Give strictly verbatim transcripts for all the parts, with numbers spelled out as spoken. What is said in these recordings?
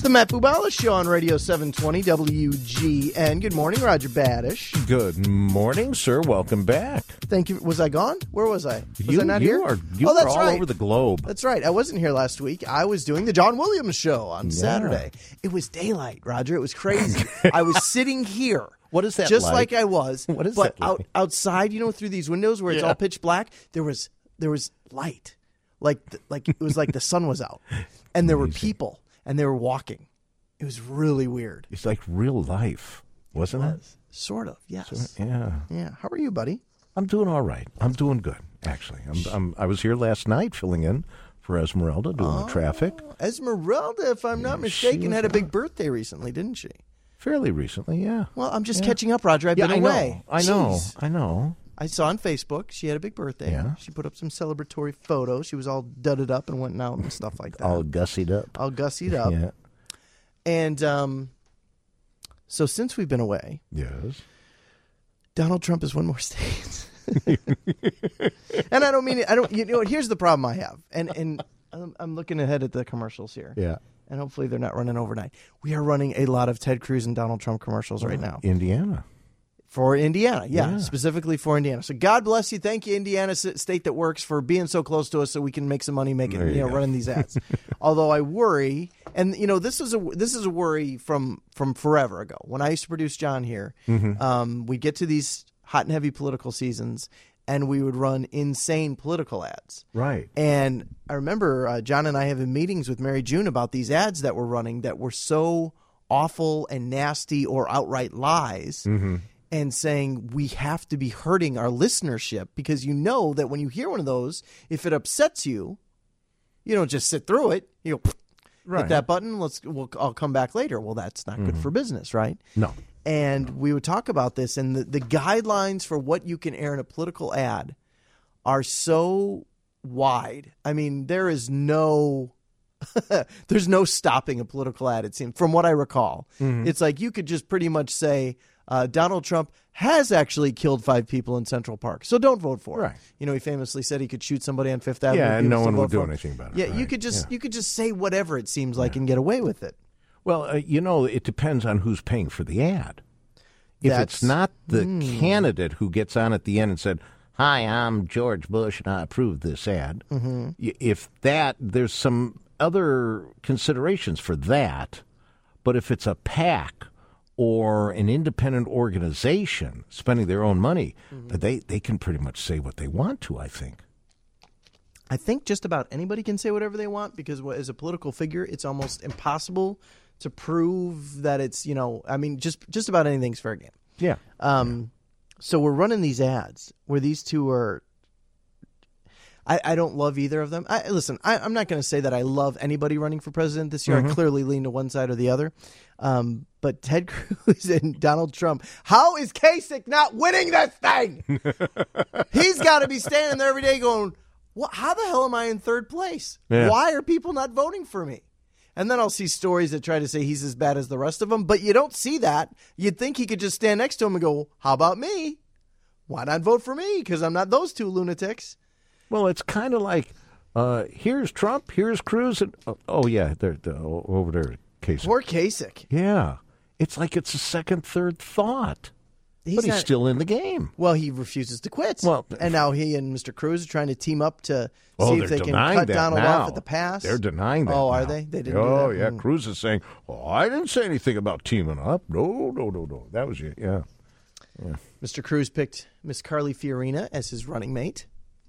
The Matt Bubala Show on Radio seven twenty W G N. Good morning, Roger Badish. Good morning, sir. Welcome back. Thank you. Was I gone? Where was I? Was you, I not you here? Are, you oh, that's are all right. over the globe. That's right. I wasn't here last week. I was doing the John Williams Show on Yeah. Saturday. It was daylight, Roger. It was crazy. I was sitting here. What is that Just like? like I was. What is but that like? out, outside, you know, through these windows where it's Yeah. all pitch black, there was there was light. Like th- like it was like the sun was out. And there were people, and they were walking. It was really weird. It's like real life, wasn't it? Was. Sort of, yes. So, yeah. Yeah. How are you, buddy? I'm doing all right. I'm doing good, actually. I'm, I'm, I was here last night filling in for Esmeralda doing Oh. the traffic. Esmeralda, if I'm not Yeah, mistaken, she was had a big out. birthday recently, didn't she? Fairly recently, yeah. Well, I'm just Yeah. catching up, Roger. I've yeah, been I away. know. I know. Jeez. I know. I saw on Facebook she had a big birthday. Yeah. She put up some celebratory photos. She was all dudded up and went out and stuff like that. All gussied up. all gussied up. Yeah. And um, so since we've been away, Yes. Donald Trump has won more states. And I don't mean it. I don't. You know what? Here's the problem I have. And and I'm, I'm looking ahead at the commercials here. Yeah. And hopefully they're not running overnight. We are running a lot of Ted Cruz and Donald Trump commercials right now. Indiana. For Indiana, yeah, Yeah. specifically for Indiana. So God bless you. Thank you, Indiana, s- state that works, for being so close to us so we can make some money making, There you you know, go. running these ads. Although I worry, and you know, this is a this is a worry from from forever ago. When I used to produce John here, Mm-hmm. um, we get to these hot and heavy political seasons, and we would run insane political ads. Right. And I remember uh, John and I having meetings with Mary June about these ads that were running that were so awful and nasty or outright lies, Mm-hmm. and saying we have to be hurting our listenership, because you know that when you hear one of those, if it upsets you, you don't just sit through it. You go, Right. hit that button. Let's. We'll, I'll come back later. Well, that's not good for business, right? No. And we would talk about this, and the, the guidelines for what you can air in a political ad are so wide. I mean, there is no, there's no stopping a political ad, it seems, from what I recall. It's like you could just pretty much say, uh, Donald Trump has actually killed five people in Central Park, so don't vote for him. Right. You know, he famously said he could shoot somebody on Fifth Avenue. Yeah, and people no still one vote would do for him. anything about it. Yeah, you Right. could just Yeah. you could just say whatever it seems like and get away with it. Well, uh, you know, it depends on who's paying for the ad. If That's- it's not the candidate who gets on at the end and said, "Hi, I'm George Bush and I approve this ad," Mm-hmm. y if that, there's some other considerations for that. But if it's a PAC or an independent organization spending their own money, Mm-hmm. they, they can pretty much say what they want to, I think. I think just about anybody can say whatever they want, because wh- as a political figure, it's almost impossible to prove that it's, you know, I mean, just just about anything's fair game. Yeah. Um, so we're running these ads where these two are. I, I don't love either of them. I, listen, I, I'm not going to say that I love anybody running for president this year. I clearly lean to one side or the other. Um, but Ted Cruz and Donald Trump, how is Kasich not winning this thing? He's got to be standing there every day going, "What? How the hell am I in third place? Yeah. Why are people not voting for me?" And then I'll see stories that try to say he's as bad as the rest of them, but you don't see that. You'd think he could just stand next to him and go, "How about me? Why not vote for me? Because I'm not those two lunatics." Well, it's kind of like, uh, here's Trump, here's Cruz, and oh, oh yeah, they're, they're over there, Kasich. Poor Kasich. Yeah, it's like it's a second, third thought, He's but he's not- still in the game. Well, he refuses to quit. Well- and now he and Mister Cruz are trying to team up to Oh, see they're if they can denying cut that Donald now. off at the pass. They're denying that. Oh, are now. they? They didn't Oh, do that? yeah. Mm. Cruz is saying, "Oh, I didn't say anything about teaming up. No, no, no, no. That was you. Yeah." Mister Cruz picked Miss Carly Fiorina as his running mate.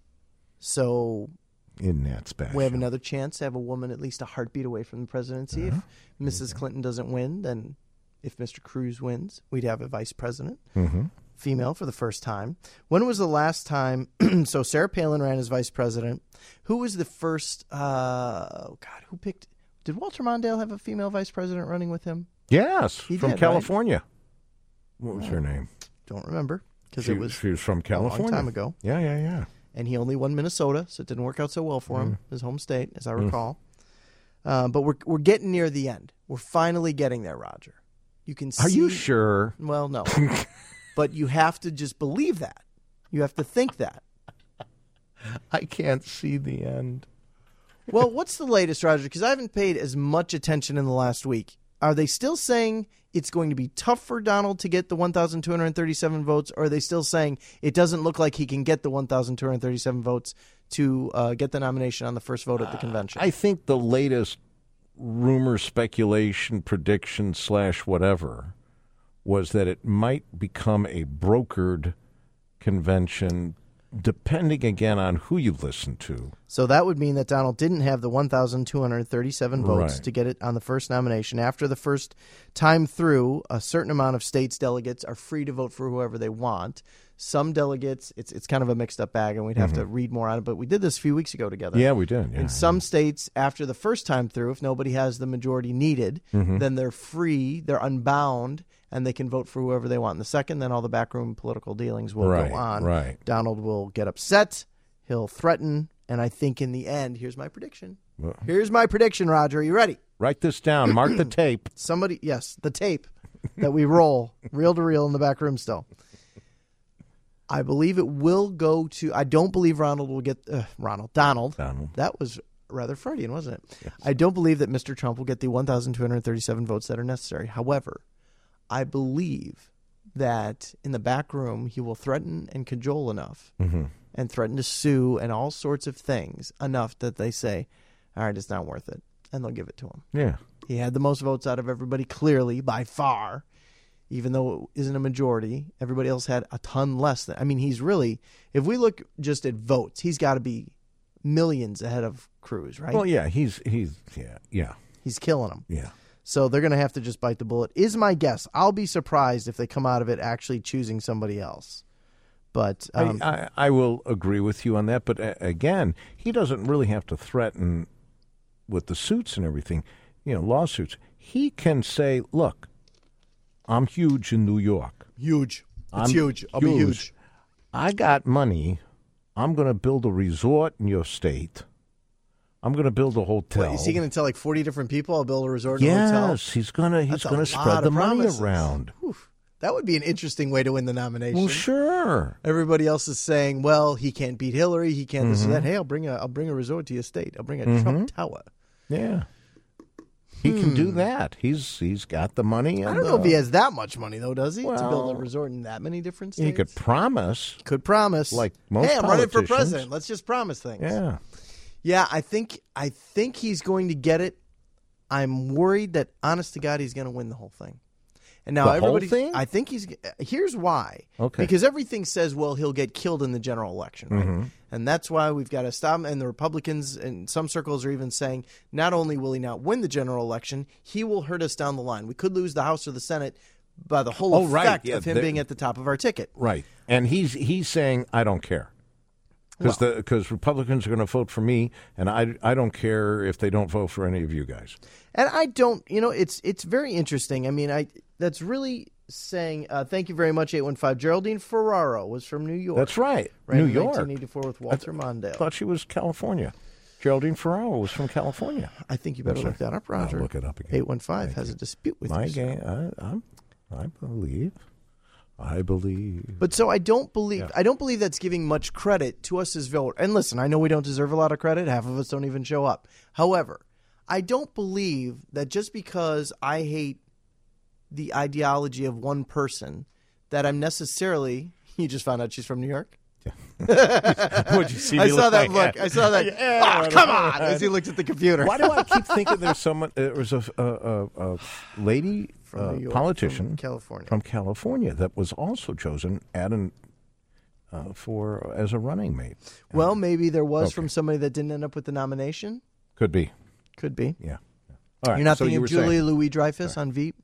So In that special. we have another chance to have a woman at least a heartbeat away from the presidency. Uh-huh. If Missus Clinton doesn't win, then if Mister Cruz wins, we'd have a vice president, Mm-hmm. female for the first time. When was the last time? So Sarah Palin ran as vice president. Who was the first? Uh, oh God, who picked? Did Walter Mondale have a female vice president running with him? Yes, He from did, right? California. What was her name? Don't remember because She, it was she was from a California. long time ago. Yeah, yeah, yeah. And he only won Minnesota, so it didn't work out so well for him, Mm. his home state, as I recall. Uh, but we're we're getting near the end. We're finally getting there, Roger. You can see. Are you sure? Well, no. But you have to just believe that. You have to think that. I can't see the end. Well, what's the latest, Roger? Because I haven't paid as much attention in the last week. Are they still saying it's going to be tough for Donald to get the one thousand two hundred thirty-seven votes, or are they still saying it doesn't look like he can get the one thousand two hundred thirty-seven votes to uh, get the nomination on the first vote at the convention? I think the latest rumor, speculation, prediction, slash whatever was that it might become a brokered convention, depending again on who you listen to. So that would mean that Donald didn't have the one thousand two hundred thirty-seven votes Right. to get it on the first nomination. After the first time through, a certain amount of states' delegates are free to vote for whoever they want. Some delegates, it's it's kind of a mixed-up bag, and we'd have Mm-hmm. to read more on it, but we did this a few weeks ago together. Yeah, we did. Yeah, In some states, after the first time through, if nobody has the majority needed, Mm-hmm. then they're free, they're unbound, and they can vote for whoever they want in the second. Then all the backroom political dealings will Right, go on. right. Donald will get upset, he'll threaten, and I think in the end, here's my prediction. Well- Here's my prediction, Roger. Are you ready? Write this down. Mark the tape. Somebody, yes, the tape that we roll reel to reel in the back room still. I believe it will go to, I don't believe Ronald will get, uh, Ronald, Donald. Donald. That was rather Freudian, wasn't it? Yes. I don't believe that Mister Trump will get the one thousand two hundred thirty-seven votes that are necessary. However, I believe that in the back room, he will threaten and cajole enough Mm-hmm. and threaten to sue and all sorts of things enough that they say, all right, it's not worth it. And they'll give it to him. Yeah. He had the most votes out of everybody, clearly, by far. Even though it isn't a majority, everybody else had a ton less than. I mean, he's really, if we look just at votes, he's got to be millions ahead of Cruz, right? Well, yeah, he's he's yeah yeah He's killing them. yeah. So they're going to have to just bite the bullet, is my guess. I'll be surprised if they come out of it actually choosing somebody else. But um, I, I I will agree with you on that. But uh, again, he doesn't really have to threaten with the suits and everything, you know, lawsuits. He can say, "Look, I'm huge in New York. huge. It's I'm huge. I'll be huge. I got money. I'm going to build a resort in your state. I'm going to build a hotel." Wait, is he going to tell like forty different people I'll build a resort and a hotel? Yes, he's going to he's That's a going to lot spread of the money promises. around. Oof. That would be an interesting way to win the nomination. Well, sure. Everybody else is saying, "Well, he can't beat Hillary. He can't this Mm-hmm. and that." Hey, I'll bring a I'll bring a resort to your state. I'll bring a Trump Tower. Yeah. He can do that. He's he's got the money. And, Hmm. I don't know uh, if he has that much money though, does he? to build well, a resort in that many different states. He could promise. Could promise. like most hey, I'm running for politicians. president. Let's just promise things. Yeah. Yeah, I think I think he's going to get it. I'm worried that, honest to God, he's going to win the whole thing. And now The whole everybody, thing? I think he's. Here's why. Okay. Because everything says, well, he'll get killed in the general election, right? Mm-hmm. And that's why we've got to stop him. And the Republicans in some circles are even saying, not only will he not win the general election, he will hurt us down the line. We could lose the House or the Senate by the whole Oh, effect right. Yeah, of him they- being at the top of our ticket. Right. And he's he's saying, I don't care. Because Well- because Republicans are going to vote for me, and I, I don't care if they don't vote for any of you guys. And I don't, you know, it's it's very interesting. I mean, I that's really saying uh, thank you very much, eight one five. Geraldine Ferraro was from New York. That's right. Ran New in York. nineteen eighty-four with Walter I Mondale. thought she was California. Geraldine Ferraro was from California. I think you better That's look right. that up, Roger. I'll look it up again. eight one five Thank has you. a dispute with My you, sir. game. I, I'm, I believe. I believe. But so I don't believe I don't believe that's giving much credit to us as voters. And listen, I know we don't deserve a lot of credit. Half of us don't even show up. However, I don't believe that just because I hate the ideology of one person that I'm necessarily. You just found out she's from New York? What'd you see? I me saw look that like? look. I saw that. Yeah, oh, come on! As he looked at the computer. Why do I keep thinking there's someone? There was a a, a, a lady From uh, New York, politician from California. from California that was also chosen at an uh, for as a running mate. Well, maybe there was Okay. from somebody that didn't end up with the nomination. Could be. Could be. Yeah. All right. You're not so thinking you of were Julia saying, Louis Dreyfus on Veep?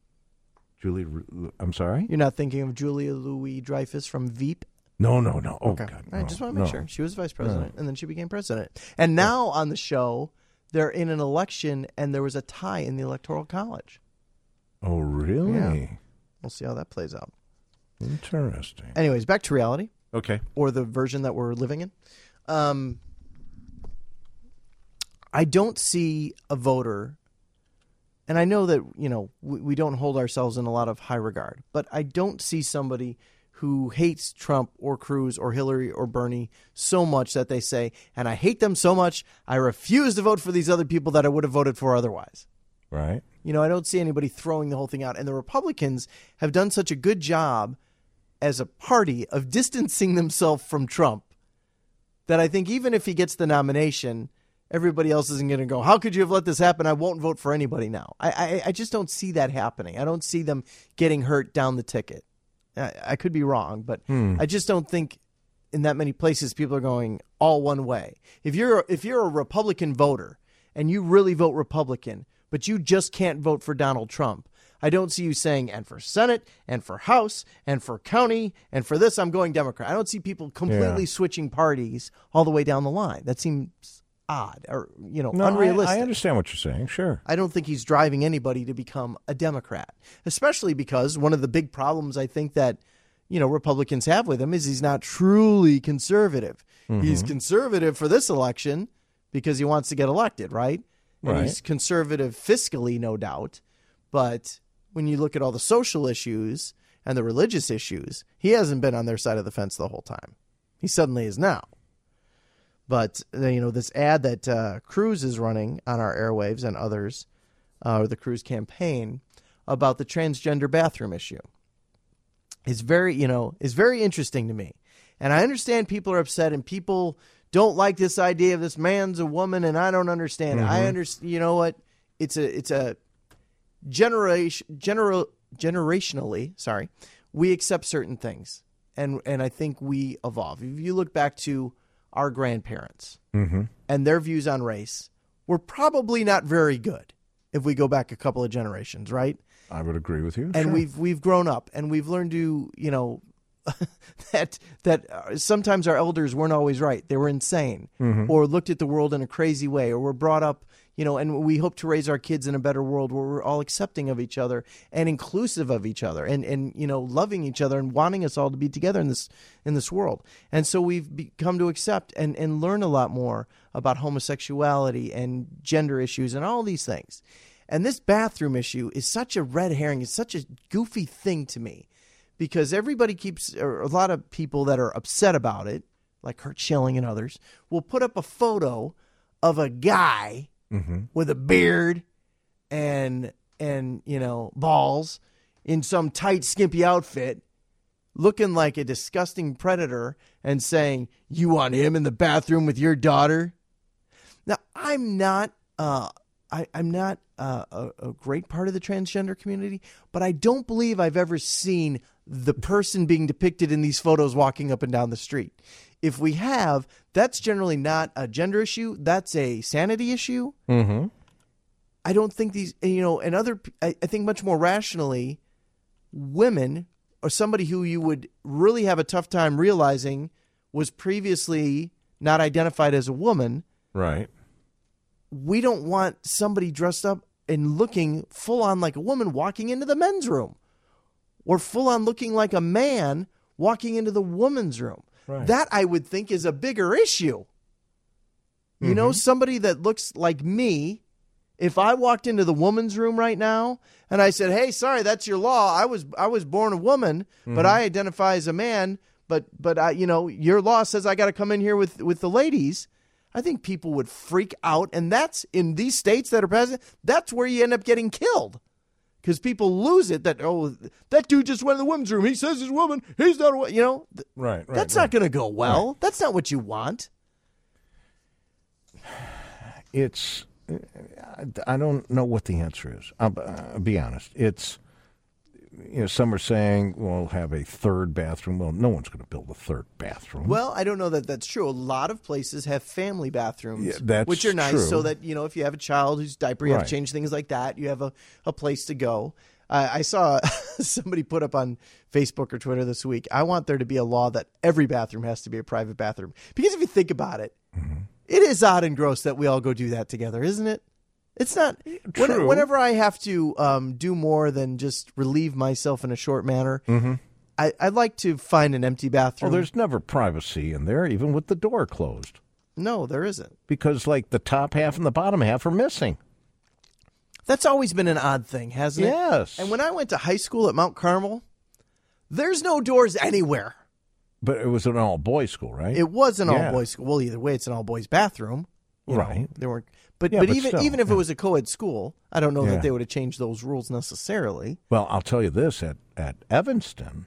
Julie. Ru- I'm sorry. You're not thinking of Julia Louis Dreyfus from Veep? No, no, no. Oh Okay. God. I no, just want to make no. sure. She was vice president, and then she became president. And now on the show, they're in an election, and there was a tie in the Electoral College. Oh, really? Yeah. We'll see how that plays out. Interesting. Anyways, back to reality, Okay. or the version that we're living in. Um, I don't see a voter, and I know that, you know, we, we don't hold ourselves in a lot of high regard, but I don't see somebody who hates Trump or Cruz or Hillary or Bernie so much that they say, and I hate them so much, I refuse to vote for these other people that I would have voted for otherwise. Right. You know, I don't see anybody throwing the whole thing out. And the Republicans have done such a good job as a party of distancing themselves from Trump that I think even if he gets the nomination, everybody else isn't going to go, how could you have let this happen? I won't vote for anybody now. I, I, I just don't see that happening. I don't see them getting hurt down the ticket. I, I could be wrong, but hmm. I just don't think in that many places people are going all one way. If you're if you're a Republican voter and you really vote Republican, but you just can't vote for Donald Trump, I don't see you saying, and for Senate, and for House, and for county, and for this, I'm going Democrat. I don't see people completely Yeah. switching parties all the way down the line. That seems odd or, you know, No, unrealistic. I, I understand what you're saying. Sure. I don't think he's driving anybody to become a Democrat, especially because one of the big problems I think that, you know, Republicans have with him is he's not truly conservative. Mm-hmm. He's conservative for this election because he wants to get elected, right? And Right. he's conservative fiscally, no doubt. But when you look at all the social issues and the religious issues, he hasn't been on their side of the fence the whole time. He suddenly is now. But, uh, you know, this ad that uh, Cruz is running on our airwaves and others, uh, or the Cruz campaign, about the transgender bathroom issue is very, you know, is very interesting to me. And I understand people are upset and people don't like this idea of this man's a woman, and I don't understand Mm-hmm. it. I understand. You know what? It's a it's a generation general generationally. Sorry, we accept certain things, and and I think we evolve. If you look back to our grandparents Mm-hmm. and their views on race, were probably not very good. If we go back a couple of generations, right? I would agree with you. And Sure. we've we've grown up and we've learned to, you know, that that uh, sometimes our elders weren't always right. They were insane Mm-hmm. or looked at the world in a crazy way, or were brought up, you know, and we hope to raise our kids in a better world where we're all accepting of each other and inclusive of each other and, and you know, loving each other and wanting us all to be together in this in this world. And so we've become to accept and, and learn a lot more about homosexuality and gender issues and all these things. And this bathroom issue is such a red herring. It's such a goofy thing to me because everybody keeps, or a lot of people that are upset about it, like Kurt Schilling and others, will put up a photo of a guy Mm-hmm. with a beard and, and you know, balls in some tight, skimpy outfit looking like a disgusting predator and saying, you want him in the bathroom with your daughter? Now, I'm not... Uh, I, I'm not uh, a, a great part of the transgender community, but I don't believe I've ever seen the person being depicted in these photos walking up and down the street. If we have, that's generally not a gender issue. That's a sanity issue. Mm-hmm. I don't think these, you know, and other, I, I think much more rationally, women or somebody who you would really have a tough time realizing was previously not identified as a woman. Right. We don't want somebody dressed up and looking full on like a woman walking into the men's room or full on looking like a man walking into the woman's room. Right. That I would think is a bigger issue. You know, somebody that looks like me, if I walked into the woman's room right now and I said, hey, sorry, that's your law. I was I was born a woman, but I identify as a man. But, but I, you know, your law says I got to come in here with, with the ladies. I think people would freak out, and that's in these states that are present. That's where you end up getting killed because people lose it. That oh, that dude just went in the women's room. He says he's a woman. He's not a wo-" you know. Th- Right. Right. that's right. not going to go well. Right. That's not what you want. It's. I don't know what the answer is. I'll, I'll be honest. It's. You know, some are saying we'll have a third bathroom. Well, no one's going to build a third bathroom. Well, I don't know that that's true. A lot of places have family bathrooms, Yeah, that's which are nice, true. so that you know if you have a child who's diaper, you have Right. to change things like that. You have a, a place to go. Uh, I saw somebody put up on Facebook or Twitter this week. I want there to be a law that every bathroom has to be a private bathroom because if you think about it, Mm-hmm. it is odd and gross that we all go do that together, isn't it? It's not. When, True. whenever I have to um, do more than just relieve myself in a short manner, Mm-hmm. I, I'd like to find an empty bathroom. Well, there's never privacy in there, even with the door closed, no, there isn't. because like the top half and the bottom half are missing. That's always been an odd thing, hasn't it? Yes. And when I went to high school at Mount Carmel, There's no doors anywhere. But it was an all-boys school, right? It was an Yeah. all-boys school. Well, either way, it's an all-boys bathroom. You know, Right. They weren't, but Yeah, but, but even still, even if yeah. it was a co-ed school, I don't know Yeah. that they would have changed those rules necessarily. Well, I'll tell you this, at, at Evanston,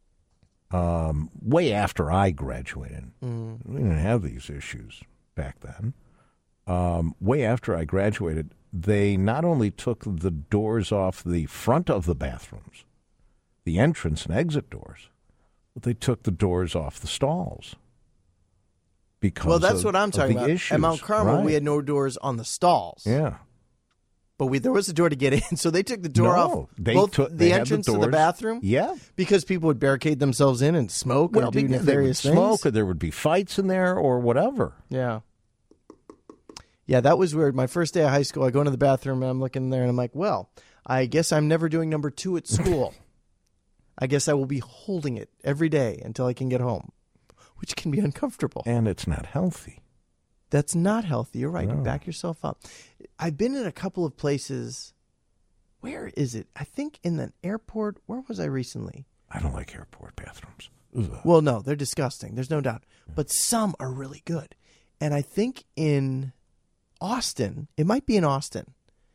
um, way after I graduated, Mm. we didn't have these issues back then. Um, way after I graduated, they not only took the doors off the front of the bathrooms, the entrance and exit doors, but they took the doors off the stalls. Because Well, that's of- what I'm of talking the about. issues. At Mount Carmel, Right. we had no doors on the stalls. Yeah. But we, there was a door to get in, so they took the door No, off they both took- the they had the entrance to the doors. bathroom. Yeah. Because people would barricade themselves in and smoke Well, or do because they would nefarious things. smoke, or there would be fights in there, or whatever. Yeah. Yeah, that was weird. My first day of high school, I go into the bathroom and I'm looking there and I'm like, well, I guess I'm never doing number two at school. I guess I will be holding it every day until I can get home, which can be uncomfortable. And it's not healthy. That's not healthy. You're right. You No. back yourself up. I've been in a couple of places. Where is it? I think in the airport. Where was I recently? I don't like airport bathrooms. Ugh. Well, no, they're disgusting. There's no doubt. But some are really good. And I think in Austin, it might be in Austin,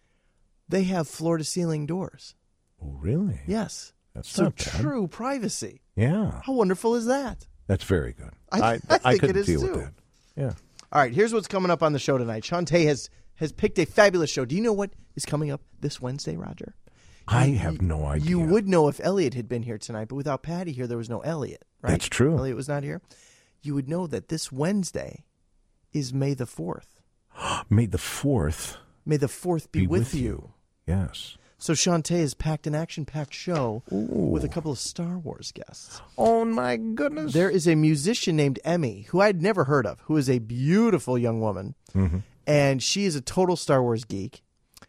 they have floor-to-ceiling doors. Oh, really? Yes. That's So not bad. true privacy. Yeah. How wonderful is that? That's very good. I- I, I I think could it is deal too. with that. Yeah. All right, here's what's coming up on the show tonight. Shantae has, has picked a fabulous show. Do you know what is coming up this Wednesday, Roger? I You- have no idea. You would know if Elliot had been here tonight, but without Patty here, there was no Elliot, right? That's true. Elliot was not here. You would know that this Wednesday is May the fourth. May the fourth May the fourth be, be with, with you. you. Yes. So Shantae has packed an action-packed show Ooh. with a couple of Star Wars guests. Oh, my goodness. There is a musician named Emmy, who I'd never heard of, who is a beautiful young woman, Mm-hmm. and she is a total Star Wars geek.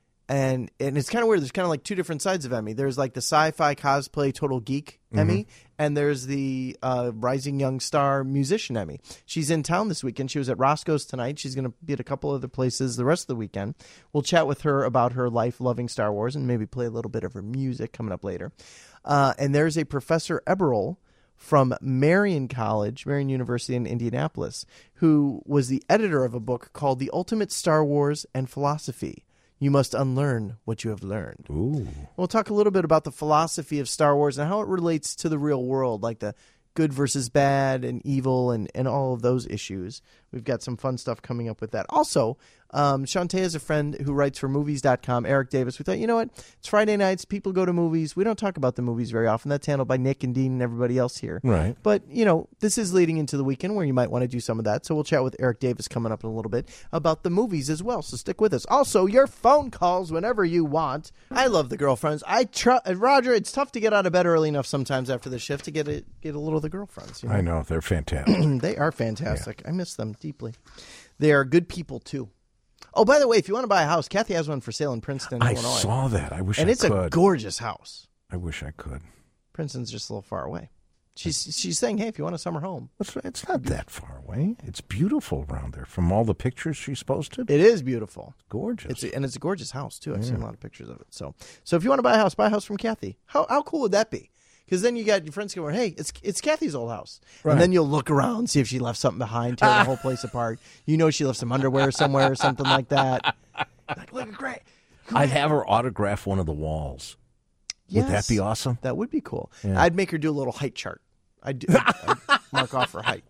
And and it's kind of weird. There's kind of like two different sides of Emmy. There's like the sci-fi cosplay total geek Emmy, and there's the uh, rising young star musician Emmy. She's in town this weekend. She was at Roscoe's tonight. She's going to be at a couple other places the rest of the weekend. We'll chat with her about her life loving Star Wars and maybe play a little bit of her music coming up later. Uh, and there's a Professor Eberl from Marion College, Marion University in Indianapolis, who was the editor of a book called The Ultimate Star Wars and Philosophy. You must unlearn what you have learned. Ooh. We'll talk a little bit about the philosophy of Star Wars and how it relates to the real world, like the good versus bad and evil and, and all of those issues. We've got some fun stuff coming up with that. Also, um, Shantae is a friend who writes for movies dot com, Eric Davis. We thought, you know what? It's Friday nights. People go to movies. We don't talk about the movies very often. That's handled by Nick and Dean and everybody else here. Right. But, you know, this is leading into the weekend where you might want to do some of that. So we'll chat with Eric Davis coming up in a little bit about the movies as well. So stick with us. Also, your phone calls whenever you want. I love the girlfriends. I try, Roger, it's tough to get out of bed early enough sometimes after the shift to get a, get a little of the girlfriends. You know? I know. They're fantastic. They are fantastic. I miss them deeply. They are good people, too. Oh, by the way, if you want to buy a house, Kathy has one for sale in Princeton, I Illinois. saw that. I wish and I it's could. a gorgeous house. I wish I could. Princeton's just a little far away. She's she's saying, hey, if you want a summer home. It's, it's not that far away. It's beautiful around there. From all the pictures she's posted, It is beautiful. gorgeous. It's a, and it's a gorgeous house too. I've seen a lot of pictures of it. So, so if you want to buy a house, buy a house from Kathy. How how cool would that be? Because then you got your friends going, hey, it's it's Kathy's old house, Right. and then you'll look around, see if she left something behind, tear the whole place apart. You know she left some underwear somewhere or something like that. Like, look, great. I'd have her autograph one of the walls. Would that Yes. be awesome? That would be cool. Yeah. I'd make her do a little height chart. I'd, do, I'd, I'd mark off her height.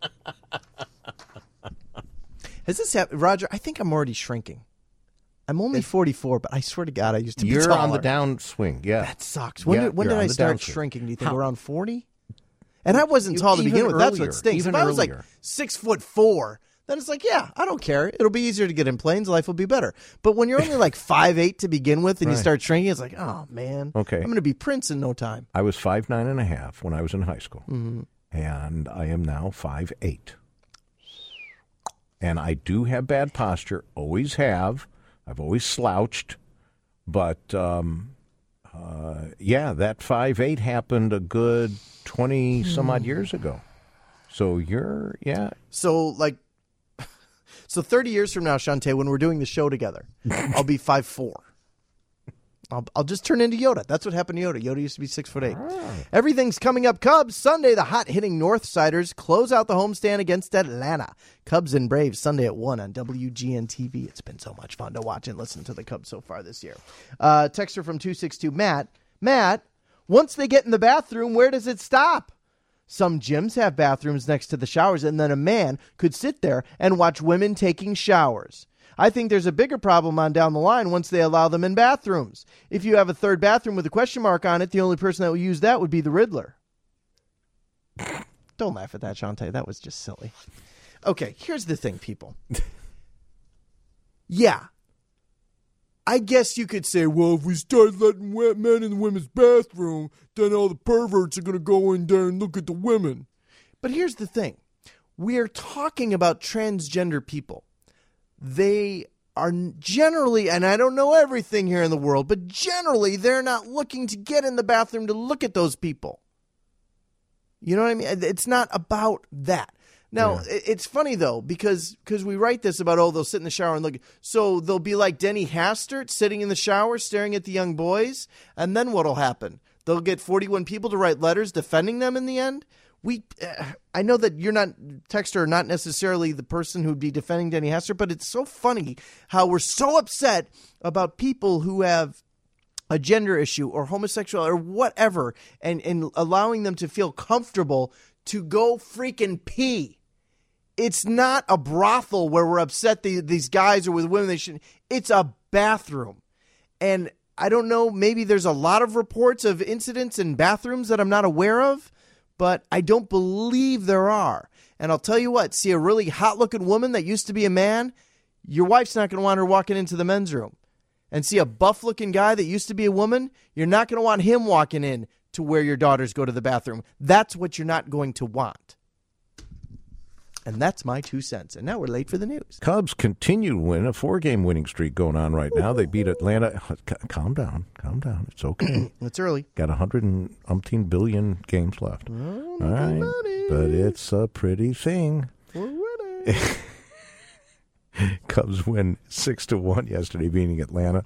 Has this happened, Roger? I think I'm already shrinking. I'm only forty-four, but I swear to God, I used to be You're taller. on the downswing. Yeah. That sucks. When Yeah, did, when you're did on I the start downswing. shrinking? Do you think How- around forty? And I wasn't You- tall to even begin with. That's earlier, what stinks. even If I was like earlier. six foot four, then it's like, yeah, I don't care. It'll be easier to get in planes. Life will be better. But when you're only like five eight to begin with, and you Right. start shrinking, it's like, oh man, Okay. I'm going to be Prince in no time. I was five nine and a half when I was in high school, Mm-hmm. and I am now five eight. And I do have bad posture. Always have. I've always slouched, but um, uh, yeah, that five eight happened a good twenty some odd years ago. So you're yeah. So like, so thirty years from now, Shantae, when we're doing the show together, I'll be five four. I'll, I'll just turn into Yoda. That's what happened to Yoda. Yoda used to be six foot eight. Oh. Everything's coming up. Cubs Sunday. The hot-hitting Northsiders close out the homestand against Atlanta. Cubs and Braves Sunday at one on W G N T V. It's been so much fun to watch and listen to the Cubs so far this year. Uh, texter from two six two, Matt. Matt, once they get in the bathroom, where does it stop? Some gyms have bathrooms next to the showers, and then a man could sit there and watch women taking showers. I think there's a bigger problem on down the line once they allow them in bathrooms. If you have a third bathroom with a question mark on it, the only person that will use that would be the Riddler. Don't laugh at that, Shantae. That was just silly. Okay, here's the thing, people. Yeah. I guess you could say, well, if we start letting men in the women's bathroom, then all the perverts are going to go in there and look at the women. But here's the thing. We're talking about transgender people. They are generally, and I don't know everything here in the world, but generally they're not looking to get in the bathroom to look at those people. You know what I mean? It's not about that. Now, yeah. It's funny, though, because because we write this about, oh, they'll sit in the shower and look. So they'll be like Denny Hastert sitting in the shower staring at the young boys. And then what'll happen? They'll get forty-one people to write letters defending them in the end. We, uh, I know that you're not, texter, not necessarily the person who'd be defending Denny Hastert, but it's so funny how we're so upset about people who have a gender issue or homosexual or whatever, and, and allowing them to feel comfortable to go freaking pee. It's not a brothel where we're upset the, these guys are with women. They should. It's a bathroom. And I don't know, maybe there's a lot of reports of incidents in bathrooms that I'm not aware of, but I don't believe there are. And I'll tell you what, see a really hot-looking woman that used to be a man, your wife's not going to want her walking into the men's room. And see a buff-looking guy that used to be a woman, you're not going to want him walking in to where your daughters go to the bathroom. That's what you're not going to want. And that's my two cents. And now we're late for the news. Cubs continue to win, a four-game winning streak going on right now. They beat Atlanta. Calm down. Calm down. It's okay. It's early. Got one hundred and umpteen billion games left. Oh, all right. Money. But it's a pretty thing. We're winning. Cubs win six to one yesterday, beating Atlanta.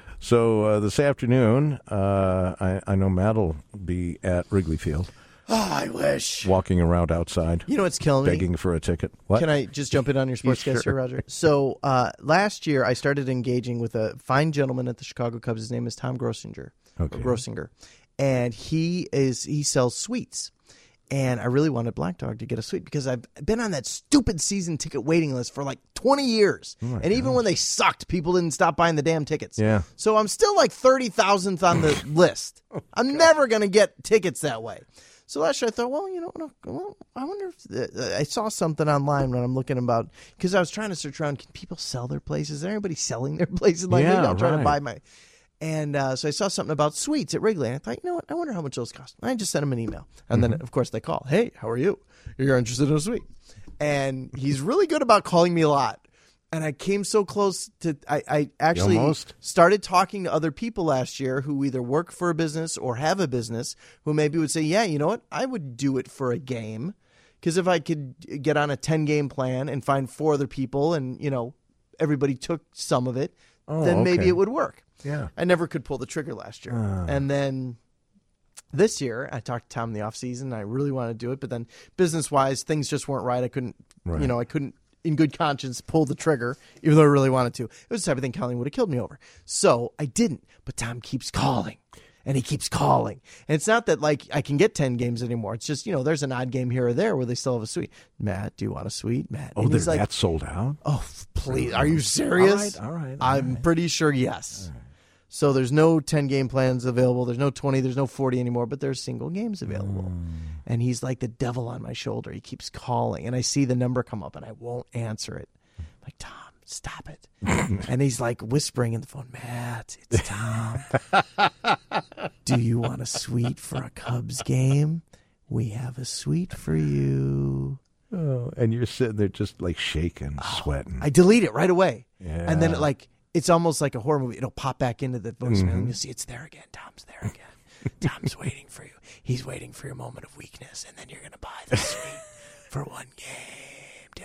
So uh, this afternoon, uh, I, I know Matt will be at Wrigley Field. Oh, I wish. Walking around outside. You know what's killing begging me? Begging for a ticket. What? Can I just jump in on your sportscast sure. here, Roger? So uh, last year, I started engaging with a fine gentleman at the Chicago Cubs. His name is Tom Grossinger. Okay. Grossinger. And he is he sells sweets. And I really wanted Black Dog to get a suite because I've been on that stupid season ticket waiting list for like twenty years. Oh and gosh. Even when they sucked, people didn't stop buying the damn tickets. Yeah. So I'm still like thirty thousandth on the list. Oh, I'm God. never going to get tickets that way. So last year I thought, well, you know, well, I wonder if uh, I saw something online when I'm looking about, because I was trying to search around, can people sell their places? Is there anybody selling their places? Like, yeah, maybe I'll try right. to buy my... And uh, so I saw something about suites at Wrigley, and I thought, you know what, I wonder how much those cost. And I just sent him an email. And mm-hmm. then, of course, they call. Hey, how are you? You're interested in a suite. And he's really good about calling me a lot. And I came so close to, I, I actually Almost. started talking to other people last year who either work for a business or have a business who maybe would say, yeah, you know what, I would do it for a game. Because if I could get on a ten-game plan and find four other people and, you know, everybody took some of it, oh, then maybe okay. it would work. Yeah. I never could pull the trigger last year. Uh. And then this year, I talked to Tom in the offseason. I really wanted to do it. But then business-wise, things just weren't right. I couldn't, right. you know, I couldn't, in good conscience, pull the trigger, even though I really wanted to. It was the type of thing Colleen would have killed me over. So I didn't. But Tom keeps calling. And he keeps calling. And it's not that, like, I can get ten games anymore. It's just, you know, there's an odd game here or there where they still have a suite. Matt, do you want a suite? Matt. Oh, they're like, that sold out? Oh, please. Are you serious? All right, all right. All I'm right. pretty sure yes. So there's no ten-game plans available. There's no twenty. There's no forty anymore, but there's single games available. Mm. And he's like the devil on my shoulder. He keeps calling, and I see the number come up, and I won't answer it. I'm like, Tom, stop it. And he's like whispering in the phone, Matt, it's Tom. Do you want a suite for a Cubs game? We have a suite for you. Oh, and you're sitting there just like shaking, oh, sweating. I delete it right away. Yeah. And then it like... It's almost like a horror movie. It'll pop back into the voicemail, mm-hmm. and you'll see it's there again. Tom's there again. Tom's waiting for you. He's waiting for your moment of weakness, and then you're going to buy the suite for one game. Do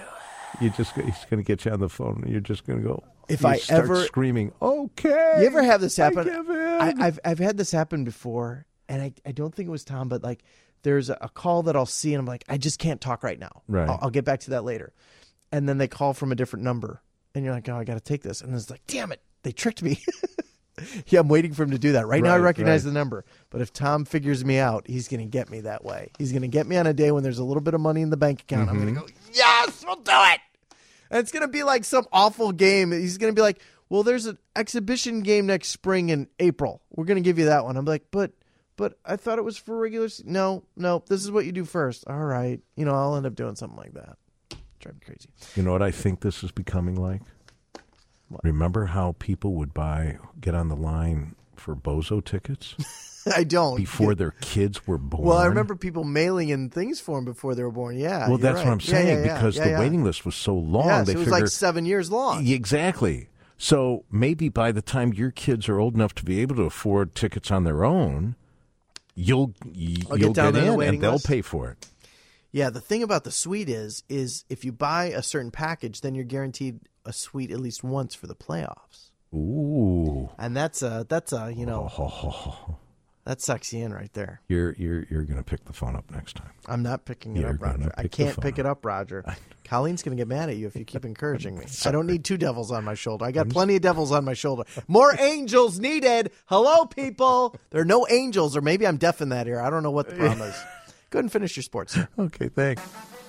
You just he's going to get you on the phone, and you're just going to go. If you I start ever screaming, okay. You ever have this happen? I give in. I, I've I've had this happen before, and I, I don't think it was Tom, but like there's a, a call that I'll see, and I'm like, I just can't talk right now. Right. I'll, I'll get back to that later. And then they call from a different number, and you're like, oh, I got to take this, and it's like, damn it, they tricked me. Yeah, I'm waiting for him to do that. Right, right now I recognize right. the number. But if Tom figures me out, he's going to get me that way. He's going to get me on a day when there's a little bit of money in the bank account. Mm-hmm. I'm going to go, yes, we'll do it. And it's going to be like some awful game. He's going to be like, well, there's an exhibition game next spring in April. We're going to give you that one. I'm like, but but I thought it was for regular. Se-. No, no, this is what you do first. All right. You know, I'll end up doing something like that. Drive me crazy. You know what I think this is becoming like? What? Remember how people would buy, get on the line for Bozo tickets? I don't. Before their kids were born. Well, I remember people mailing in things for them before they were born. Yeah. Well, that's right. what I'm saying, yeah, yeah, yeah. because yeah, the yeah. waiting list was so long. Yes, they it was figured, like seven years long. Exactly. So maybe by the time your kids are old enough to be able to afford tickets on their own, you'll you'll get, get in the and they'll list. pay for it. Yeah, the thing about the suite is, is if you buy a certain package, then you're guaranteed a suite at least once for the playoffs. Ooh, and that's a that's a you know oh. that sucks you in right there. You're you're you're gonna pick the phone up next time. I'm not picking it you're up, Roger. I can't pick up. it up, Roger. Colleen's gonna get mad at you if you keep encouraging me. I don't need two devils on my shoulder. I got plenty of devils on my shoulder. More angels needed. Hello, people. There are no angels, or maybe I'm deaf in that ear. I don't know what the problem is. Go ahead and finish your sports, sir. Okay, thanks.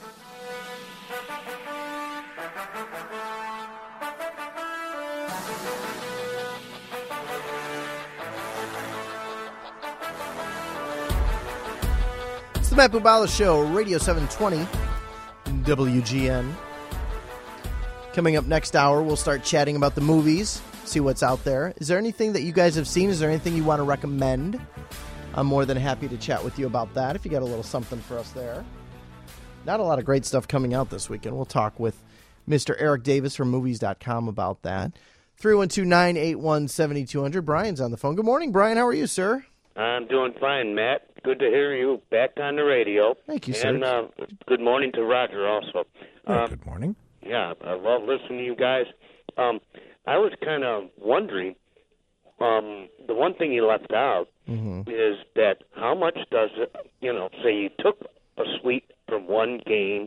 It's the Matt Bubala Show, Radio seven twenty, W G N. Coming up next hour, we'll start chatting about the movies, see what's out there. Is there anything that you guys have seen? Is there anything you want to recommend? I'm more than happy to chat with you about that if you got a little something for us there. Not a lot of great stuff coming out this weekend. We'll talk with Mister Eric Davis from movies dot com about that. three one two, nine eight one, seven two zero zero. Brian's on the phone. Good morning, Brian. How are you, sir? I'm doing fine, Matt. Good to hear you back on the radio. Thank you, and, sir. And uh, good morning to Roger also. Yeah, uh, good morning. Yeah, I love listening to you guys. Um, I was kind of wondering, um, the one thing you left out mm-hmm. is that how much does it, you know, say you took a suite from one game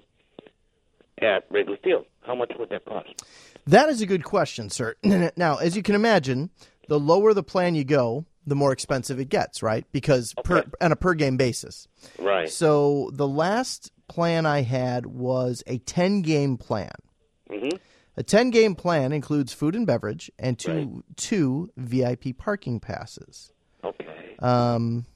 at Wrigley Field, how much would that cost? That is a good question, sir. Now, as you can imagine, the lower the plan you go, the more expensive it gets, right? Because okay. per, on a per-game basis. Right. So the last plan I had was a ten-game plan. Mm-hmm. A ten-game plan includes food and beverage and two right. two V I P parking passes. Okay. Um,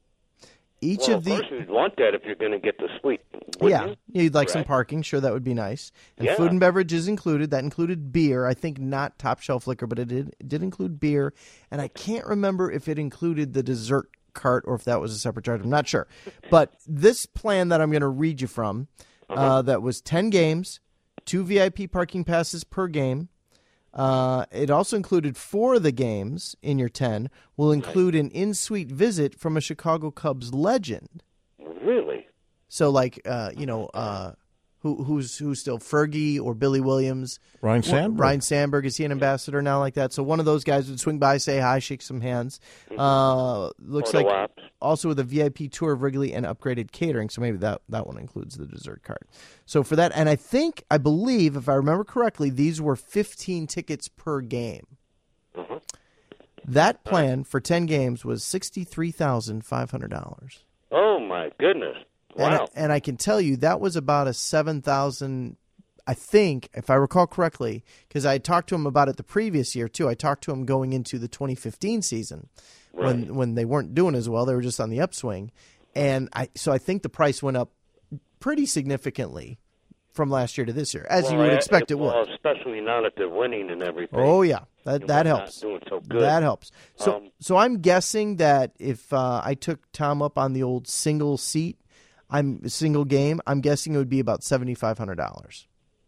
each well, of the of course you'd want that if you're going to get the suite. Yeah, you? you'd like right. some parking. Sure, that would be nice. And yeah. food and beverage is included. That included beer. I think not top shelf liquor, but it did, it did include beer. And I can't remember if it included the dessert cart or if that was a separate charge. I'm not sure. But this plan that I'm going to read you from, uh-huh. uh, that was ten games, two V I P parking passes per game. Uh, it also included four of the games in your ten will include an in-suite visit from a Chicago Cubs legend. Really? So, like, uh, you know, uh, who who's who's still Fergie or Billy Williams? Ryan Sandberg. Ryan Sandberg, is he an ambassador now like that? So one of those guys would swing by, say hi, shake some hands. Uh, looks Photo like ops. Also with a V I P tour of Wrigley and upgraded catering. So maybe that, that one includes the dessert cart. So for that, and I think, I believe, if I remember correctly, these were fifteen tickets per game. Uh-huh. That plan for ten games was sixty-three thousand five hundred dollars. Oh, my goodness. Wow. And I, and I can tell you that was about a seven thousand, I think, if I recall correctly, because I had talked to him about it the previous year, too. I talked to him going into the twenty fifteen season right. when when they weren't doing as well. They were just on the upswing. And I so I think the price went up pretty significantly from last year to this year, as well, you would expect it, it well, would. Especially now that they're winning and everything. Oh, yeah. That that helps. Doing so good. That helps. So Um, so I'm guessing that if uh, I took Tom up on the old single seat, I'm single game, I'm guessing it would be about seventy-five hundred dollars.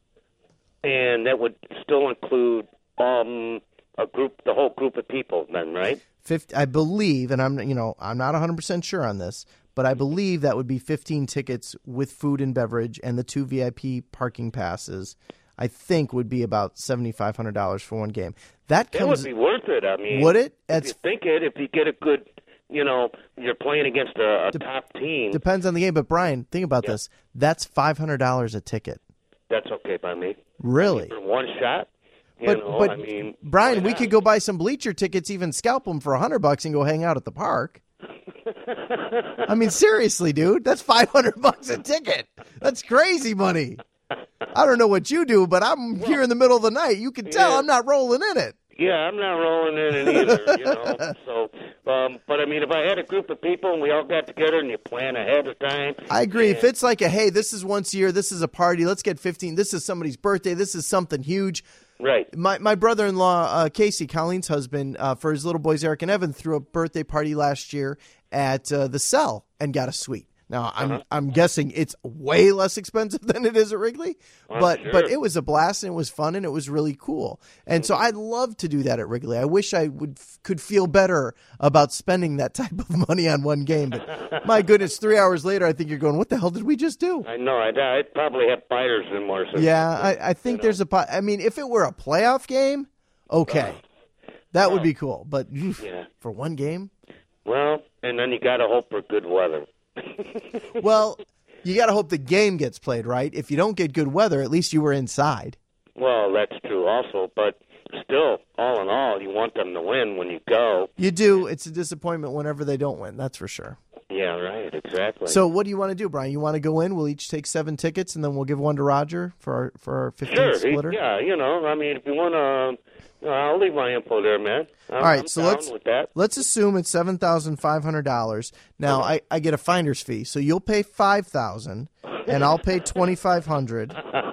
And that would still include um, a group, the whole group of people, then, right? fifty, I believe, and I'm you know I'm not one hundred percent sure on this, but I believe that would be fifteen tickets with food and beverage and the two V I P parking passes. I think would be about seventy-five hundred dollars for one game. That That comes. would be worth it. I mean, Would it? If That's you think it, if you get a good, you know, you're playing against a, a top team. depends on the game. But Brian, think about Yeah. this. That's five hundred dollars a ticket. That's okay by me. Really? For one shot. You But know, but I mean, Brian, why we not? could go buy some bleacher tickets, even scalp them for a hundred bucks, and go hang out at the park. I mean, seriously, dude, that's five hundred bucks a ticket. That's crazy money. I don't know what you do, but I'm here in the middle of the night. You can tell Yeah. I'm not rolling in it. Yeah, I'm not rolling in it either, you know. So, um, but I mean, if I had a group of people and we all got together and you plan ahead of time, I agree. If and- it's like a, hey, this is once a year, this is a party, let's get fifteen, this is somebody's birthday, this is something huge. right? My my brother-in-law, uh, Casey, Colleen's husband, uh, for his little boys, Eric and Evan, threw a birthday party last year at uh, the Cell and got a suite. Now, I'm Uh-huh. I'm guessing it's way less expensive than it is at Wrigley, I'm but sure. but it was a blast and it was fun and it was really cool. And so I'd love to do that at Wrigley. I wish I would could feel better about spending that type of money on one game. But my goodness, three hours later, I think you're going, what the hell did we just do? I know. I'd, I'd probably have fighters in more. So Yeah, I, I think there's a. po- I mean, if it were a playoff game, okay, that would be cool. But oof, Yeah. for one game, Well, and then you got to hope for good weather. well, you got to hope the game gets played right. If you don't get good weather, at least you were inside. Well, that's true also, but still, all in all, you want them to win when you go. You do. It's a disappointment whenever they don't win. That's for sure. Yeah, right, exactly. So, what do you want to do, Brian? You want to go in? We'll each take seven tickets, and then we'll give one to Roger for our for our fifteen sure, splitter. yeah, you know, I mean, if you want to, uh, I'll leave my info there, man. I'm, All right, I'm so down let's with that. let's assume it's seven thousand five hundred dollars. Now I, I get a finder's fee, so you'll pay five thousand, and I'll pay twenty five hundred.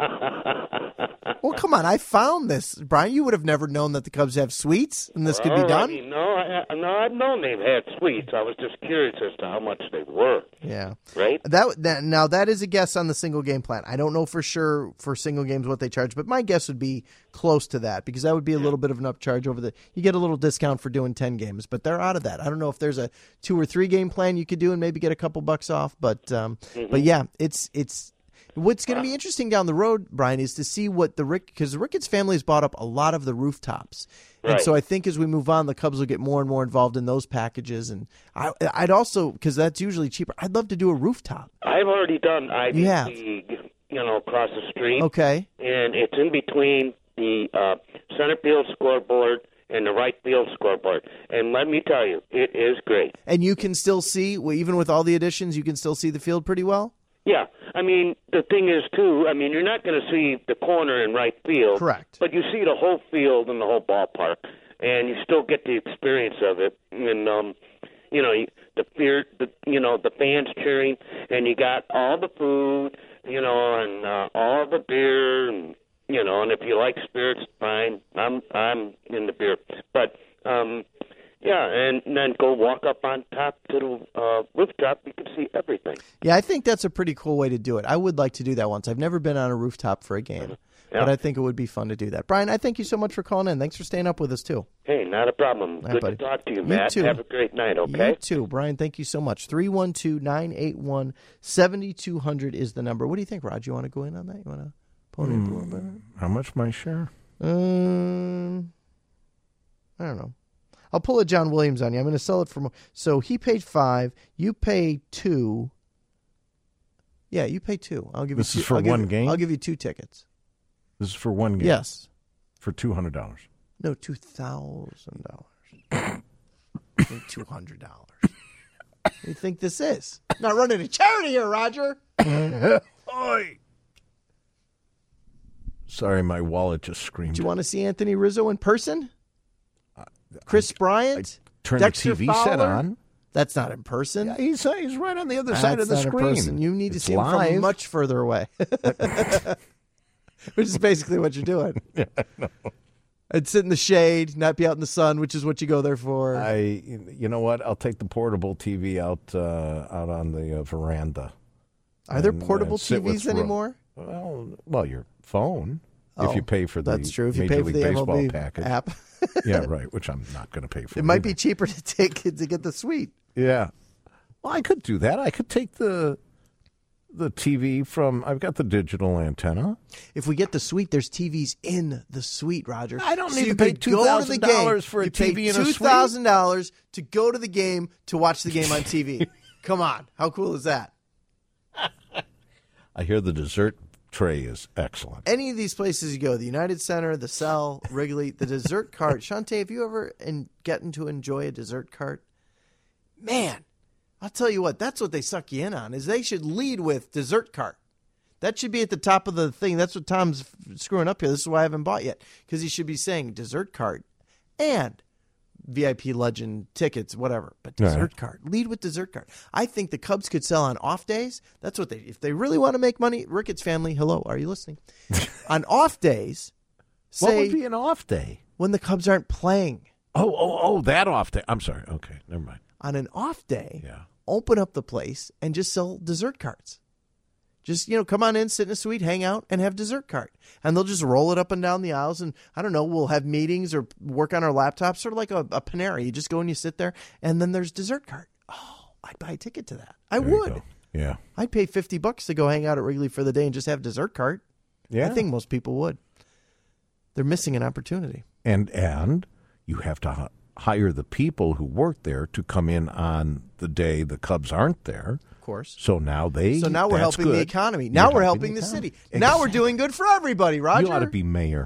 Well, come on, I found this, Brian. You would have never known that the Cubs have suites, and this could be Oh, done. I mean, no, I, no, I've known they've had suites. I was just curious as to how much they were. Yeah, Right? that, that now that is a guess on the single game plan. I don't know for sure for single games what they charge, but my guess would be close to that because that would be a little bit of an upcharge over the. You get a little discount for doing ten games, but they're out of that. I don't know if there's a two or three game plan you could do and maybe get a couple bucks off, but um, Mm-hmm. but yeah, it's it's. What's going to be interesting down the road, Brian, is to see what the Rick because the Ricketts family has bought up a lot of the rooftops, and Right. so I think as we move on, the Cubs will get more and more involved in those packages. And I, I'd also because that's usually cheaper. I'd love to do a rooftop. I've already done Ivy You have? League, you know, across the street. Okay, And it's in between the uh, center field scoreboard and the right field scoreboard. And let me tell you, it is great. and you can still see, well, even with all the additions, you can still see the field pretty well. Yeah, I mean, the thing is, too, I mean, you're not going to see the corner in right field. Correct. But you see the whole field and the whole ballpark, and you still get the experience of it. And, um, you know, the fear, the you know, the fans cheering, and you got all the food, you know, and uh, all the beer, and, you know, and if you like spirits, fine. I'm, I'm in the beer. But, um, yeah, and then go walk up on top to the uh, rooftop. You can see everything. Yeah, I think that's a pretty cool way to do it. I would like to do that once. I've never been on a rooftop for a game, Yeah. but I think it would be fun to do that. Brian, I thank you so much for calling in. Thanks for staying up with us, too. Hey, not a problem. right, Good buddy. to talk to you, You Matt. too. Have a great night, okay? You too. Brian, thank you so much. three one two, nine eight one, seven two zero zero is the number. What do you think, Rod? You want to go in on that? You want to pony up a little bit? How much my share? Um, I don't know. I'll pull a John Williams on you. I'm going to sell it for more. So he paid five. You pay two. Yeah, you pay two. I'll give This you. is two. for I'll give one you- game? I'll give you two tickets. This is for one game. Yes. For two hundred dollars. No, two thousand dollars. Two hundred dollars. What do you think this is? Not running a charity here, Roger. Oi! Sorry, my wallet just screamed. Do you want to see Anthony Rizzo in person? Chris Bryant? Turn Dexter the T V set Fowler? on. That's not in person. Yeah, he's, uh, he's right on the other side of the That's not in screen. person. You need to It's see him live. from much further away. Which is basically what you're doing. I'd sit in the shade, not be out in the sun, which is what you go there for. I, you know what? I'll take the portable T V out uh, out on the uh, veranda. Are there and, uh, portable T sit with Vs Ro- anymore? Well, well, your phone. Oh, if you pay for the That's true. If you Major pay for League the Baseball M L B package. app, Yeah, right. Which I'm not going to pay for. it might either. be cheaper to take to get the suite. Yeah. Well, I could do that. I could take the the T V from, I've got the digital antenna. If we get the suite, there's T Vs in the suite, Roger. I don't So need you to pay could two go to the thousand game. dollars for a You T V pay in a suite. two thousand dollars to go to the game to watch the game on T V. Come on. How cool is that? I hear the dessert tray is excellent. Any of these places you go, the United Center, the Cell, Wrigley, the dessert cart. Shantae, have you ever in, gotten to enjoy a dessert cart? Man, I'll tell you what, that's what they suck you in on, is they should lead with dessert cart. That should be at the top of the thing. That's what Tom's f- screwing up here. This is why I haven't bought yet, because he should be saying dessert cart and V I P Legend tickets, whatever. But dessert Right. cart. Lead with dessert cart. I think the Cubs could sell on off days. That's what they, if they really want to make money, Ricketts family, hello, are you listening? On off days, What say would be an off day? when the Cubs aren't playing. Oh, oh, oh, that off day. I'm sorry. Okay, never mind. On an off day, Yeah. open up the place and just sell dessert carts. Just, you know, come on in, sit in a suite, hang out, and have dessert cart. And they'll just roll it up and down the aisles. And I don't know, we'll have meetings or work on our laptops, sort of like a, a Panera. You just go and you sit there, and then there's dessert cart. Oh, I'd buy a ticket to that. I There you would. go. Yeah. I'd pay fifty bucks to go hang out at Wrigley for the day and just have dessert cart. Yeah. I think most people would. They're missing an opportunity. And and you have to h- hire the people who work there to come in on the day the Cubs aren't there. Of course. So now they. So now we're that's helping the good. economy. You're Now we're helping the the economy. city. Now we're Exactly. doing good for everybody, Roger. You ought to be mayor.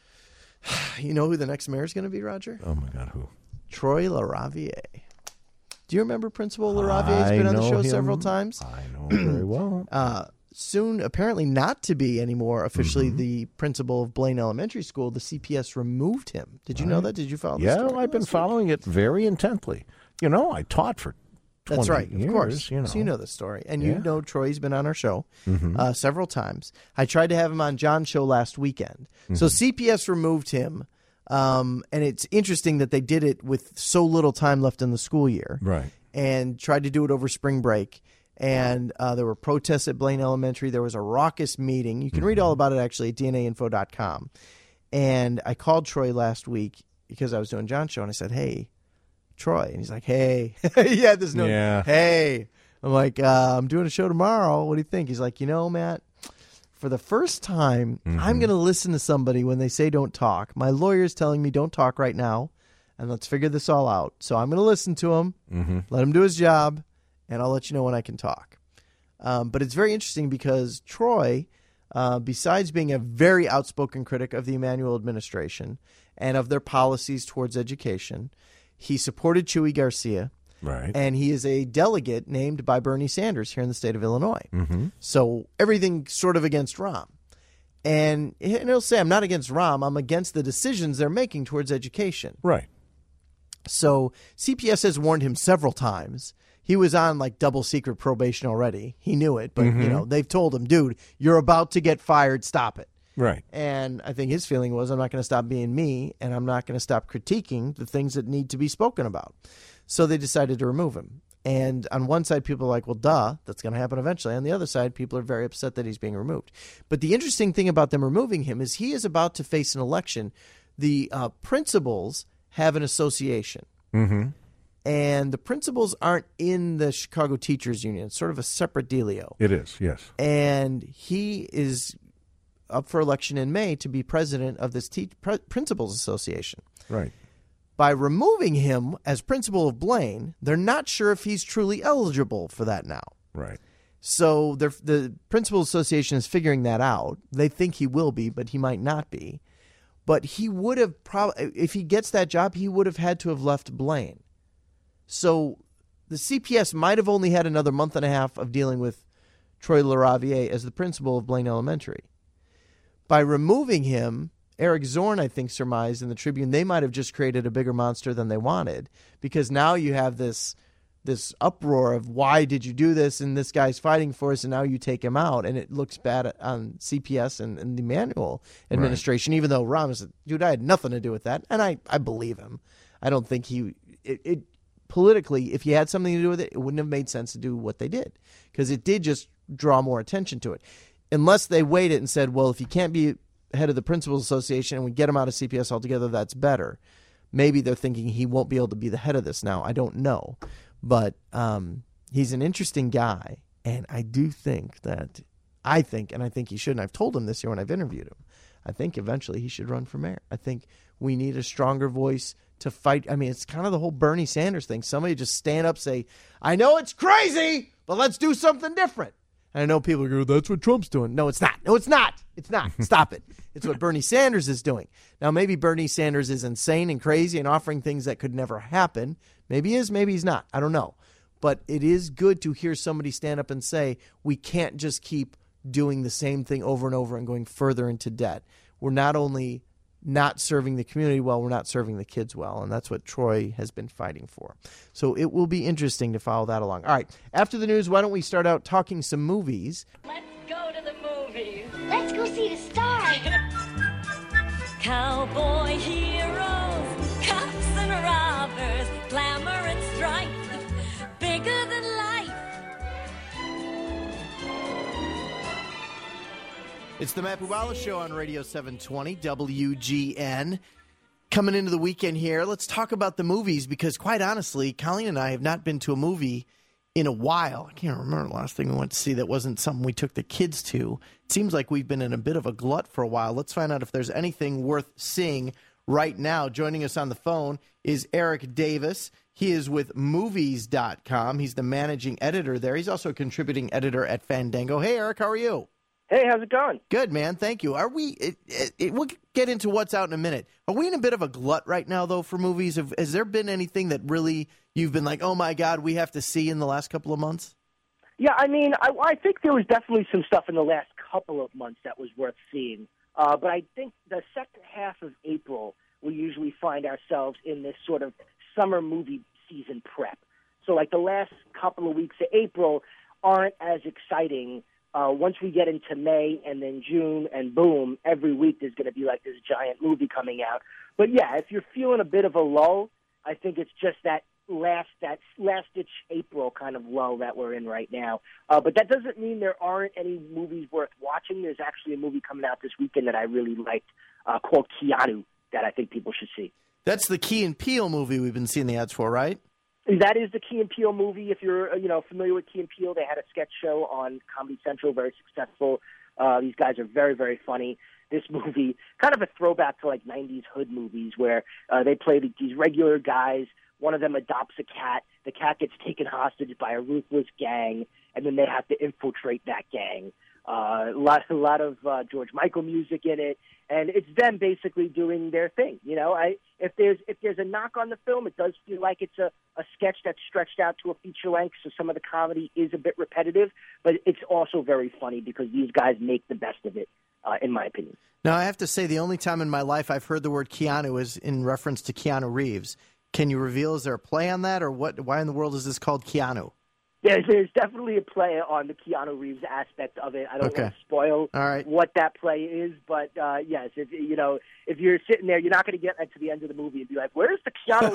You know who the next mayor is going to be, Roger? Oh my God, who? Troy LaRaviere. Do you remember Principal LaRaviere? He's I been on the know show him. several times. I know him very well. Uh, soon, apparently not to be anymore officially Mm-hmm. the principal of Blaine Elementary School. The C P S removed him. Did you know that? Did you follow this Yeah, story I've been last week? following it very intently. You know, I taught for That's twenty right, years, of course. You know. So you know the story. And Yeah. you know Troy's been on our show Mhm. uh, several times. I tried to have him on John's show last weekend. Mm-hmm. So C P S removed him. Um, and it's interesting that they did it with so little time left in the school year. Right. And tried to do it over spring break. And uh, there were protests at Blaine Elementary. There was a raucous meeting. You can read all about it actually at D N A info dot com. And I called Troy last week because I was doing John's show, and I said, "Hey, Troy," and he's like, "Hey," yeah, there's no, Yeah. hey. I'm like, uh, "I'm doing a show tomorrow. What do you think?" He's like, "You know, Matt, for the first time, I'm going to listen to somebody when they say don't talk. My lawyer's telling me don't talk right now, and let's figure this all out. So I'm going to listen to him, Mm-hmm. let him do his job, and I'll let you know when I can talk." Um, but it's very interesting because Troy, uh, besides being a very outspoken critic of the Emanuel administration and of their policies towards education, he supported Chuy Garcia, Right. and he is a delegate named by Bernie Sanders here in the state of Illinois. Mm-hmm. So everything sort of against Rahm. And, and he'll say, I'm not against Rahm, I'm against the decisions they're making towards education. Right. So C P S has warned him several times. He was on like double secret probation already. He knew it, but you know, they've told him, dude, you're about to get fired. Stop it. Right. And I think his feeling was, I'm not going to stop being me, and I'm not going to stop critiquing the things that need to be spoken about. So they decided to remove him. And on one side, people are like, well, duh, that's going to happen eventually. On the other side, people are very upset that he's being removed. But the interesting thing about them removing him is he is about to face an election. The uh, principals have an association. Mm-hmm. And the principals aren't in the Chicago Teachers Union. It's sort of a separate dealio. It is, yes. And he is up for election in May to be president of this te- Pre- Principals Association. Right. By removing him as principal of Blaine, they're not sure if he's truly eligible for that now. Right. So they're- the Principals Association is figuring that out. They think he will be, but he might not be. But he would have probably, if he gets that job, he would have had to have left Blaine. So the C P S might have only had another month and a half of dealing with Troy LaRaviere as the principal of Blaine Elementary. By removing him, Eric Zorn, I think, surmised in the Tribune, they might have just created a bigger monster than they wanted, because now you have this this uproar of why did you do this, and this guy's fighting for us, and now you take him out, and it looks bad on C P S and, and the Emanuel administration, right. Even though Rahm said, dude, I had nothing to do with that, and I, I believe him. I don't think he it, it politically, if he had something to do with it, it wouldn't have made sense to do what they did, because it did just draw more attention to it. Unless they waited and said, well, if he can't be head of the Principals Association and we get him out of C P S altogether, that's better. Maybe they're thinking he won't be able to be the head of this now. I don't know. But um, he's an interesting guy. And I do think that, I think, and I think he should, and I've told him this year when I've interviewed him, I think eventually he should run for mayor. I think we need a stronger voice to fight. I mean, it's kind of the whole Bernie Sanders thing. Somebody just stand up, say, I know it's crazy, but let's do something different. And I know people go, that's what Trump's doing. No, it's not. No, it's not. It's not. Stop it. It's what Bernie Sanders is doing. Now, maybe Bernie Sanders is insane and crazy and offering things that could never happen. Maybe he is, maybe he's not. I don't know. But it is good to hear somebody stand up and say, we can't just keep doing the same thing over and over and going further into debt. We're not only not serving the community well, we're not serving the kids well. And that's what Troy has been fighting for. So it will be interesting to follow that along. All right. After the news, why don't we start out talking some movies? Let's go to the movies. Let's go see the stars. Cowboy heroes, cops and robbers, glamour and strife, bigger than life. It's the Matt Bubala Show on Radio seven twenty W G N. Coming into the weekend here, let's talk about the movies because, quite honestly, Colleen and I have not been to a movie in a while. I can't remember the last thing we went to see that wasn't something we took the kids to. It seems like we've been in a bit of a glut for a while. Let's find out if there's anything worth seeing right now. Joining us on the phone is Eric Davis. He is with movies dot com. He's the managing editor there. He's also a contributing editor at Fandango. Hey, Eric, how are you? Hey, how's it going? Good, man. Thank you. Are we? It, it, it, we'll get into what's out in a minute. Are we in a bit of a glut right now, though, for movies? Have, has there been anything that really you've been like, oh my God, we have to see in the last couple of months? Yeah, I mean, I, I think there was definitely some stuff in the last couple of months that was worth seeing. Uh, but I think the second half of April, we usually find ourselves in this sort of summer movie season prep. So, like the last couple of weeks of April aren't as exciting. Uh, once we get into May and then June and boom, every week there's going to be like this giant movie coming out. But yeah, if you're feeling a bit of a lull, I think it's just that last that last ditch April kind of lull that we're in right now. Uh, but that doesn't mean there aren't any movies worth watching. There's actually a movie coming out this weekend that I really liked uh, called Keanu that I think people should see. That's the Key and Peele movie we've been seeing the ads for, right? That is the Key and Peele movie. If you're, you know, familiar with Key and Peele, they had a sketch show on Comedy Central, very successful. Uh, these guys are very, very funny. This movie, kind of a throwback to like nineties hood movies where uh, they play these regular guys. One of them adopts a cat. The cat gets taken hostage by a ruthless gang, and then they have to infiltrate that gang. Uh, a lot, a lot of uh, George Michael music in it, and it's them basically doing their thing. You know, I if there's if there's a knock on the film, it does feel like it's a, a sketch that's stretched out to a feature length, so some of the comedy is a bit repetitive, but it's also very funny because these guys make the best of it, uh, in my opinion. Now, I have to say, the only time in my life I've heard the word Keanu is in reference to Keanu Reeves. Can you reveal, is there a play on that, or what? Why in the world is this called Keanu? There's, there's definitely a play on the Keanu Reeves aspect of it. I don't okay. want to spoil All right. what that play is, but uh, yes, if you know, if you're sitting there, you're not going to get to the end of the movie and be like, "Where's the Keanu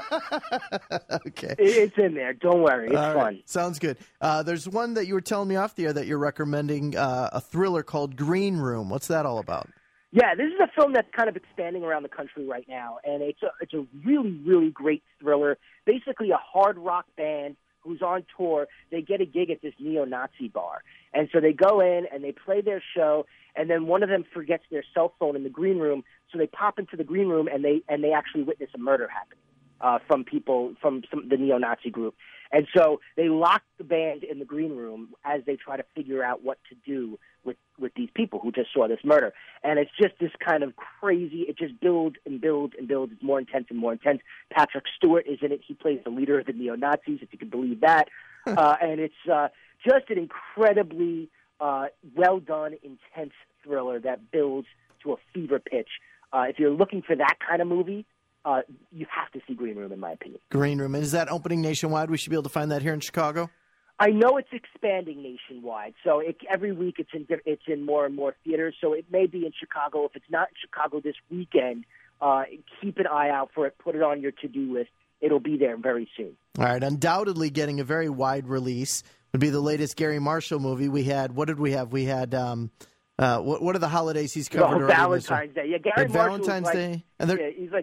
Reeves?" Okay, it, it's in there. Don't worry, it's All fun. Right. Sounds good. Uh, there's one that you were telling me off the air that you're recommending, uh, a thriller called Green Room. What's that all about? Yeah, this is a film that's kind of expanding around the country right now, and it's a, it's a really, really great thriller. Basically, a hard rock band who's on tour, they get a gig at this neo-Nazi bar. And so they go in and they play their show, and then one of them forgets their cell phone in the green room, so they pop into the green room and they and they actually witness a murder happening uh, from people, from some, the neo-Nazi group. And so they lock the band in the green room as they try to figure out what to do with, with these people who just saw this murder. And it's just this kind of crazy, it just builds and builds and builds. It's more intense and more intense. Patrick Stewart is in it. He plays the leader of the neo-Nazis, if you can believe that. uh, and it's uh, just an incredibly uh, well-done, intense thriller that builds to a fever pitch. Uh, if you're looking for that kind of movie, Uh, you have to see Green Room, in my opinion. Green Room. And is that opening nationwide? We should be able to find that here in Chicago? I know it's expanding nationwide. So it, every week it's in it's in more and more theaters. So it may be in Chicago. If it's not in Chicago this weekend, uh, keep an eye out for it. Put it on your to-do list. It'll be there very soon. All right. Undoubtedly getting a very wide release would be the latest Gary Marshall movie. We had, what did we have? We had, um, uh, what, what are the holidays he's covered? Oh, Valentine's Day. Yeah, Gary Marshall Valentine's like, Day. And yeah, he's like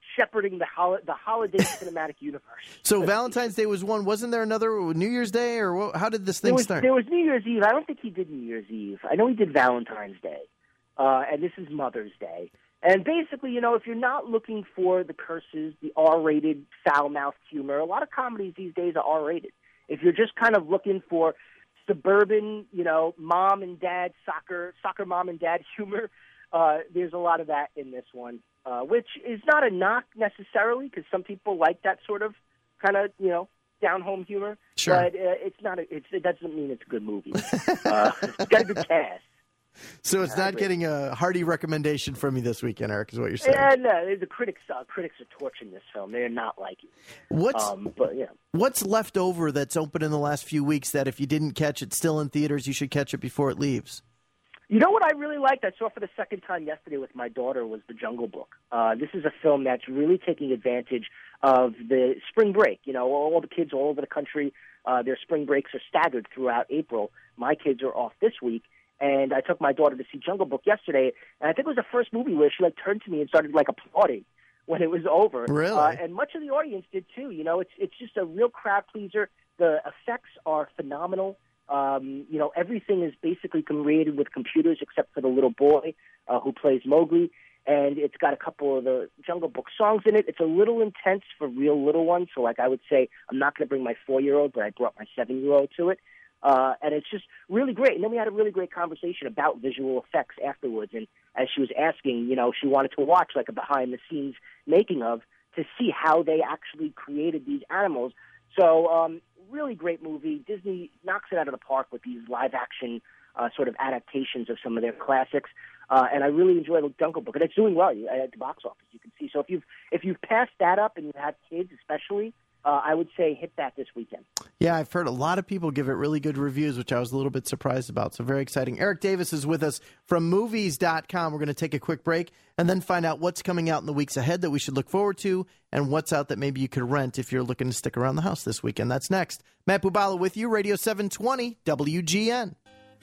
shepherding the hol- the holiday cinematic universe. So Valentine's Day was one. Wasn't there another New Year's Day, or what, how did this thing there was, start? There was New Year's Eve. I don't think he did New Year's Eve. I know he did Valentine's Day, uh, and this is Mother's Day. And basically, you know, if you're not looking for the curses, the R-rated, foul-mouthed humor, a lot of comedies these days are R-rated. If you're just kind of looking for suburban, you know, mom and dad soccer, soccer mom and dad humor, uh, there's a lot of that in this one, uh, which is not a knock necessarily, because some people like that sort of kind of, you know, down-home humor. Sure. But uh, it's not. A, it's, it doesn't mean it's a good movie. uh, it's got a good cast. So it's not getting a hearty recommendation from you this weekend, Eric, is what you're saying. Yeah, no, the critics uh, critics are torching this film. They're not liking it. What's um, but yeah. What's left over that's open in the last few weeks that if you didn't catch it still in theaters, you should catch it before it leaves? You know what I really liked? I saw for the second time yesterday with my daughter was The Jungle Book. Uh, this is a film that's really taking advantage of the spring break. You know, all the kids all over the country, uh, their spring breaks are staggered throughout April. My kids are off this week. And I took my daughter to see Jungle Book yesterday, and I think it was the first movie where she like turned to me and started like applauding when it was over. Really? Uh, and much of the audience did too. You know, it's it's just a real crowd pleaser. The effects are phenomenal. Um, you know, everything is basically created with computers except for the little boy uh, who plays Mowgli. And it's got a couple of the Jungle Book songs in it. It's a little intense for real little ones. So, like I would say, I'm not going to bring my four-year-old, but I brought my seven-year-old to it. Uh, and it's just really great. And then we had a really great conversation about visual effects afterwards. And as she was asking, you know, she wanted to watch like a behind-the-scenes making of to see how they actually created these animals. So um, really great movie. Disney knocks it out of the park with these live-action uh, sort of adaptations of some of their classics. Uh, and I really enjoy the Jungle Book. And it's doing well at the box office, you can see. So if you've, if you've passed that up and you have kids especially, uh, I would say hit that this weekend. Yeah, I've heard a lot of people give it really good reviews, which I was a little bit surprised about. So very exciting. Eric Davis is with us from movies dot com. We're going to take a quick break and then find out what's coming out in the weeks ahead that we should look forward to and what's out that maybe you could rent if you're looking to stick around the house this weekend. That's next. Matt Bubala with you, Radio seven twenty W G N.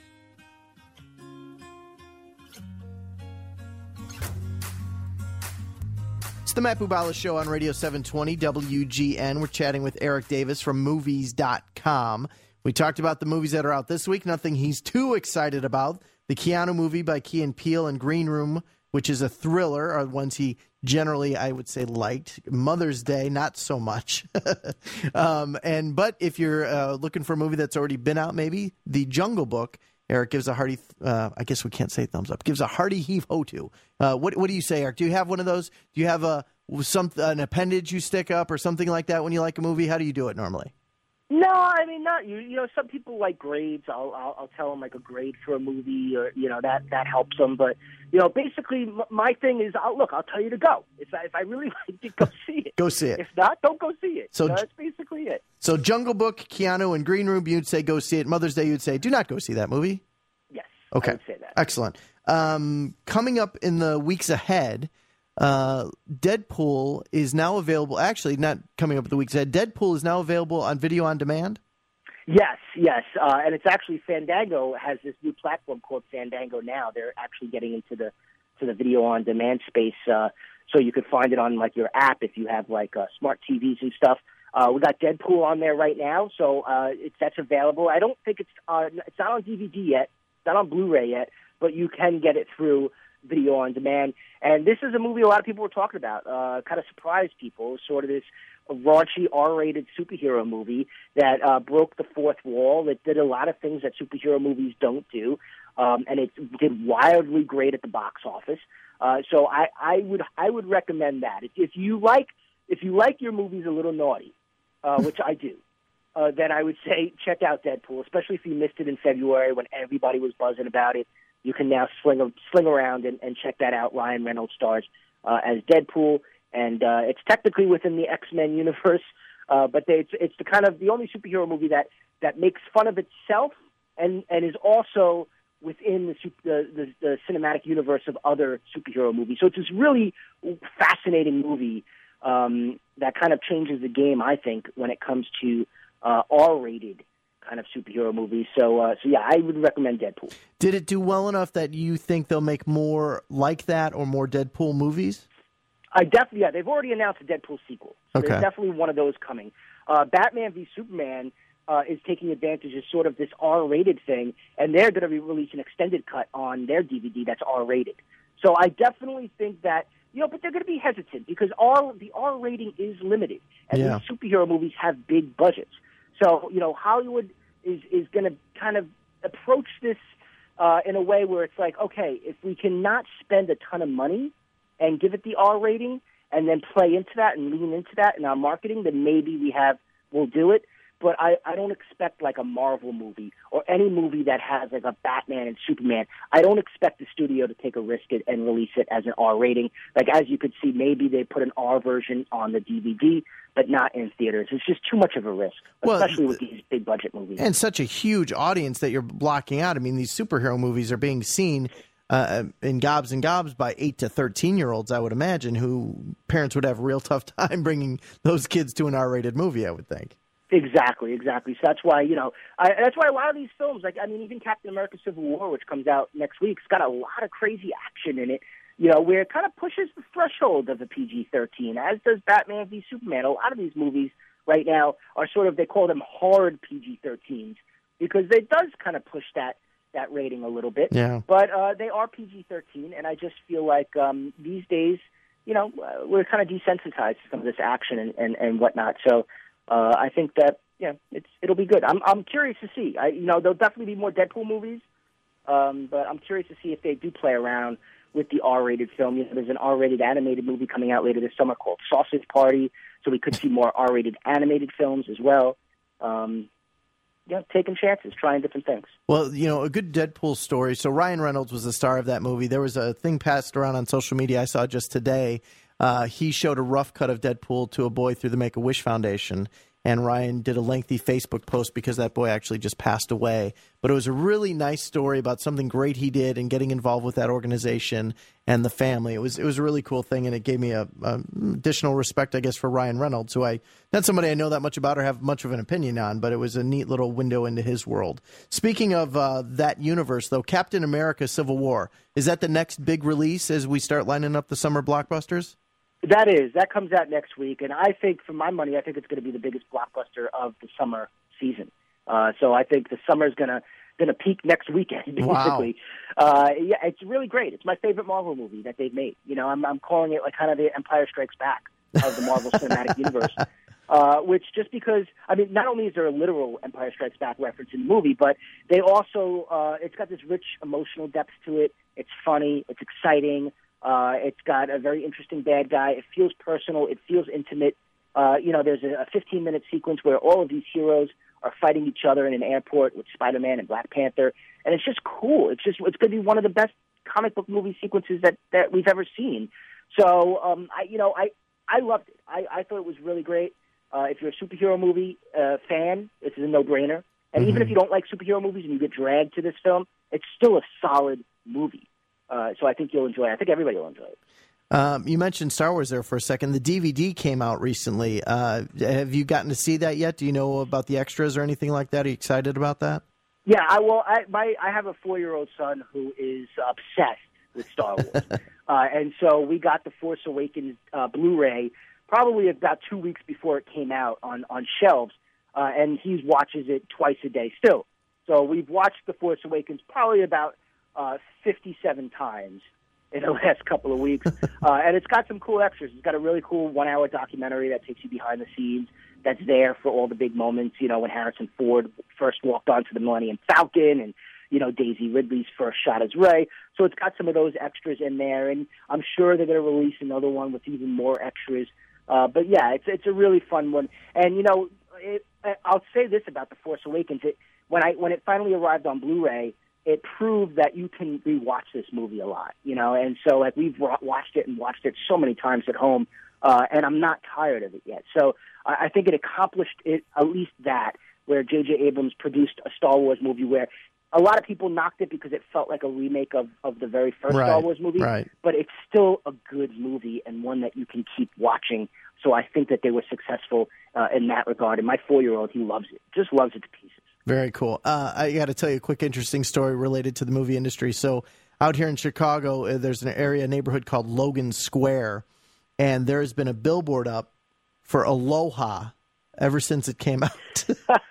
The Matt Bubala Show on Radio seven twenty W G N. We're chatting with Eric Davis from movies dot com. We talked about the movies that are out this week. Nothing he's too excited about. The Keanu movie by Key and Peele and Green Room, which is a thriller, are ones he generally, I would say, liked. Mother's Day, not so much. um, and But if you're uh, looking for a movie that's already been out, maybe, The Jungle Book, Eric gives a hearty, uh, I guess we can't say thumbs up, gives a hearty heave-ho to. Uh, what what do you say, Eric? Do you have one of those? Do you have a some an appendage you stick up or something like that when you like a movie? How do you do it normally? No, I mean, not you. You know, some people like grades. I'll, I'll I'll tell them like a grade for a movie, or you know that that helps them. But you know, basically, m- my thing is, I'll, look, I'll tell you to go. If I, if I really like it, go see it. Go see it. If not, don't go see it. So you know, that's basically it. So Jungle Book, Keanu, and Green Room, you'd say go see it. Mother's Day, you'd say do not go see that movie. Yes. Okay. I would say that. Excellent. Um, coming up in the weeks ahead, uh, Deadpool is now available. Actually, not coming up in the weeks ahead. Deadpool is now available on video on demand. Yes, yes, uh, and it's actually Fandango has this new platform called Fandango now. They're actually getting into the to the video on demand space, uh, so you could find it on like your app if you have like uh, smart T Vs and stuff. Uh, we got Deadpool on there right now, so uh, it's that's available. I don't think it's uh, it's not on D V D yet, it's not on Blu-ray yet, but you can get it through video on demand. And this is a movie a lot of people were talking about. Uh, kind of surprised people. Sort of this raunchy R-rated superhero movie that uh, broke the fourth wall. That did a lot of things that superhero movies don't do, um, and it did wildly great at the box office. Uh, so I, I would I would recommend that if, if you like if you like your movies a little naughty, uh, which I do. Uh, then I would say check out Deadpool, especially if you missed it in February when everybody was buzzing about it. You can now sling sling around and, and check that out. Ryan Reynolds stars uh, as Deadpool, and uh, it's technically within the X-Men universe, uh, but they, it's it's the kind of the only superhero movie that, that makes fun of itself and, and is also within the, the, the the cinematic universe of other superhero movies. So it's this really fascinating movie um, that kind of changes the game, I think, when it comes to uh, R-rated kind of superhero movies. So, uh, so yeah, I would recommend Deadpool. Did it do well enough that you think they'll make more like that or more Deadpool movies? I definitely, yeah, they've already announced a Deadpool sequel. So Okay. There's definitely one of those coming. Uh, Batman v Superman uh, is taking advantage of sort of this R-rated thing, and they're going to be releasing an extended cut on their D V D that's R-rated. So I definitely think that, you know, but they're going to be hesitant because R, the R rating is limited, and Yeah. these superhero movies have big budgets. So, you know, Hollywood is, is going to kind of approach this uh, in a way where it's like, okay, if we cannot spend a ton of money and give it the R rating and then play into that and lean into that in our marketing, then maybe we have, we'll do it. But I, I don't expect like a Marvel movie or any movie that has like a Batman and Superman. I don't expect the studio to take a risk and, and release it as an R rating. Like, as you could see, maybe they put an R version on the D V D, but not in theaters. It's just too much of a risk, Well, especially with these big budget movies. And such a huge audience that you're blocking out. I mean, these superhero movies are being seen uh, in gobs and gobs by eight to thirteen year olds, I would imagine, who parents would have a real tough time bringing those kids to an R-rated movie, I would think. Exactly, exactly. So that's why, you know, I, that's why a lot of these films, like, I mean, even Captain America Civil War, which comes out next week, it's got a lot of crazy action in it, you know, where it kind of pushes the threshold of the P G thirteen, as does Batman v Superman. A lot of these movies right now are sort of, they call them hard P G thirteens, because it does kind of push that, that rating a little bit. Yeah. But uh, they are P G thirteen, and I just feel like um, these days, you know, uh, we're kind of desensitized to some of this action and, and, and whatnot. So, Uh, I think that yeah, it's it'll be good. I'm I'm curious to see. I you know there'll definitely be more Deadpool movies, um, but I'm curious to see if they do play around with the R-rated film. You know, there's an R-rated animated movie coming out later this summer called Sausage Party, so we could see more R-rated animated films as well. Um, yeah, taking chances, trying different things. Well, you know, a good Deadpool story. So Ryan Reynolds was the star of that movie. There was a thing passed around on social media I saw just today. Uh, he showed a rough cut of Deadpool to a boy through the Make-A-Wish Foundation, and Ryan did a lengthy Facebook post because that boy actually just passed away. But it was a really nice story about something great he did and getting involved with that organization and the family. It was it was a really cool thing, and it gave me a, a additional respect, I guess, for Ryan Reynolds, who I not somebody I know that much about or have much of an opinion on, but it was a neat little window into his world. Speaking of uh, that universe, though, Captain America: Civil War, is that the next big release as we start lining up the summer blockbusters? That is. That comes out next week, and I think, for my money, I think it's going to be the biggest blockbuster of the summer season. Uh, so I think the summer is going to going to peak next weekend, basically. Wow. Uh, yeah, it's really great. It's my favorite Marvel movie that they've made. You know, I'm, I'm calling it like kind of the Empire Strikes Back of the Marvel Cinematic Universe. Uh, which just because, I mean, not only is there a literal Empire Strikes Back reference in the movie, but they also, uh, it's got this rich emotional depth to it. It's funny. It's exciting. Uh, it's got a very interesting bad guy. It feels personal. It feels intimate. Uh, you know, there's a fifteen-minute sequence where all of these heroes are fighting each other in an airport with Spider-Man and Black Panther, and it's just cool. It's just it's going to be one of the best comic book movie sequences that, that we've ever seen. So, um, I you know, I I loved it. I, I thought it was really great. Uh, if you're a superhero movie uh, fan, this is a no-brainer. And Mm-hmm. even if you don't like superhero movies and you get dragged to this film, it's still a solid movie. Uh, so I think you'll enjoy it. I think everybody will enjoy it. Um, you mentioned Star Wars there for a second. The D V D came out recently. Uh, have you gotten to see that yet? Do you know about the extras or anything like that? Are you excited about that? Yeah, I well, I my I have a four-year-old son who is obsessed with Star Wars, uh, and so we got the Force Awakens uh, Blu-ray probably about two weeks before it came out on on shelves, uh, and he watches it twice a day still. So we've watched the Force Awakens probably about uh, fifty-seven times in the last couple of weeks, uh, and it's got some cool extras. It's got a really cool one-hour documentary that takes you behind the scenes. That's there for all the big moments, you know, when Harrison Ford first walked onto the Millennium Falcon and, you know, Daisy Ridley's first shot as Rey. So it's got some of those extras in there, and I'm sure they're going to release another one with even more extras. Uh, but, yeah, it's it's a really fun one. And, you know, it, I'll say this about The Force Awakens. It, when I when it finally arrived on Blu-ray, it proved that you can rewatch this movie a lot, you know. And so, like, we've watched it and watched it so many times at home, uh, and I'm not tired of it yet. So I think it accomplished it, at least that, where J J. Abrams produced a Star Wars movie where a lot of people knocked it because it felt like a remake of, of the very first Right, Star Wars movie. right. But it's still a good movie and one that you can keep watching. So I think that they were successful uh, in that regard. And my four-year-old, he loves it, just loves it to pieces. Very cool. Uh, I got to tell you a quick, interesting story related to the movie industry. So out here in Chicago, uh, there's an area, a neighborhood called Logan Square. and there has been a billboard up for Aloha ever since it came out.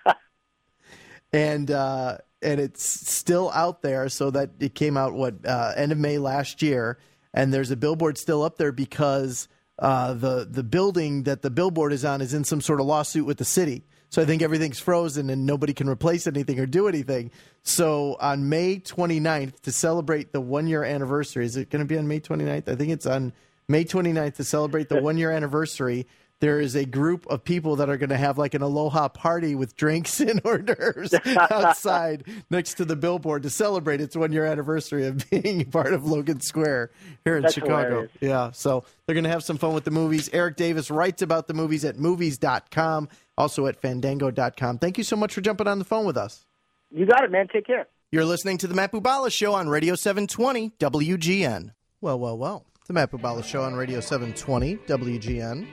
and uh, and it's still out there, so that it came out, what, uh, end of May last year, and there's a billboard still up there because uh, the, the building that the billboard is on is in some sort of lawsuit with the city. So I think everything's frozen and nobody can replace anything or do anything. So on May twenty-ninth, to celebrate the one-year anniversary, is it going to be on May twenty-ninth? I think it's on May twenty-ninth to celebrate the one-year anniversary. There is a group of people that are going to have like an Aloha party with drinks and hors d'oeuvres outside next to the billboard to celebrate its one-year anniversary of being part of Logan Square here in That's Chicago. hilarious. Yeah, so they're going to have some fun with the movies. Eric Davis writes about the movies at movies dot com, also at fandango dot com. Thank you so much for jumping on the phone with us. You got it, man. Take care. You're listening to the Matt Bubala Show on Radio seven twenty W G N. Well, well, well. The Matt Bubala Show on Radio seven twenty W G N.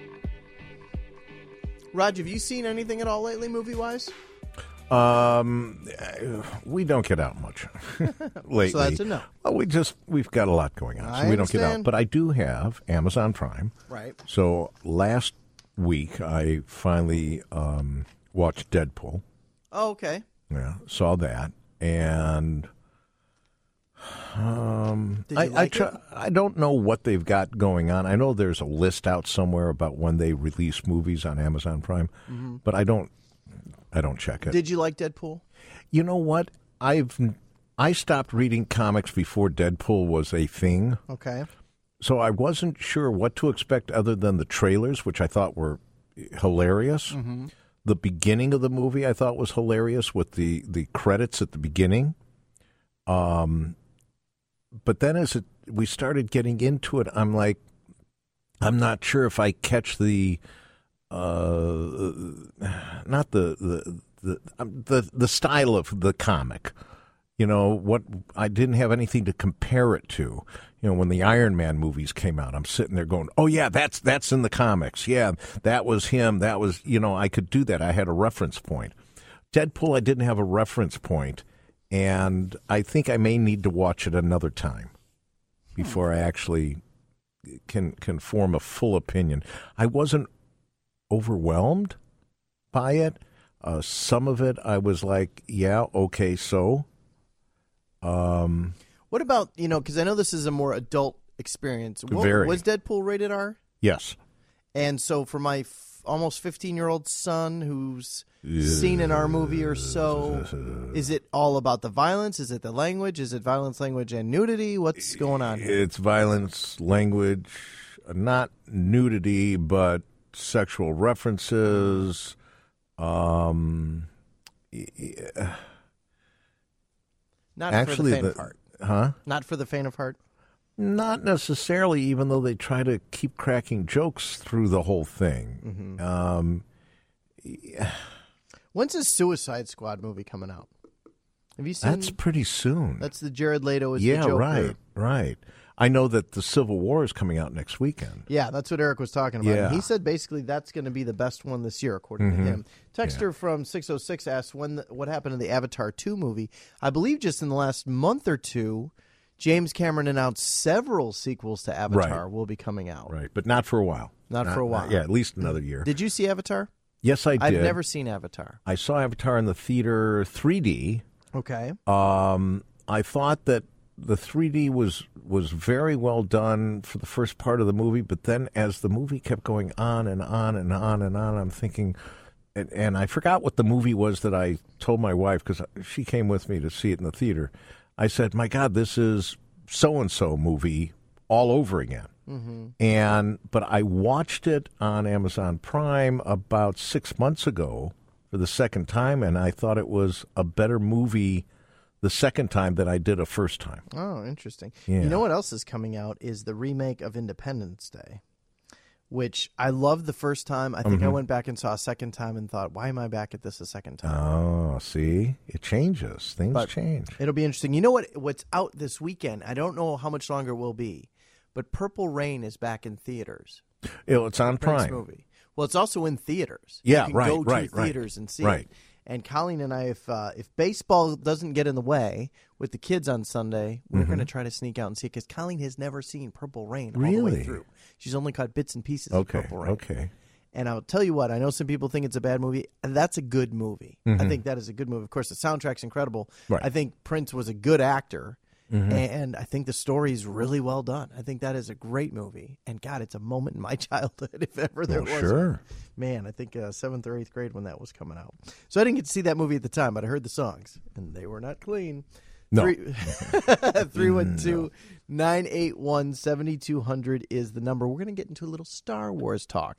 Raj, have you seen anything at all lately, movie-wise? Um, we don't get out much lately. So that's a no. Well, we just we've got a lot going on, so I we don't get out. understand. But I do have Amazon Prime. Right. So last week I finally um, watched Deadpool. Oh, okay. Yeah, saw that, and um, Did I you like I, it? try, I don't know what they've got going on. I know there's a list out somewhere about when they release movies on Amazon Prime, Mm-hmm. but I don't. I don't check it. Did you like Deadpool? You know what? I've I stopped reading comics before Deadpool was a thing, Okay. so I wasn't sure what to expect other than the trailers, which I thought were hilarious. Mm-hmm. The beginning of the movie I thought was hilarious with the, the credits at the beginning. Um, but then as it, we started getting into it, I'm like, I'm not sure if I catch the. Uh, not the the the, um, the the style of the comic, you know what? I didn't have anything to compare it to. You know, when the Iron Man movies came out, I'm sitting there going, "Oh yeah, that's that's in the comics. Yeah, that was him. That was you know, I could do that. I had a reference point." Deadpool, I didn't have a reference point, and I think I may need to watch it another time before I actually can can form a full opinion. I wasn't overwhelmed by it. Uh, some of it I was like, yeah, okay, so. Um, What about, you know, because I know this is a more adult experience. What, Very. Was Deadpool rated R? yes. And so for my f- almost fifteen-year-old son who's seen an R movie or so, is it all about the violence? Is it the language? Is it violence, language, and nudity? What's going on here? It's violence, language, not nudity, but sexual references. Um, yeah. Not Actually, for the faint the- of heart. huh? Not for the faint of heart. Not necessarily, even though they try to keep cracking jokes through the whole thing. Um, When's this Suicide Squad movie coming out? Have you seen? that's pretty soon. That's the Jared Leto as yeah, the Joker. right, right. I know that the Civil War is coming out next weekend. Yeah, that's what Eric was talking about. Yeah. He said basically that's going to be the best one this year, according Mm-hmm. to him. Texter from six oh six asked when the, what happened to the Avatar two movie. I believe just in the last month or two, James Cameron announced several sequels to Avatar Right. will be coming out. Right, but not for a while. Not for a while. yeah, at least another year. Did you see Avatar? yes, I did. I've never seen Avatar. I saw Avatar in the theater three D. Okay. Um, I thought that the three D was was very well done for the first part of the movie, but then as the movie kept going on and on and on and on, I'm thinking, and, and I forgot what the movie was that I told my wife because she came with me to see it in the theater. I said, "My God, this is so and so movie all over again." Mm-hmm. And but I watched it on Amazon Prime about six months ago for the second time, and I thought it was a better movie the second time than I did a first time. Oh, interesting. Yeah. You know what else is coming out is the remake of Independence Day, which I loved the first time. I think Mm-hmm. I went back and saw a second time and thought, why am I back at this a second time? Oh, see, it changes. Things But change. It'll be interesting. You know what? What's out this weekend? I don't know how much longer it will be, but Purple Rain is back in theaters. It- It's on Prince Prime. movie. Well, it's also in theaters. Yeah, you can right, go right, to right. theaters and see Right. it. And Colleen and I, if uh, if baseball doesn't get in the way with the kids on Sunday, we're Mm-hmm. going to try to sneak out and see it because Colleen has never seen Purple Rain all the Really? way through. She's only caught bits and pieces Okay. of Purple Rain. Okay. And I'll tell you what, I know some people think it's a bad movie. And that's a good movie. I think that is a good movie. Of course, the soundtrack's incredible. Right. I think Prince was a good actor. And I think the story is really well done. I think that is a great movie. And God, it's a moment in my childhood, if ever there Oh, was. sure. Man, I think uh, seventh or eighth grade when that was coming out. So I didn't get to see that movie at the time, but I heard the songs, and they were not clean. No. three one two, nine eight one, seven two zero zero is the number. We're going to get into a little Star Wars talk.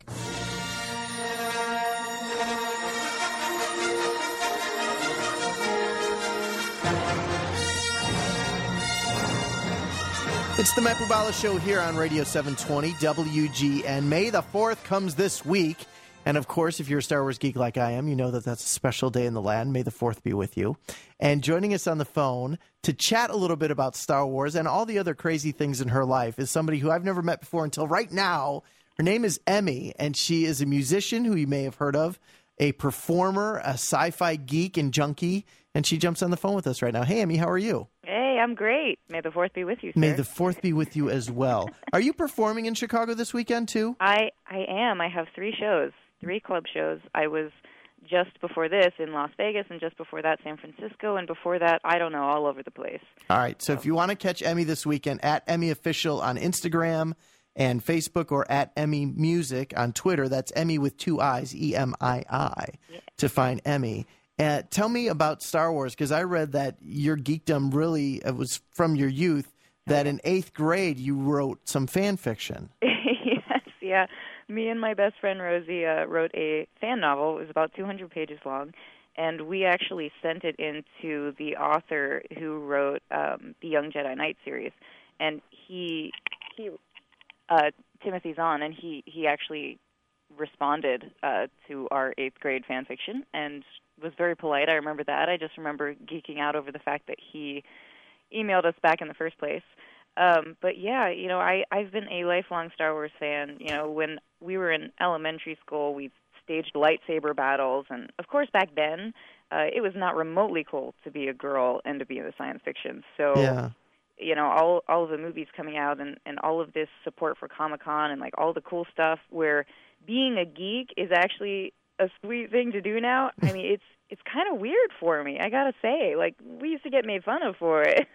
It's the Matt Bubala Show here on Radio seven twenty W G N. May the fourth comes this week. And, of course, if you're a Star Wars geek like I am, you know that that's a special day in the land. May the fourth be with you. And joining us on the phone to chat a little bit about Star Wars and all the other crazy things in her life is somebody who I've never met before until right now. Her name is Emmy, and she is a musician who you may have heard of, a performer, a sci-fi geek and junkie, and she jumps on the phone with us right now. Hey, Emmy, how are you? Hey, I'm great. May the fourth be with you, sir. May the fourth be with you as well. Are you performing in Chicago this weekend, too? I, I am. I have three shows, three club shows. I was just before this in Las Vegas, and just before that San Francisco, and before that, I don't know, all over the place. All right, so if you want to catch Emmy this weekend, at Emmy Official on Instagram and Facebook, or at Emmy Music on Twitter. That's Emmy with two I's, E M I I, Yeah. to find Emmy. Uh, tell me about Star Wars, because I read that your geekdom really it was from your youth, that in eighth grade you wrote some fan fiction. Yes, yeah. Me and my best friend Rosie uh, wrote a fan novel. It was about two hundred pages long, and we actually sent it into the author who wrote um, the Young Jedi Knight series. And he, he uh, Timothy Zahn, and he, he actually responded uh, to our eighth grade fan fiction and was very polite. I remember that. I just remember geeking out over the fact that he emailed us back in the first place. Um, but yeah, you know, I, I've been a lifelong Star Wars fan. You know, when we were in elementary school, we staged lightsaber battles. And of course, back then, uh, it was not remotely cool to be a girl and to be into science fiction. So, Yeah. you know, all, all of the movies coming out and, and all of this support for Comic-Con and like all the cool stuff where being a geek is actually a sweet thing to do now. I mean, it's, it's kind of weird for me, I gotta say. Like, we used to get made fun of for it.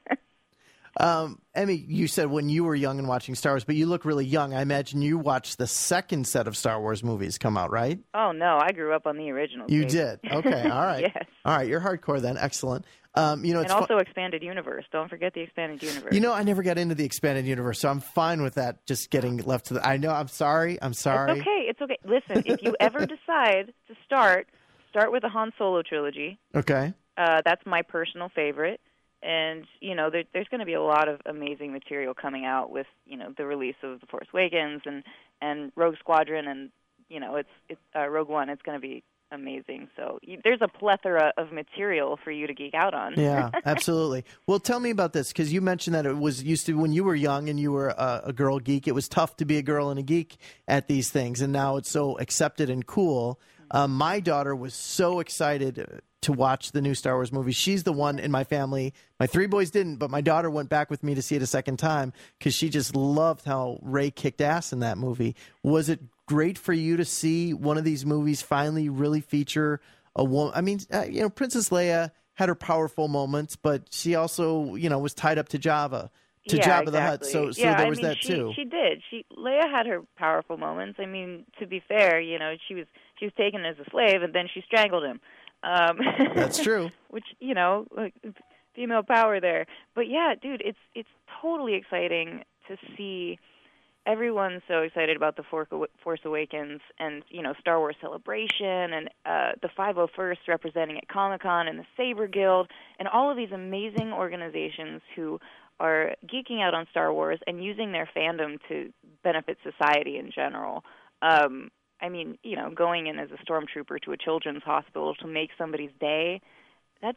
Um, Emmy, you said when you were young and watching Star Wars, but you look really young. I imagine you watched the second set of Star Wars movies come out, right? Oh, no, I grew up on the original. You tape. did. Okay, all right. Yes. All right, you're hardcore then. Excellent. Um, you know, And it's fu- also Expanded Universe. Don't forget the Expanded Universe. You know, I never got into the expanded universe, so I'm fine with that. Just getting left to the. I know. I'm sorry. I'm sorry. It's okay. It's okay. Listen, if you ever decide to start, start with the Han Solo trilogy. Okay. Uh, that's my personal favorite. And, you know, there, there's going to be a lot of amazing material coming out with, you know, the release of The Force Awakens and, and Rogue Squadron and, you know, it's, it's uh, Rogue One. It's going to be amazing. So you, there's a plethora of material for you to geek out on. Yeah, absolutely. Well, tell me about this, because you mentioned that it was used to when you were young and you were a, a girl geek. It was tough to be a girl and a geek at these things, and now it's so accepted and cool. Um, my daughter was so excited to watch the new Star Wars movie. She's the one in my family. My three boys didn't, but my daughter went back with me to see it a second time because she just loved how Rey kicked ass in that movie. Was it great for you to see one of these movies finally really feature a woman? I mean, uh, you know, Princess Leia had her powerful moments, but she also, you know, was tied up to Jabba, to yeah, Jabba the Hutt. exactly. So, so yeah, there I was mean, that she, too. She did. She Leia had her powerful moments. I mean, to be fair, you know, she was she was taken as a slave, and then she strangled him. Um, That's true. Which, you know, like, female power there. But yeah, dude, it's it's totally exciting to see everyone so excited about the Force Awakens and, you know, Star Wars Celebration and uh, the five oh first representing at Comic-Con and the Saber Guild and all of these amazing organizations who are geeking out on Star Wars and using their fandom to benefit society in general. Um, I mean, you know, going in as a stormtrooper to a children's hospital to make somebody's day, that's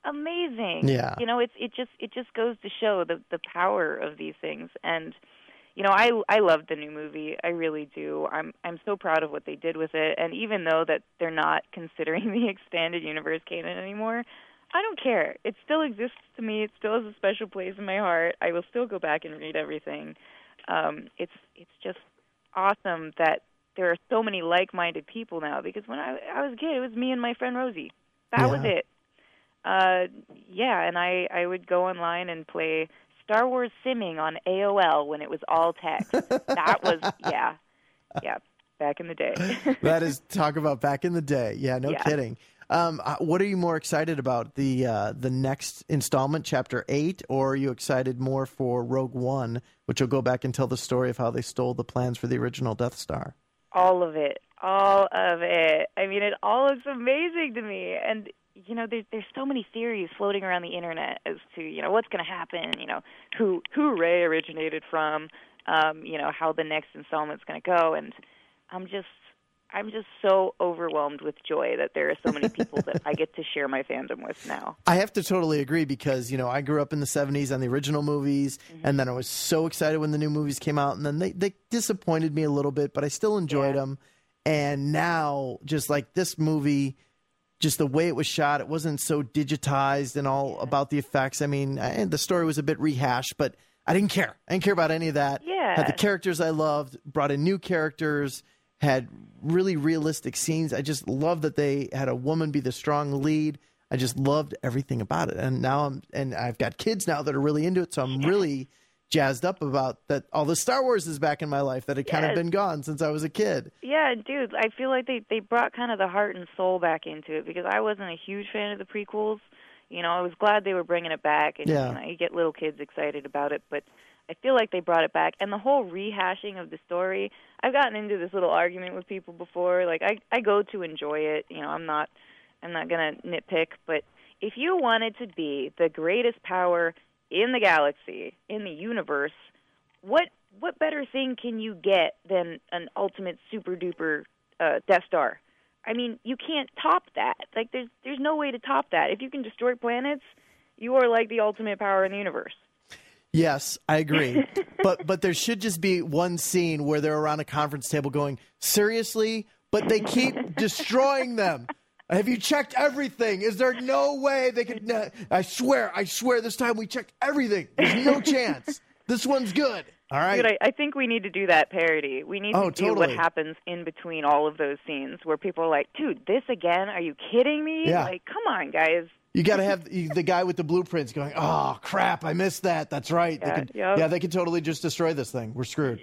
amazing. Yeah. You know, it's it just it just goes to show the the power of these things. And you know, I I love the new movie. I really do. I'm I'm so proud of what they did with it. And even though that they're not considering the expanded universe canon anymore, I don't care. It still exists to me. It still has a special place in my heart. I will still go back and read everything. Um, it's it's just awesome that there are so many like-minded people now. Because when I, I was a kid, it was me and my friend Rosie. That Yeah. was it. Uh, yeah, and I, I would go online and play Star Wars Simming on A O L when it was all text. That was, yeah, yeah, back in the day. That is, talk about back in the day. Yeah, no Yeah. kidding. Um, uh, what are you more excited about, the uh, the next installment, Chapter eight, or are you excited more for Rogue One, which will go back and tell the story of how they stole the plans for the original Death Star? All of it. All of it. I mean, it all looks amazing to me. And, you know, there's, there's so many theories floating around the Internet as to, you know, what's going to happen, you know, who, who Rey originated from, um, you know, how the next installment's going to go. And I'm just, I'm just so overwhelmed with joy that there are so many people that I get to share my fandom with now. I have to totally agree because, you know, I grew up in the seventies on the original movies, Mm-hmm. and then I was so excited when the new movies came out, and then they, they disappointed me a little bit, but I still enjoyed Yeah. them. And now, just like this movie, just the way it was shot, it wasn't so digitized and all about the effects. I mean, I, the story was a bit rehashed, but I didn't care. I didn't care about any of that. Yeah. Had the characters I loved, brought in new characters, had really realistic scenes. I just love that they had a woman be the strong lead. I just loved everything about it. And now I'm, and I've got kids now that are really into it, so I'm really jazzed up about that. All the Star Wars is back in my life that had kind of Yes. been gone since I was a kid. Yeah, dude, I feel like they, they brought kind of the heart and soul back into it because I wasn't a huge fan of the prequels. You know, I was glad they were bringing it back, and Yeah. you know, you get little kids excited about it, but I feel like they brought it back. And the whole rehashing of the story, I've gotten into this little argument with people before. Like, I, I go to enjoy it. You know, I'm not, I'm not going to nitpick, but if you wanted to be the greatest power in the galaxy, in the universe, what what better thing can you get than an ultimate super duper uh, Death Star? I mean, you can't top that. Like, there's there's no way to top that. If you can destroy planets, you are like the ultimate power in the universe. Yes, I agree. but but there should just be one scene where they're around a conference table going, seriously? But they keep destroying them. Have you checked everything? Is there no way they could? No, I swear, I swear this time we checked everything. There's no chance. This one's good. All right. Dude, I, I think we need to do that parody. We need to Oh, do totally. what happens in between all of those scenes where people are like, dude, this again? Are you kidding me? Yeah. Like, come on, guys. You got to have the the guy with the blueprints going, oh, crap, I missed that. That's right. Yeah, they could, yep. yeah, they could totally just destroy this thing. We're screwed.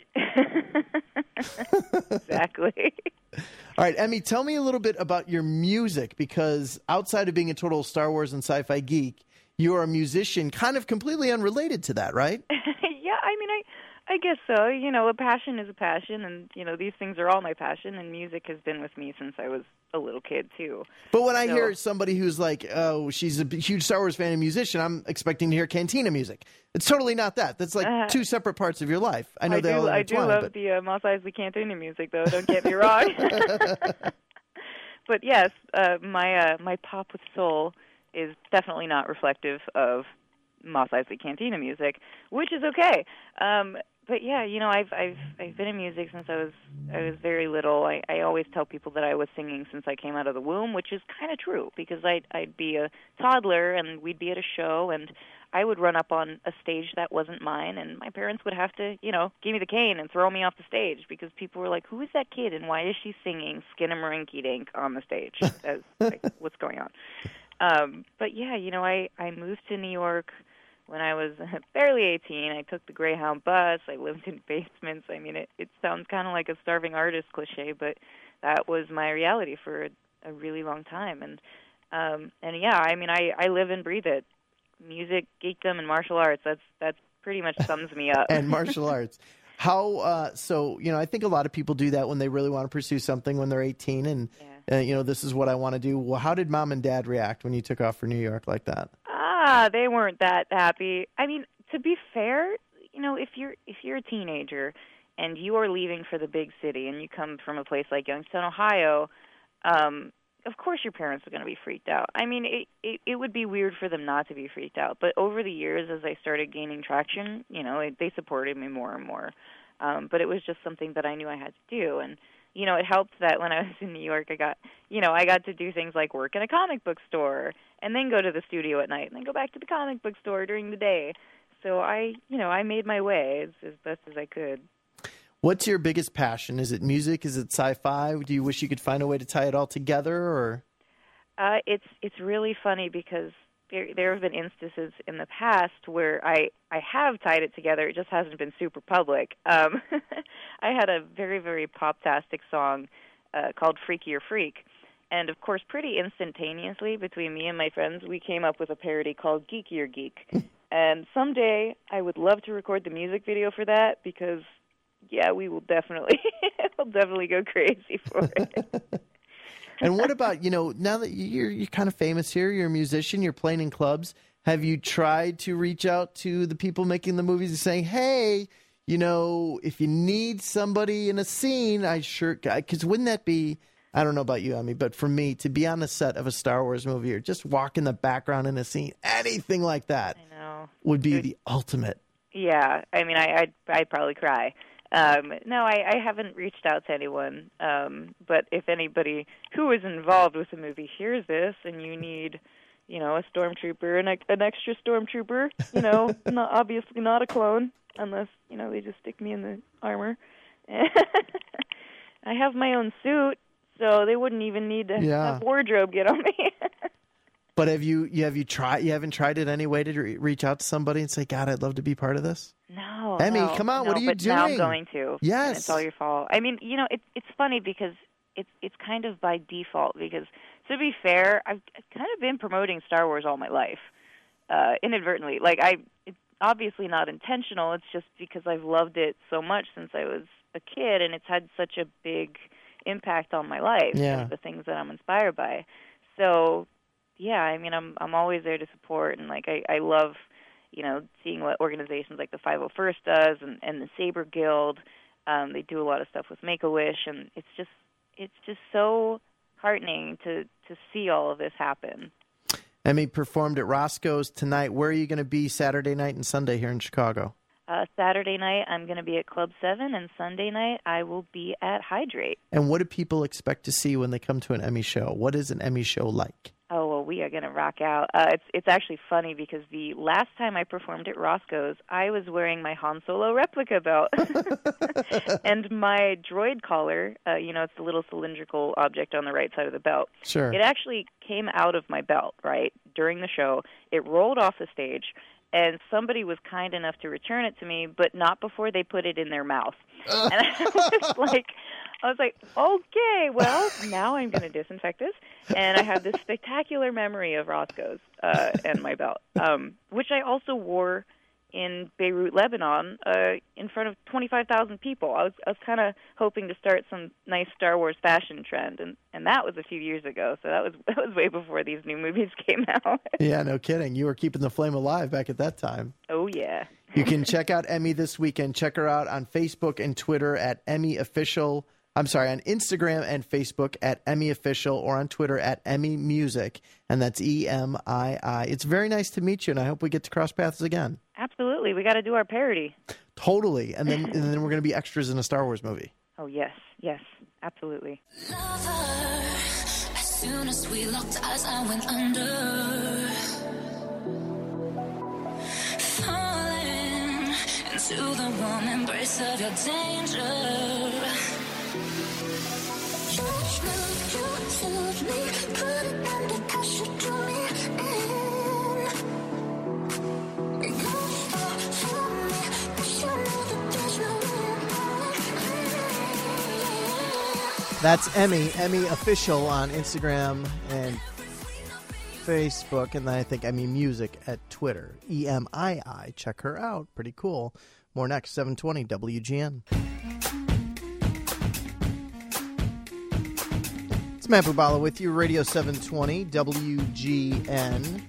Exactly. All right, Emmy, tell me a little bit about your music, because outside of being a total Star Wars and sci-fi geek, you are a musician kind of completely unrelated to that, right? Yeah, I mean, I I guess so. You know, a passion is a passion, and, you know, these things are all my passion, and music has been with me since I was a little kid, too. But when I So- hear somebody who's like, oh, she's a b- huge Star Wars fan and musician, I'm expecting to hear Cantina music. It's totally not that. That's like Uh, two separate parts of your life. I know I they do, all I do intertwine, love but the uh, Mos Eisley Cantina music, though. Don't get me wrong. But yes, uh, my uh, my pop with soul is definitely not reflective of Mos Eisley Cantina music, which is okay. Um, but yeah, you know, I've I've I've been in music since I was I was very little. I, I always tell people that I was singing since I came out of the womb, which is kind of true because I'd I'd be a toddler and we'd be at a show and I would run up on a stage that wasn't mine, and my parents would have to, you know, give me the cane and throw me off the stage because people were like, "Who is that kid, and why is she singing Skinnamarink Dink on the stage? As, like, what's going on?" Um, but yeah, you know, I I moved to New York when I was barely eighteen. I took the Greyhound bus. I lived in basements. I mean, it it sounds kind of like a starving artist cliche, but that was my reality for a, a really long time. And um, and yeah, I mean, I I live and breathe it. Music, geekdom, and martial arts. That's that's pretty much sums me up. and martial arts. How, uh, so, you know, I think a lot of people do that when they really want to pursue something when they're eighteen and, Yeah. uh, you know, this is what I want to do. Well, how did mom and dad react when you took off for New York like that? Ah, they weren't that happy. I mean, to be fair, you know, if you're if you're a teenager and you are leaving for the big city and you come from a place like Youngstown, Ohio, um, of course your parents are going to be freaked out. I mean, it, it it would be weird for them not to be freaked out. But over the years, as I started gaining traction, you know, it, they supported me more and more. Um, but it was just something that I knew I had to do. And, you know, it helped that when I was in New York, I got, you know, I got to do things like work in a comic book store and then go to the studio at night and then go back to the comic book store during the day. So I, you know, I made my way as, as best as I could. What's your biggest passion? Is it music? Is it sci-fi? Do you wish you could find a way to tie it all together? Or uh, it's it's really funny because there there have been instances in the past where I, I have tied it together. It just hasn't been super public. Um, I had a very, very pop-tastic song uh, called Freakier Freak. And, of course, pretty instantaneously between me and my friends, we came up with a parody called Geekier Geek. And someday I would love to record the music video for that because, yeah, we will definitely we'll definitely go crazy for it. And what about, you know, now that you're you're kind of famous here, you're a musician, you're playing in clubs, have you tried to reach out to the people making the movies and saying, hey, you know, if you need somebody in a scene, I sure, because wouldn't that be, I don't know about you, Emmy, but for me, to be on the set of a Star Wars movie or just walk in the background in a scene, anything like that I know. would be It would, the ultimate. Yeah, I mean, I, I'd, I'd probably cry. Um, no, I, I haven't reached out to anyone, um, but if anybody who is involved with the movie hears this and you need, you know, a stormtrooper, an, an extra stormtrooper, you know, not, obviously not a clone, unless, you know, they just stick me in the armor. I have my own suit, so they wouldn't even need to Yeah. have wardrobe get on me. But have you, you have you tried? You haven't tried it any way to re- reach out to somebody and say, "God, I'd love to be part of this." No, Emmy, no, come on, no, what are you but Now I'm doing? going to. Yes. And it's all your fault. I mean, you know, it's it's funny because it's it's kind of by default. Because to be fair, I've kind of been promoting Star Wars all my life, uh, inadvertently. Like I, it's obviously not intentional. It's just because I've loved it so much since I was a kid, and it's had such a big impact on my life Yeah. and the things that I'm inspired by. So. Yeah, I mean, I'm I'm always there to support, and like I, I love, you know, seeing what organizations like the five oh first does, and, and the Saber Guild. Um, they do a lot of stuff with Make-A-Wish, and it's just it's just so heartening to to see all of this happen. Emmy performed at Roscoe's tonight. Where are you going to be Saturday night and Sunday here in Chicago? Uh, Saturday night, I'm going to be at Club Seven, and Sunday night, I will be at Hydrate. And what do people expect to see when they come to an Emmy show? What is an Emmy show like? Oh, well, we are going to rock out. Uh, it's it's actually funny because the last time I performed at Roscoe's, I was wearing my Han Solo replica belt. And my droid collar, uh, you know, it's the little cylindrical object on the right side of the belt. Sure. It actually came out of my belt, right, during the show. It rolled off the stage, and somebody was kind enough to return it to me, but not before they put it in their mouth. And I was like... I was like, okay, well, now I'm going to disinfect this. And I have this spectacular memory of Roscoe's uh, and my belt, um, which I also wore in Beirut, Lebanon, uh, in front of twenty-five thousand people. I was I was kind of hoping to start some nice Star Wars fashion trend, and, and that was a few years ago. So that was that was way before these new movies came out. Yeah, no kidding. You were keeping the flame alive back at that time. Oh, yeah. You can check out Emmy this weekend. Check her out on Facebook and Twitter at Emmy Official. I'm sorry, on Instagram and Facebook at Emmy Official, or on Twitter at Emmy Music, and that's E M I I. It's very nice to meet you, and I hope we get to cross paths again. Absolutely. We got to do our parody. Totally. And then and then we're going to be extras in a Star Wars movie. Oh, yes. Yes. Absolutely. Lover, as soon as we locked eyes, I went under. Falling into the warm embrace of your danger. You move, you soothe me, put it under pressure, draw me in. Go far from me, but you know that there's no way. That's Emmy, Emmy Official on Instagram and Facebook, and then I think Emmy Music at Twitter. E M I I. Check her out. Pretty cool. More next, seven twenty W G N. It's Matt Bubala with you, Radio seven twenty W G N.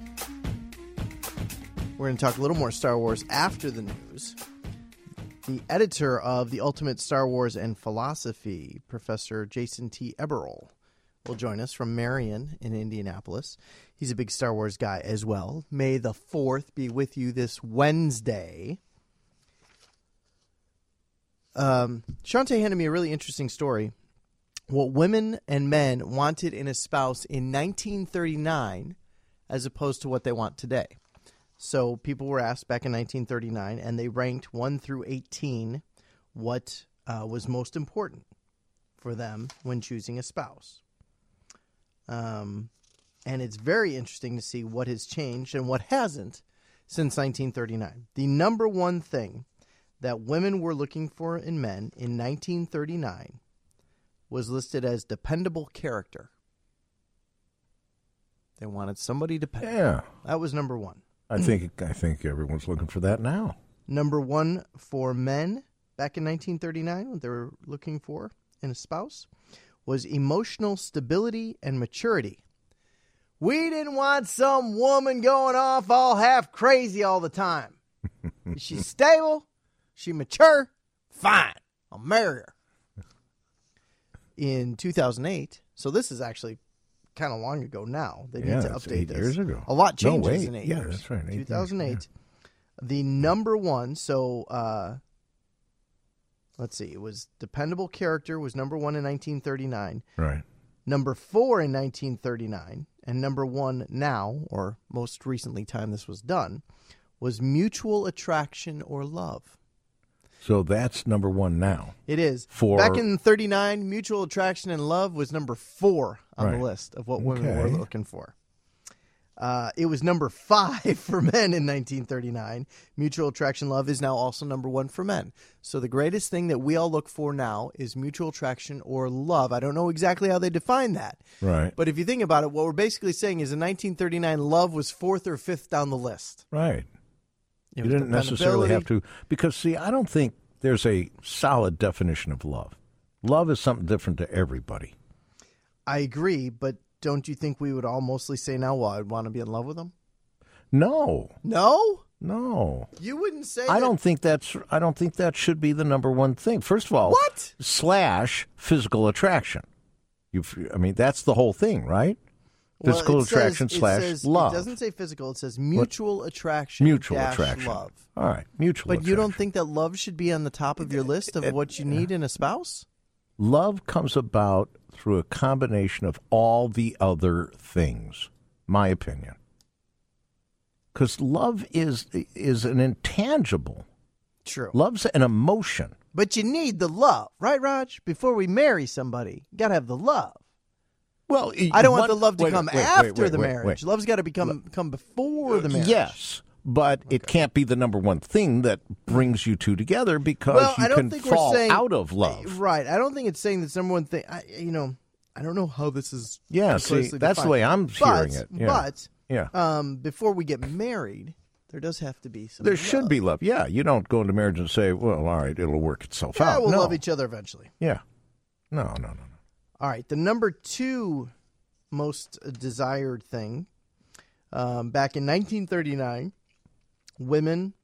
We're going to talk a little more Star Wars after the news. The editor of The Ultimate Star Wars and Philosophy, Professor Jason T. Eberl, will join us from Marion in Indianapolis. He's a big Star Wars guy as well. May the fourth be with you this Wednesday. um, Shantae handed me a really interesting story. What women and men wanted in a spouse in nineteen thirty-nine as opposed to what they want today. So people were asked back in nineteen thirty-nine, and they ranked one through eighteen what uh, was most important for them when choosing a spouse. Um, and it's very interesting to see what has changed and what hasn't since nineteen thirty-nine. The number one thing that women were looking for in men in nineteen thirty-nine was listed as dependable character. They wanted somebody dependable. Yeah. That was number one. I think I think everyone's looking for that now. Number one for men back in nineteen thirty-nine, what they were looking for in a spouse, was emotional stability and maturity. We didn't want some woman going off all half crazy all the time. She's stable. She mature. Fine. I'll marry her. In two thousand eight, so this is actually kind of long ago now. They Yeah, need to that's update eight this. years ago. A lot No, changes wait. in eight Yeah, years. that's right, eight years, two thousand eight. The number one, so uh, let's see, it was dependable character was number one in nineteen thirty-nine. Right. Number four in nineteen thirty-nine, and number one now, or most recently time this was done, was mutual attraction or love. So that's number one now. It is. For- Back in thirty-nine, mutual attraction and love was number four on Right. the list of what women Okay. were looking for. Uh, it was number five for men in nineteen thirty-nine. Mutual attraction love is now also number one for men. So the greatest thing that we all look for now is mutual attraction or love. I don't know exactly how they define that. Right. But if you think about it, what we're basically saying is in nineteen thirty-nine, love was fourth or fifth down the list. Right. It You was didn't necessarily have dependability. to, because, see, I don't think there's a solid definition of love. Love is something different to everybody. I agree, but don't you think we would all mostly say now, well, I'd want to be in love with them? No, No? no. You wouldn't say I that- don't think that's. I don't think that should be the number one thing. First of all, What? slash physical attraction. You, I mean, that's the whole thing, right? Well, Physical it says- attraction it slash says- love. It doesn't say physical. It says mutual attraction Mutual dash attraction. love. All right, mutual. But you don't attraction. think that love should be on the top of your list of what you need in a spouse? Love comes about through a combination of all the other things, my opinion. Because love is is an intangible. True. Love's an emotion. But you need the love, right, Raj? Before we marry somebody, you got to have the love. Well, I don't want one- the love to wait, come wait, wait, after wait, the wait, marriage. wait. Love's got to become come before the marriage. Yes, but it can't be the number one thing that brings you two together because Well, you I don't can think fall we're saying out of love. Right. I don't think it's saying that's number one thing. I, you know, I don't know how this is. Yeah, see, precisely that's the defined. way I'm But- hearing it. Yeah. But Yeah. um, before we get married, there does have to be some. There love. should be love. Yeah, you don't go into marriage and say, "Well, all right, it'll work itself Yeah, out." we'll no. love each other eventually. Yeah. No, no, no, no. All right. The number two most desired thing um, back in nineteen thirty-nine, women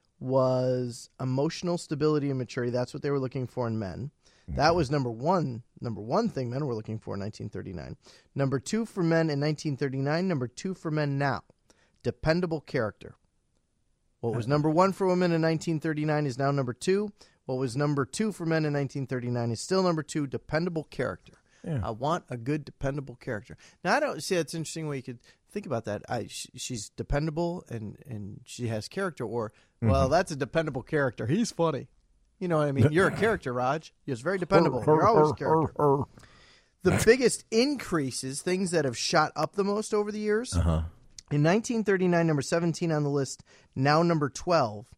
was emotional stability and maturity. That's what they were looking for in men. That was number one. Number one thing men were looking for in nineteen thirty-nine. Number two for men in nineteen thirty-nine. Number two for men now. Dependable character. What was number one for women in nineteen thirty-nine is now number two. What was number two for men in nineteen thirty-nine is still number two. Dependable character. Yeah. I want a good, dependable character. Now, I don't see that's interesting way you could think about that. I, sh- she's dependable and, and she has character, or, well, that's a dependable character. He's funny. You know what I mean? You're a character, Raj. You're very dependable. You're always a character. The biggest increases, things that have shot up the most over the years, Uh-huh. in nineteen thirty-nine, number seventeen on the list, now number twelve.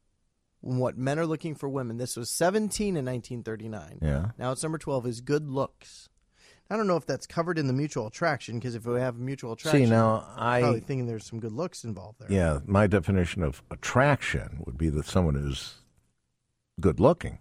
What men are looking for women. This was seventeen in nineteen thirty-nine. Yeah. Now it's number twelve is good looks. I don't know if that's covered in the mutual attraction, because if we have mutual attraction, See, now, I'm probably I thinking there's some good looks involved there. yeah, my definition of attraction would be that someone is good looking.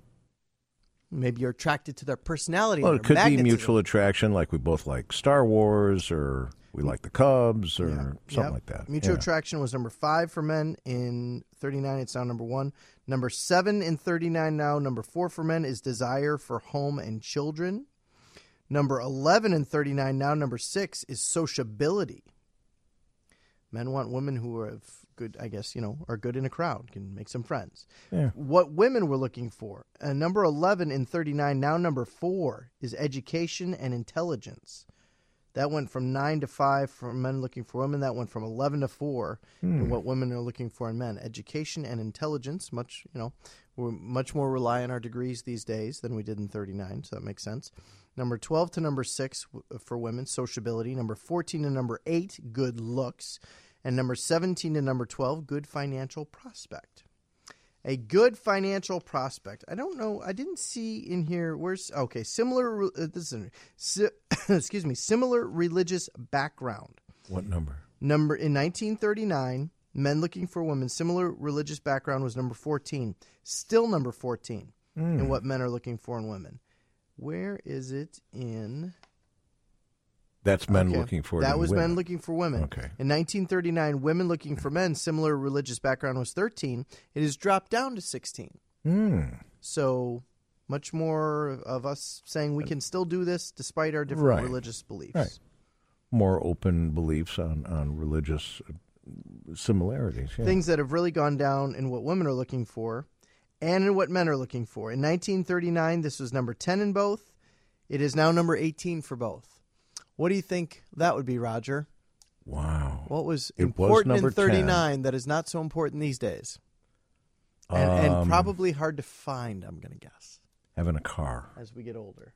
Maybe you're attracted to their personality. Well, and it their could be magnetism. mutual attraction, like we both like Star Wars, or we like the Cubs, or Yeah. something Yep. like that. Mutual Yeah. attraction was number five for men in thirty-nine. It's now number one. Number seven in thirty-nine now. Number four for men is desire for home and children. Number eleven in thirty-nine now. Number six is sociability. Men want women who have good, I guess, you know, are good in a crowd, can make some friends. Yeah. What women were looking for. Uh, number eleven in thirty-nine, now number four, is education and intelligence. That went from nine to five for men looking for women. That went from eleven to four Hmm. in what women are looking for in men. Education and intelligence, much, you know, we much more rely on our degrees these days than we did in thirty-nine, so that makes sense. Number twelve to number six for women, sociability. Number fourteen to number eight, good looks. And number seventeen to number twelve, good financial prospect. A good financial prospect. I don't know. I didn't see in here. Where's okay? Similar. Uh, this is si, excuse me. Similar religious background. What number? Number in nineteen thirty-nine. Men looking for women. Similar religious background was number fourteen. Still number fourteen Mm. in what men are looking for in women. Where is it in? That's men Okay. looking for it That in was women. men looking for women. Okay. In nineteen thirty-nine, women looking for men, similar religious background was thirteen. It has dropped down to sixteen. Mm. So much more of us saying we can still do this despite our different Right. religious beliefs. Right. More open beliefs on, on religious uh, similarities. Yeah. Things that have really gone down in what women are looking for and in what men are looking for. In nineteen thirty-nine, this was number ten in both. It is now number eighteen for both. What do you think that would be, Roger? Wow. What was It was important number in thirty-nine that is not so important these days? And, and Um, probably hard to find, I'm going to guess, Having a car. as we get older.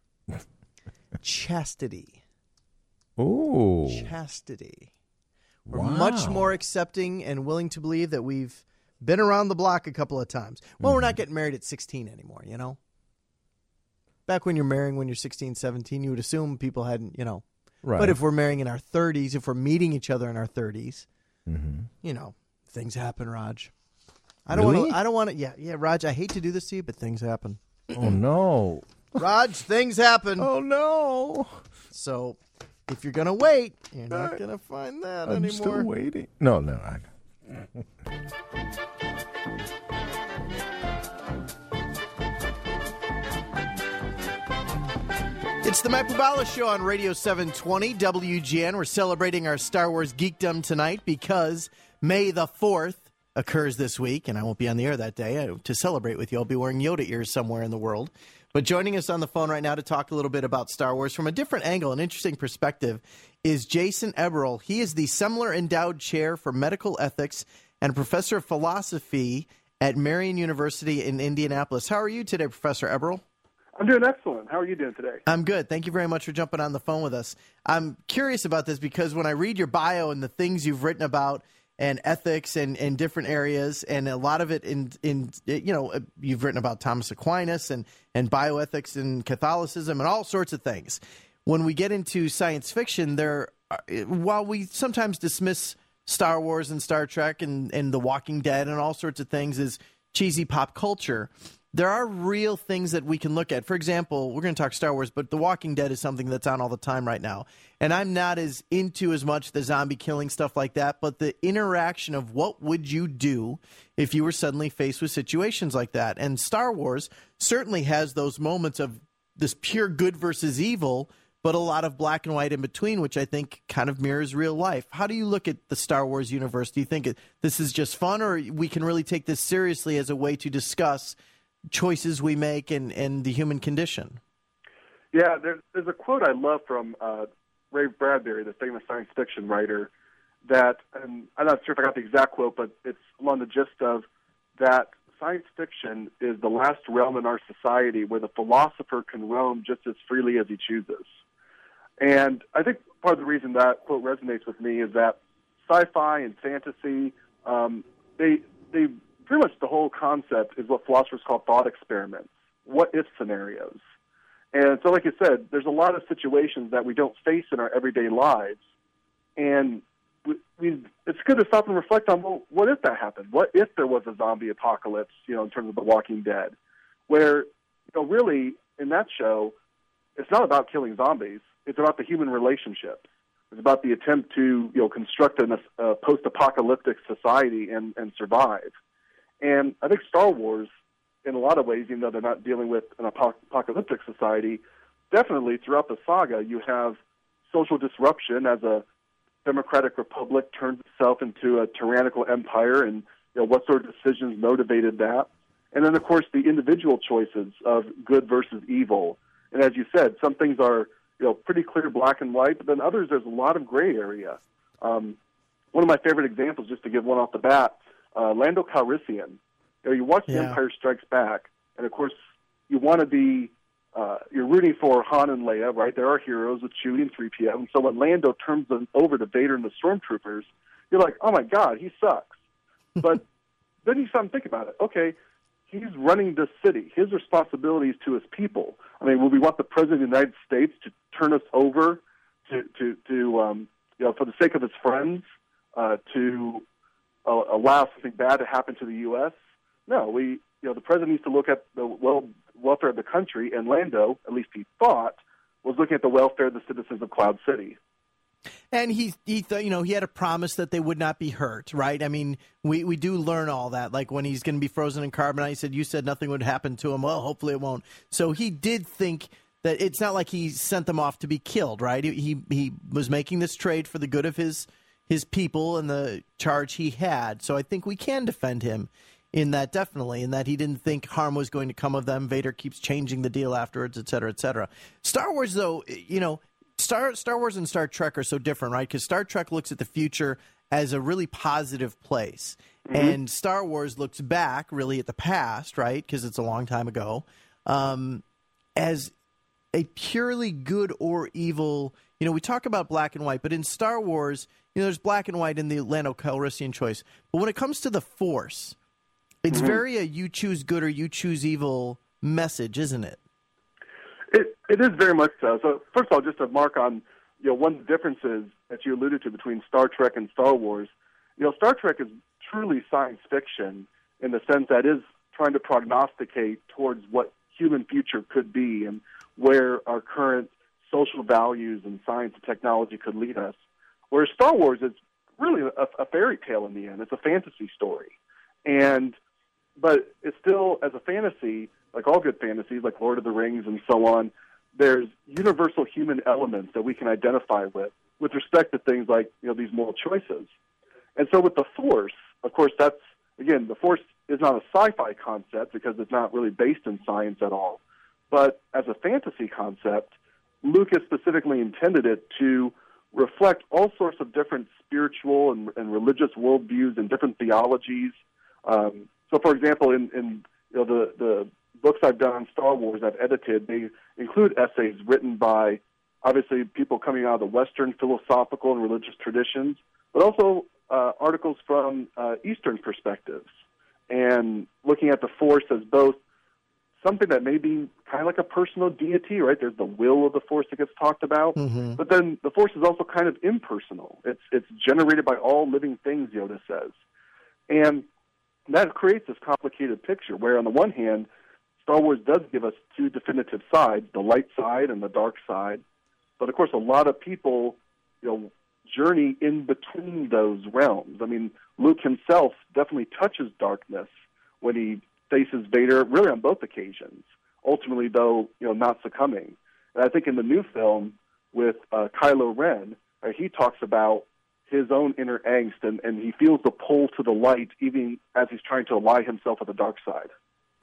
Chastity. Ooh. Chastity. We're Wow. much more accepting and willing to believe that we've been around the block a couple of times. Well, we're not getting married at sixteen anymore, you know? Back when you're marrying when you're sixteen, seventeen, you would assume people hadn't, you know. Right. But if we're marrying in our thirties, if we're meeting each other in our thirties, Mhm. you know, things happen, Raj. I don't Really? want to. I don't want to. Yeah, yeah, Raj. I hate to do this to you, but things happen. Oh, no. Raj, things happen. Oh, no. So, if you're gonna wait, you're not gonna find that I'm anymore. still waiting. No, no. I... It's the Matt Bubala Show on Radio seven twenty W G N. We're celebrating our Star Wars geekdom tonight because May the fourth occurs this week, and I won't be on the air that day. I, to celebrate with you, I'll be wearing Yoda ears somewhere in the world. But joining us on the phone right now to talk a little bit about Star Wars from a different angle, an interesting perspective, is Jason Eberl. He is the Semler Endowed Chair for Medical Ethics and Professor of Philosophy at Marion University in Indianapolis. How are you today, Professor Eberl? I'm doing excellent. How are you doing today? I'm good. Thank you very much for jumping on the phone with us. I'm curious about this because when I read your bio and the things you've written about and ethics and, and different areas, and a lot of it in, in you know, you've written about Thomas Aquinas and, and bioethics and Catholicism and all sorts of things. When we get into science fiction, there, are, while we sometimes dismiss Star Wars and Star Trek and, and The Walking Dead and all sorts of things as cheesy pop culture, there are real things that we can look at. For example, we're going to talk Star Wars, but The Walking Dead is something that's on all the time right now. And I'm not as into as much the zombie killing stuff like that, but the interaction of what would you do if you were suddenly faced with situations like that. And Star Wars certainly has those moments of this pure good versus evil, but a lot of black and white in between, which I think kind of mirrors real life. How do you look at the Star Wars universe? Do you think it, this is just fun, or we can really take this seriously as a way to discuss choices we make and, and the human condition? Yeah, there's, there's a quote I love from uh, Ray Bradbury, the famous science fiction writer, that, and I'm not sure if I got the exact quote, but it's along the gist of that science fiction is the last realm in our society where the philosopher can roam just as freely as he chooses. And I think part of the reason that quote resonates with me is that sci-fi and fantasy, um, they they pretty much the whole concept is what philosophers call thought experiments, what-if scenarios. And so, like you said, there's a lot of situations that we don't face in our everyday lives, and we, we, it's good to stop and reflect on, well, what if that happened? What if there was a zombie apocalypse, you know, in terms of The Walking Dead, where, you know, really, in that show, it's not about killing zombies. It's about the human relationships. It's about the attempt to, you know, construct a, a post-apocalyptic society and, and survive. And I think Star Wars, in a lot of ways, even though they're not dealing with an apoc- apocalyptic society, definitely throughout the saga you have social disruption as a democratic republic turns itself into a tyrannical empire, and you know, what sort of decisions motivated that. And then, of course, the individual choices of good versus evil. And as you said, some things are you know pretty clear, black and white, but then others, there's a lot of gray area. Um, one of my favorite examples, just to give one off the bat, uh, Lando Calrissian. You know, you watch The Yeah. Empire Strikes Back, and of course, you want to be, uh, you're rooting for Han and Leia, right? There are heroes with Chewie and three P O, and so when Lando turns them over to Vader and the Stormtroopers, you're like, oh my God, he sucks. But then you start to think about it. Okay, he's running this city. His responsibility is to his people. I mean, would we want the President of the United States to turn us over to, to, to um, you know, for the sake of his friends, uh, to uh, allow something bad to happen to the U S? No, we, you know, the President needs to look at the well, welfare of the country, and Lando, at least he thought, was looking at the welfare of the citizens of Cloud City. And he, he th- you know, he had a promise that they would not be hurt, right? I mean, we, we do learn all that. Like when he's going to be frozen in carbonite, he said, you said nothing would happen to him. Well, hopefully it won't. So he did think that it's not like he sent them off to be killed, right? He he, he was making this trade for the good of his his people and the charge he had. So I think we can defend him in that, definitely, in that he didn't think harm was going to come of them. Vader keeps changing the deal afterwards, et cetera, et cetera. Star Wars, though, you know, Star Star Wars and Star Trek are so different, right? Because Star Trek looks at the future as a really positive place, mm-hmm. and Star Wars looks back really at the past, right? Because it's a long time ago, um, as a purely good or evil. You know, we talk about black and white, but in Star Wars, you know, there's black and white in the Lando Calrissian choice. But when it comes to the Force, it's mm-hmm. very a you choose good or you choose evil message, isn't it? It, it is very much so. So first of all, just to mark on, you know, one of the differences that you alluded to between Star Trek and Star Wars, you know, Star Trek is truly science fiction in the sense that it is trying to prognosticate towards what human future could be and where our current social values and science and technology could lead us. Whereas Star Wars is really a, a fairy tale in the end. It's a fantasy story. And, but it's still, as a fantasy, like all good fantasies, like Lord of the Rings and so on, there's universal human elements that we can identify with, with respect to things like, you know, these moral choices. And so with the Force, of course, that's, again, the Force is not a sci-fi concept because it's not really based in science at all. But as a fantasy concept, Lucas specifically intended it to reflect all sorts of different spiritual and, and religious worldviews and different theologies. Um, so, for example, in, in you know, the, the books I've done on Star Wars I've edited, they include essays written by, obviously, people coming out of the Western philosophical and religious traditions, but also uh, articles from uh, Eastern perspectives, and looking at the Force as both something that may be kind of like a personal deity, right? There's the will of the Force that gets talked about, mm-hmm. but then the Force is also kind of impersonal. It's it's generated by all living things, Yoda says. And that creates this complicated picture where, on the one hand, Star Wars does give us two definitive sides, the light side and the dark side. But, of course, a lot of people, you know, journey in between those realms. I mean, Luke himself definitely touches darkness when he faces Vader, really on both occasions. Ultimately, though, you know, not succumbing. And I think in the new film with uh, Kylo Ren, uh, he talks about his own inner angst, and, and he feels the pull to the light even as he's trying to ally himself with the dark side.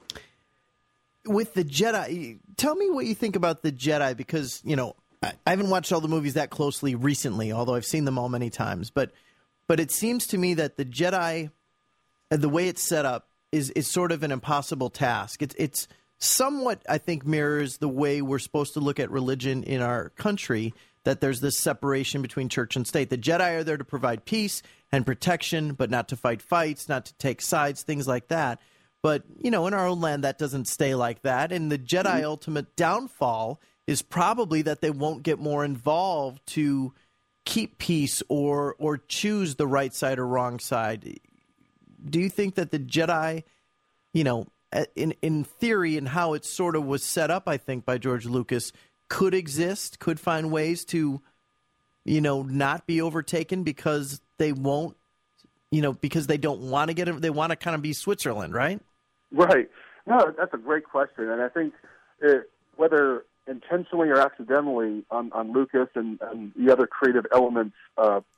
With the Jedi, tell me what you think about the Jedi, because, you know, I, I haven't watched all the movies that closely recently, although I've seen them all many times. But but it seems to me that the Jedi, the way it's set up, is is sort of an impossible task. It's it's somewhat, I think, mirrors the way we're supposed to look at religion in our country, that there's this separation between church and state. The Jedi are there to provide peace and protection, but not to fight fights, not to take sides, things like that. But, you know, in our own land, that doesn't stay like that. And the Jedi mm-hmm. ultimate downfall is probably that they won't get more involved to keep peace or or choose the right side or wrong side. Do you think that the Jedi, you know, in in theory and how it sort of was set up, I think, by George Lucas, could exist, could find ways to, you know, not be overtaken because they won't, you know, because they don't want to get it, they want to kind of be Switzerland, right? Right. No, that's a great question. And I think it, whether intentionally or accidentally on, on Lucas and, and the other creative elements uh,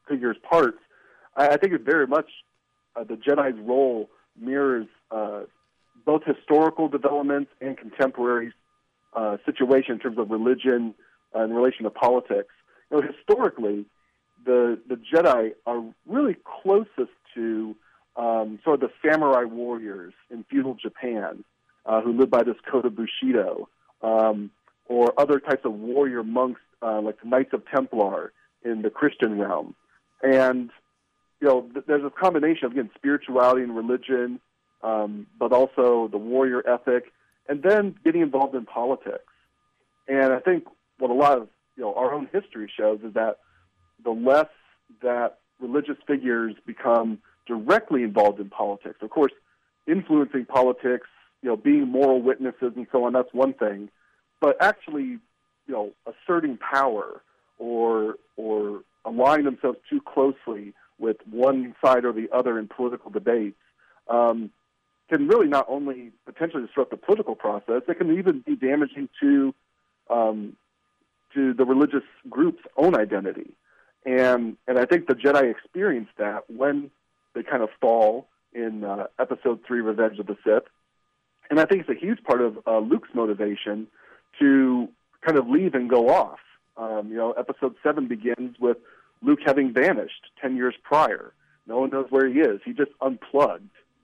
figure's parts, I, I think it very much uh, the Jedi's role mirrors uh, both historical developments and contemporary uh, situation in terms of religion uh, in relation to politics. You know, historically, the the Jedi are really closest to um, sort of the samurai warriors in feudal Japan uh, who lived by this code of Bushido, um, or other types of warrior monks uh, like the Knights of Templar in the Christian realm. And you know, th- there's a combination of, again, spirituality and religion, um, but also the warrior ethic, and then getting involved in politics. And I think what a lot of, you know, our own history shows is that the less that religious figures become directly involved in politics, of course, influencing politics, you know, being moral witnesses and so on, that's one thing. But actually, you know, asserting power or or aligning themselves too closely with one side or the other in political debates um, can really not only potentially disrupt the political process, it can even be damaging to um, to the religious group's own identity. And and I think the Jedi experienced that when they kind of fall in uh, Episode three, Revenge of the Sith. And I think it's a huge part of uh, Luke's motivation to kind of leave and go off. Um, you know, Episode seven begins with Luke having vanished ten years prior. No one knows where he is. He just unplugged.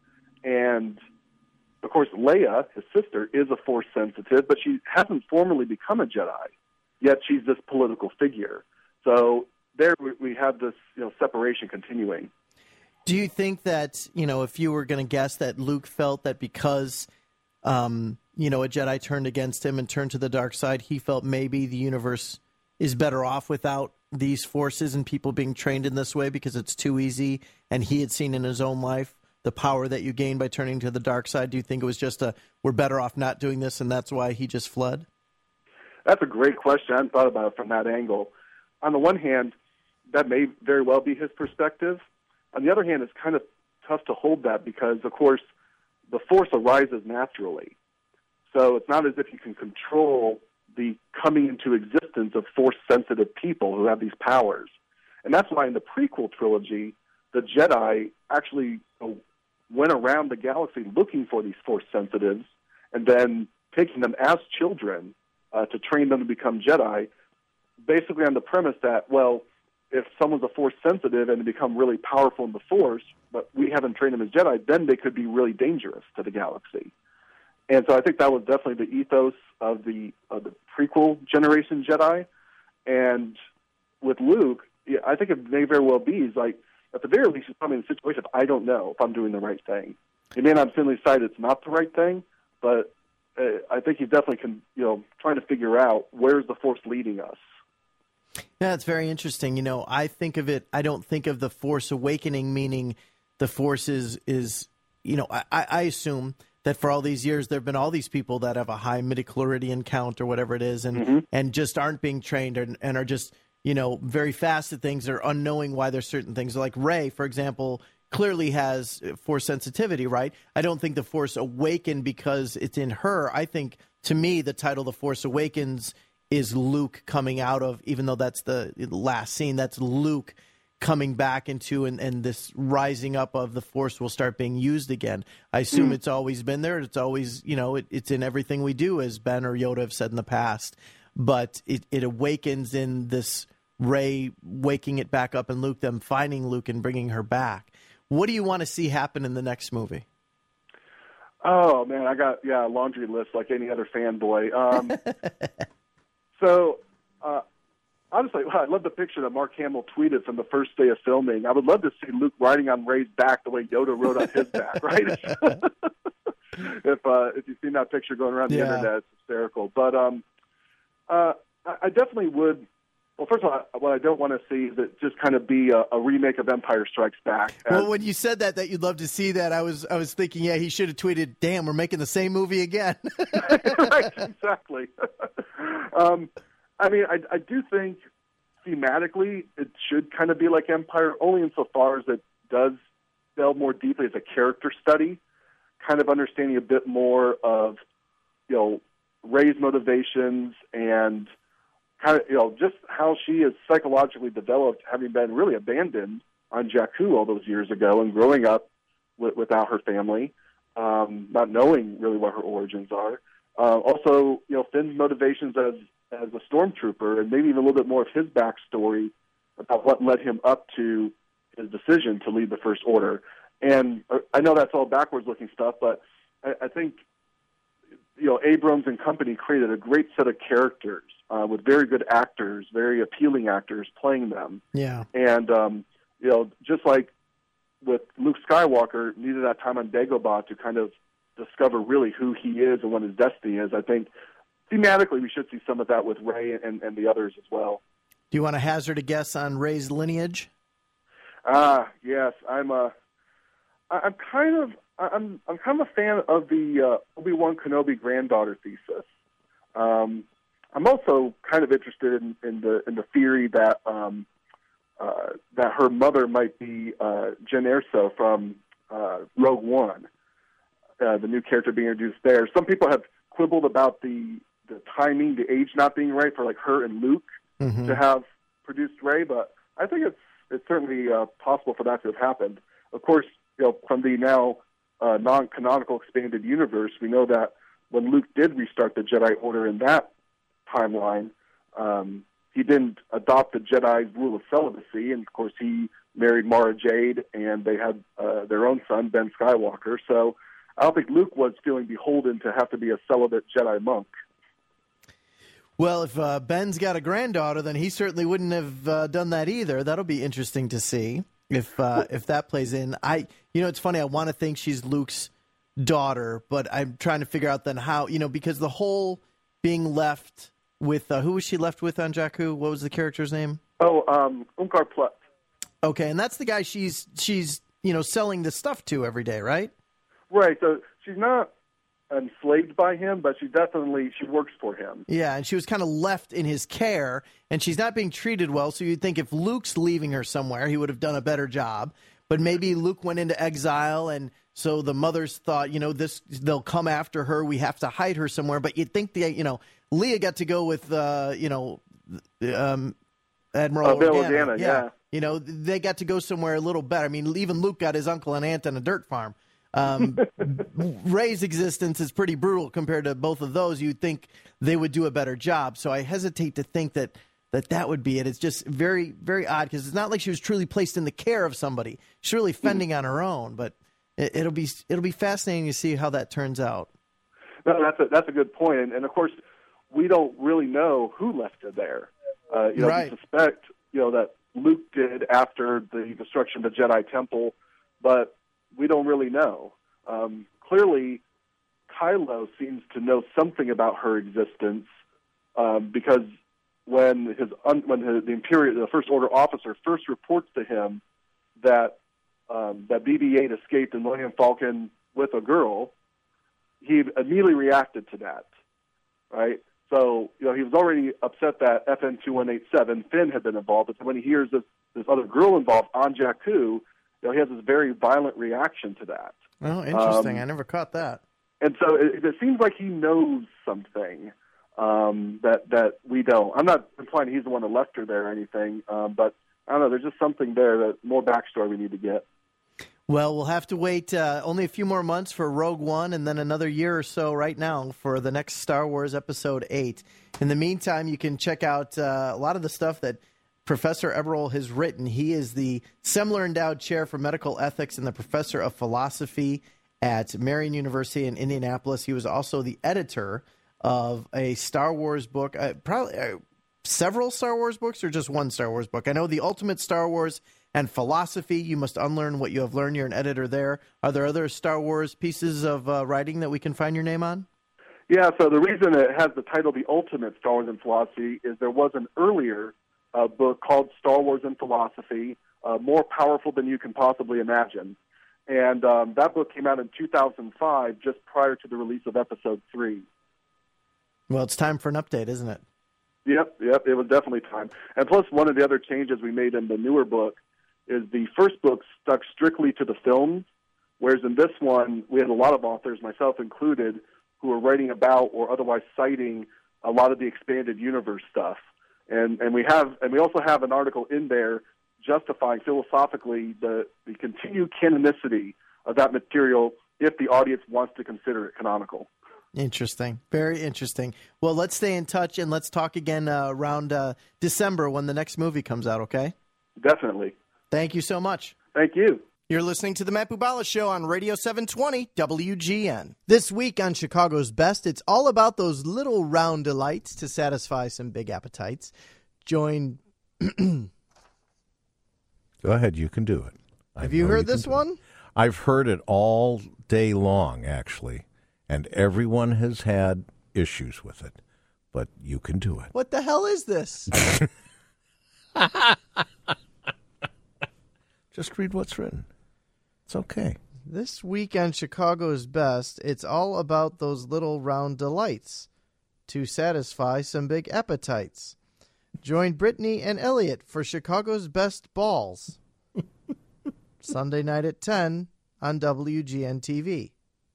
And, of course, Leia, his sister, is a Force sensitive, but she hasn't formally become a Jedi. Yet she's this political figure. So there we, we have this, you know, separation continuing. Do you think that, you know, if you were going to guess that Luke felt that because, um, you know, a Jedi turned against him and turned to the dark side, he felt maybe the universe is better off without these forces and people being trained in this way because it's too easy, and he had seen in his own life the power that you gain by turning to the dark side? Do you think it was just a, we're better off not doing this, and that's why he just fled? That's a great question. I hadn't thought about it from that angle. On the one hand, that may very well be his perspective. On the other hand, it's kind of tough to hold that because, of course, the Force arises naturally. So it's not as if you can control the coming into existence of Force-sensitive people who have these powers. And that's why in the prequel trilogy, the Jedi actually went around the galaxy looking for these Force-sensitives and then taking them as children uh, to train them to become Jedi, basically on the premise that, well, if someone's a Force-sensitive and they become really powerful in the Force, but we haven't trained them as Jedi, then they could be really dangerous to the galaxy. And so I think that was definitely the ethos of the of the prequel generation Jedi. And with Luke, yeah, I think it may very well be, he's like, at the very least, he's probably in a situation of, I don't know if I'm doing the right thing. He may not simply decide it's not the right thing, but uh, I think he's definitely can, you know, trying to figure out where's the Force leading us. Yeah, it's very interesting. You know, I think of it, I don't think of the Force awakening, meaning the Force is, is you know, I, I assume that for all these years, there have been all these people that have a high midichlorian count or whatever it is and, mm-hmm. and just aren't being trained and, and are just, you know, very fast at things or unknowing why there's certain things. Like Rey, for example, clearly has Force sensitivity, right? I don't think the Force awakened because it's in her. I think, to me, the title The Force Awakens is Luke coming out of, even though that's the last scene, that's Luke coming back into, and, and this rising up of the Force will start being used again. I assume mm. it's always been there. It's always, you know, it, it's in everything we do, as Ben or Yoda have said in the past. But it, it awakens in this Rey waking it back up and Luke, them finding Luke and bringing her back. What do you want to see happen in the next movie? Oh, man, I got, yeah, a laundry list like any other fanboy. Um, so, uh, honestly, well, I love the picture that Mark Hamill tweeted from the first day of filming. I would love to see Luke riding on Rey's back the way Yoda rode on his back, right? if uh, if you've seen that picture going around the yeah. internet, it's hysterical. But um, uh, I definitely would. Well, first of all, what I don't want to see is it just kind of be a, a remake of Empire Strikes Back. As, well, when you said that, that you'd love to see that, I was I was thinking, yeah, he should have tweeted, damn, we're making the same movie again. Right, exactly. um, I mean, I, I do think thematically it should kind of be like Empire, only insofar as it does delve more deeply as a character study, kind of understanding a bit more of, you know, Rey's motivations and kind of, you know, just how she is psychologically developed, having been really abandoned on Jakku all those years ago and growing up with, without her family, um, not knowing really what her origins are. Uh, also, you know, Finn's motivations as as a stormtrooper, and maybe even a little bit more of his backstory about what led him up to his decision to lead the First Order. And uh, I know that's all backwards-looking stuff, but I, I think, you know, Abrams and company created a great set of characters uh, with very good actors, very appealing actors playing them. Yeah. And, um, you know, just like with Luke Skywalker, needed that time on Dagobah to kind of discover really who he is and what his destiny is. I think thematically we should see some of that with Rey and, and the others as well. Do you want to hazard a guess on Rey's lineage? Ah, yes. I'm a, I'm kind of, I'm, I'm kind of a fan of the uh, Obi-Wan Kenobi granddaughter thesis. Um, I'm also kind of interested in, in the in the theory that um, uh, that her mother might be uh, Jyn Erso from uh, Rogue One, uh, the new character being introduced there. Some people have quibbled about the the timing, the age not being right for like her and Luke Mm-hmm. to have produced Rey, but I think it's it's certainly uh, possible for that to have happened. Of course, you know, from the now uh, non-canonical expanded universe, we know that when Luke did restart the Jedi Order in that timeline, um, he didn't adopt the Jedi's rule of celibacy, and of course he married Mara Jade, and they had uh, their own son, Ben Skywalker. So I don't think Luke was feeling beholden to have to be a celibate Jedi monk. Well, if uh, Ben's got a granddaughter, then he certainly wouldn't have uh, done that either. That'll be interesting to see if uh, if that plays in. I, you know, it's funny. I want to think she's Luke's daughter, but I'm trying to figure out then how, you know, because the whole being left with uh, who was she left with on Jakku? What was the character's name? Oh, um, Unkar Plutt. Okay, and that's the guy she's she's you know selling the stuff to every day, right? Right. So she's not enslaved by him, but she definitely she works for him. Yeah, and she was kind of left in his care, and she's not being treated well. So you'd think if Luke's leaving her somewhere, he would have done a better job. But maybe Luke went into exile, and so the mothers thought, you know, this they'll come after her. We have to hide her somewhere. But you'd think the you know Leia got to go with uh, you know um, Admiral Uh, Bail Organa. Organa, yeah. You know, they got to go somewhere a little better. I mean, even Luke got his uncle and aunt on a dirt farm. Um, Rey's existence is pretty brutal compared to both of those. You'd think they would do a better job. So I hesitate to think that that, that would be it. It's just very, very odd because it's not like she was truly placed in the care of somebody. She's really fending on her own. But it, it'll be it'll be fascinating to see how that turns out. No, that's a, that's a good point. And, and of course, we don't really know who left her there. Uh, you know, Right. we suspect you know that Luke did after the destruction of the Jedi Temple, but we don't really know. Um, clearly, Kylo seems to know something about her existence um, because when his un- when his, the Imperial, the First Order officer, first reports to him that um, that B B eight escaped in Millennium Falcon with a girl, he immediately reacted to that. Right. So you know he was already upset that F N two one eight seven Finn had been involved, but when he hears this this other girl involved on Jakku, you know, he has this very violent reaction to that. Oh, interesting. Um, I never caught that. And so it, it seems like he knows something um, that that we don't. I'm not implying he's the one that left her there or anything, um, but I don't know. There's just something there that more backstory we need to get. Well, we'll have to wait uh, only a few more months for Rogue One and then another year or so right now for the next Star Wars Episode eight. In the meantime, you can check out uh, a lot of the stuff that Professor Eberl has written. He is the Semler Endowed Chair for Medical Ethics and the Professor of Philosophy at Marion University in Indianapolis. He was also the editor of a Star Wars book, uh, probably uh, several Star Wars books or just one Star Wars book. I know The Ultimate Star Wars and Philosophy. You must unlearn what you have learned. You're an editor there. Are there other Star Wars pieces of uh, writing that we can find your name on? Yeah, so the reason it has the title The Ultimate Star Wars and Philosophy is there was an earlier uh, book called Star Wars and Philosophy, uh, more powerful than you can possibly imagine. And um, that book came out in two thousand five, just prior to the release of Episode three. Well, it's time for an update, isn't it? Yep, yep, it was definitely time. And plus, one of the other changes we made in the newer book is the first book stuck strictly to the films, whereas in this one, we had a lot of authors, myself included, who were writing about or otherwise citing a lot of the expanded universe stuff. And and we have and we also have an article in there justifying philosophically the, the continued canonicity of that material if the audience wants to consider it canonical. Interesting. Very interesting. Well, let's stay in touch, and let's talk again uh, around uh, December when the next movie comes out, okay? Definitely. Thank you so much. Thank you. You're listening to the Matt Bubala Show on Radio seven twenty W G N. This week on Chicago's Best, it's all about those little round delights to satisfy some big appetites. Join... Go ahead, you can do it. I Have you know heard you can this do one? it. I've heard it all day long, actually, and everyone has had issues with it, but you can do it. What the hell is this? Just read what's written. It's okay. This week on Chicago's Best, it's all about those little round delights to satisfy some big appetites. Join Brittany and Elliot for Chicago's Best Balls. Sunday night at ten on W G N T V.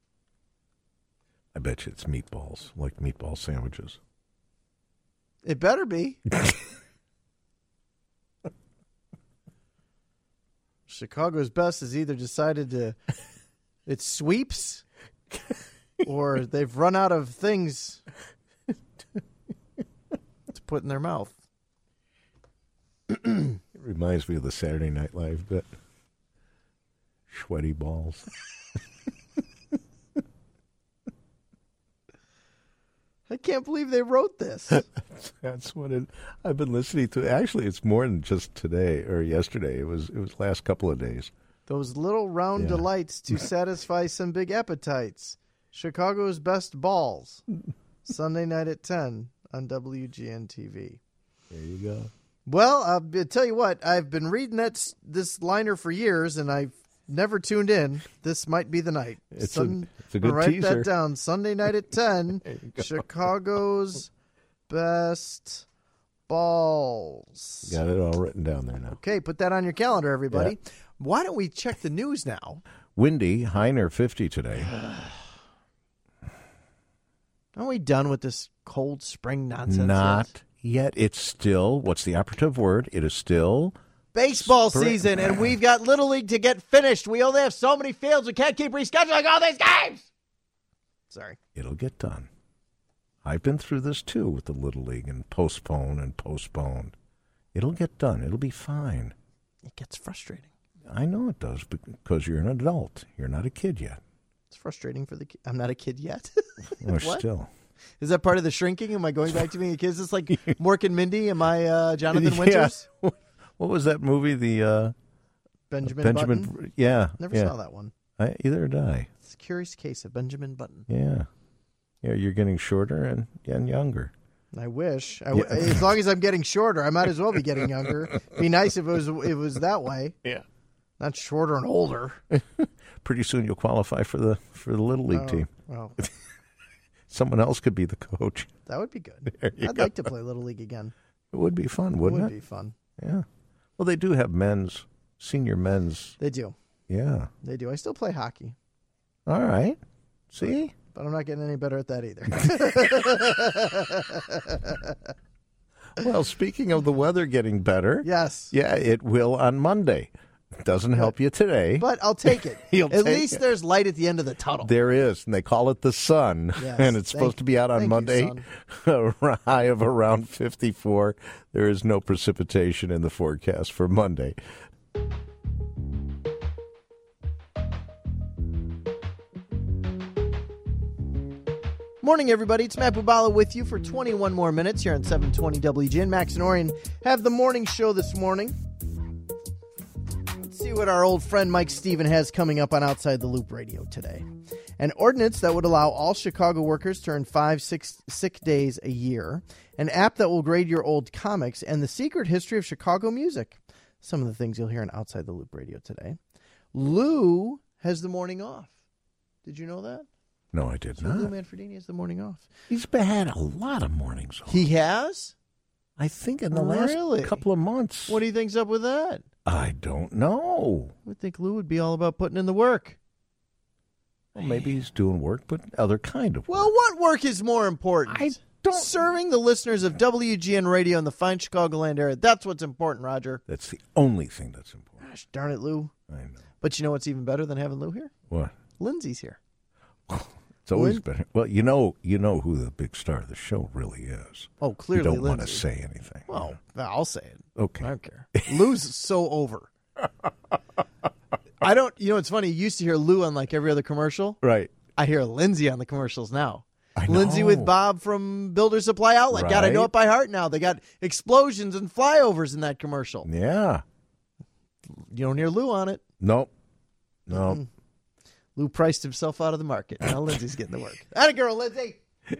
I bet you it's meatballs, like meatball sandwiches. It better be. Chicago's Best has either decided to it sweeps or they've run out of things to put in their mouth. It reminds me of the Saturday Night Live bit. Sweaty balls. I can't believe they wrote this. That's what it. I've been listening to. Actually, it's more than just today or yesterday. It was. It was last couple of days. Those little round Yeah. delights to satisfy some big appetites. Chicago's Best Balls. Sunday night at ten on W G N T V. There you go. Well, I'll tell you what. I've been reading that s- this liner for years, and I've never tuned in. This might be the night. It's a- it's a good write teaser. that down. Sunday night at ten. There you go. Chicago's Best Balls. Got it all written down there now. Okay, put that on your calendar, everybody. Why don't we check the news now? Windy, high near fifty today. Aren't we done with this cold spring nonsense? Not yet? yet. It's still, what's the operative word? It is still Baseball Spring. season, and we've got Little League to get finished. We only have so many fields. We can't keep rescheduling all these games. Sorry. It'll get done. I've been through this too with the Little League and postpone and postpone. It'll get done. It'll be fine. It gets frustrating. I know it does because you're an adult. You're not a kid yet. It's frustrating for the ki- I'm not a kid yet. Or What? still. Is that part of the shrinking? Am I going back to being a kid? Is this like Mork and Mindy? Am I uh, Jonathan Winters? Yeah. What was that movie? The uh, Benjamin, Benjamin. Button? Yeah. Never yeah. saw that one. I, either did I. It's a curious case of Benjamin Button. Yeah. Yeah, you're getting shorter and, and younger. I wish. I w- As long as I'm getting shorter, I might as well be getting younger. Be nice if it was it was that way. Yeah. Not shorter and older. Pretty soon you'll qualify for the for the Little League Oh, team. well, Someone else could be the coach. that would be good. There you I'd go. like to play Little League again. It would be fun, It wouldn't would it? be fun. Yeah. Well, they do have men's, senior men's. They do. Yeah. They do. I still play hockey, All right. See? but I'm not getting any better at that either. Well, speaking of the weather getting better, Yes. yeah, it will on Monday. Doesn't help you today. But I'll take it. You'll At take least it. there's light at the end of the tunnel. There is, and they call it the sun, Yes, and it's thank- supposed to be out on thank you, Monday. A high of around fifty-four. There is no precipitation in the forecast for Monday. Morning, everybody. It's Matt Bubala with you for twenty-one more minutes here on seven twenty W G N. Max and Orion have the morning show this morning. Let's see what our old friend Mike Steven has coming up on Outside the Loop Radio today. An ordinance that would allow all Chicago workers to earn five six, sick days a year. An app that will grade your old comics. And the secret history of Chicago music. Some of the things you'll hear on Outside the Loop Radio today. Lou has the morning off. Did you know that? No, I did So Lou not. Manfredini has the morning off. He's been had a lot of mornings off. He has? I think in the last Really? couple of months. What do you think's up with that? I don't know. I would think Lou would be all about putting in the work. Well, maybe he's doing work, but other kind of work. Well, what work is more important? I Don't- Serving the listeners of W G N Radio in the fine Chicagoland area. That's what's important, Roger. That's the only thing that's important. Gosh darn it, Lou. I know. But you know what's even better than having Lou here? What? Lindsay's here. It's always Lin- better. Well, you know, you know who the big star of the show really is. Oh, clearly You don't want to Lindsay. say anything. Well, I'll say it. Okay. I don't care. Lou's so over. I don't, you know, it's funny. You used to hear Lou on like every other commercial. Right. I hear Lindsay on the commercials now. I Lindsay know. with Bob from Builder Supply Outlet. God, I know Right. it by heart now. They got explosions and flyovers in that commercial. Yeah. You don't hear Lou on it. Nope. No. Mm-hmm. Lou priced himself out of the market. Now Lindsay's getting the work. Atta girl, Lindsay.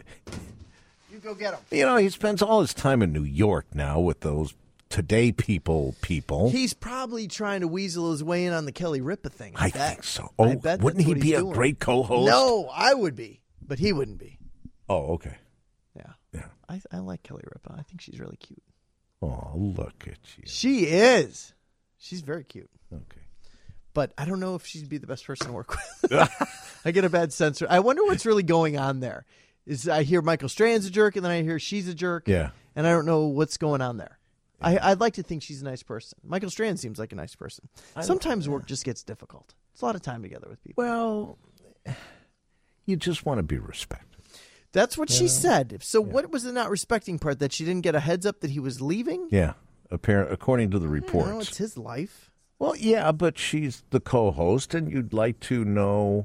You go get him. You know, he spends all his time in New York now with those Today People people. He's probably trying to weasel his way in on the Kelly Ripa thing. I bet. think so. I Oh, bet wouldn't that's he what be he's a doing. great co-host? No, I would be, but he wouldn't be. Oh, okay. Yeah. Yeah. I, I like Kelly Ripa. I think she's really cute. Oh, look at you. She is. She's very cute. Okay. But I don't know if she'd be the best person to work with. I get a bad sense. I wonder what's really going on there. Is I hear Michael Strand's a jerk, and then I hear she's a jerk. Yeah. And I don't know what's going on there. I, I'd like to think she's a nice person. Michael Strand seems like a nice person. Sometimes work just gets difficult. It's a lot of time together with people. Well, you just want to be respected. That's what she said. So what was the not respecting part? That she didn't get a heads up that he was leaving? Yeah. Appar- according to the I reports. don't know, it's his life. Well, yeah, but she's the co-host, and you'd like to know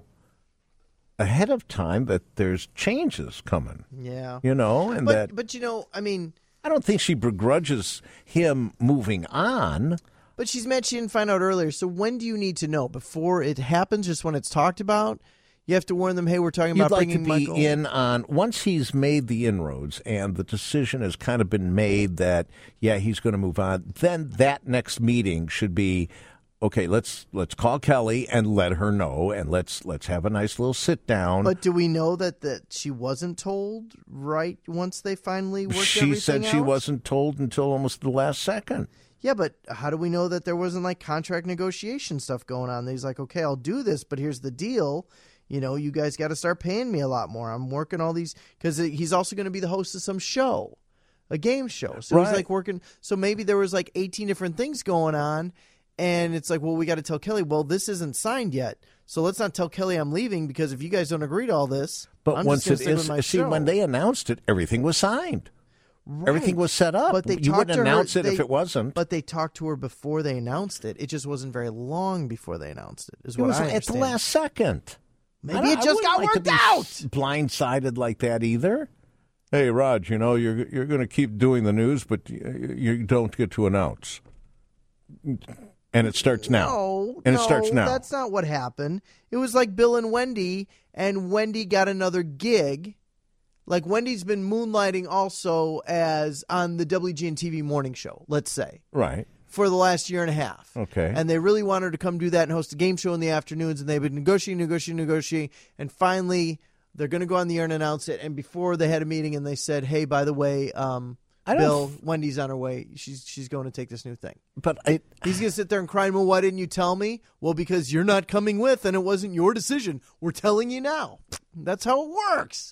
ahead of time that there's changes coming. Yeah. You know, and But, that but you know, I mean, I don't think she begrudges him moving on. but she's mad she didn't find out earlier. So when do you need to know? Before it happens, just when it's talked about? You have to warn them, hey, we're talking You'd about like to bringing be Michael. in on once he's made the inroads and the decision has kind of been made that yeah he's going to move on. Then that next meeting should be okay. Let's let's call Kelly and let her know, and let's let's have a nice little sit down. But do we know that, that she wasn't told right once they finally worked she everything said she out? wasn't told until almost the last second. Yeah, but how do we know that there wasn't like contract negotiation stuff going on? He's like, okay, I'll do this, but here's the deal. You know, you guys got to start paying me a lot more. I'm working all these because he's also going to be the host of some show, a game show. So he's Right. like working. So maybe there was like eighteen different things going on. And it's like, well, we got to tell Kelly, well, this isn't signed yet. So let's not tell Kelly I'm leaving because if you guys don't agree to all this, But I'm once just it gonna is, stick with my see, show. when they announced it, everything was signed. Right. Everything was set up. But they you talked wouldn't to her- announce it they- if it wasn't. But they talked to her before they announced it. It just wasn't very long before they announced it. Is it what was I at the understand. last second. Maybe I don't- it I just wouldn't got like to worked be out. s- blindsided like that either. Hey, Raj, you know you're you're going to keep doing the news, but you, you don't get to announce. And it starts now. No, and no, it starts now. That's not what happened. It was like Bill and Wendy, and Wendy got another gig. Like Wendy's been moonlighting also as on the W G N T V morning show, let's say, Right. for the last year and a half. Okay. And they really wanted her to come do that and host a game show in the afternoons, and they've been negotiating, negotiating, negotiating, and finally they're going to go on the air and announce it. And before they had a meeting, and they said, "Hey, by the way, um, I don't Bill, f- Wendy's on her way. She's she's going to take this new thing." But I, He's going to sit there and cry, well, why didn't you tell me? Well, because you're not coming with, and it wasn't your decision. We're telling you now. That's how it works.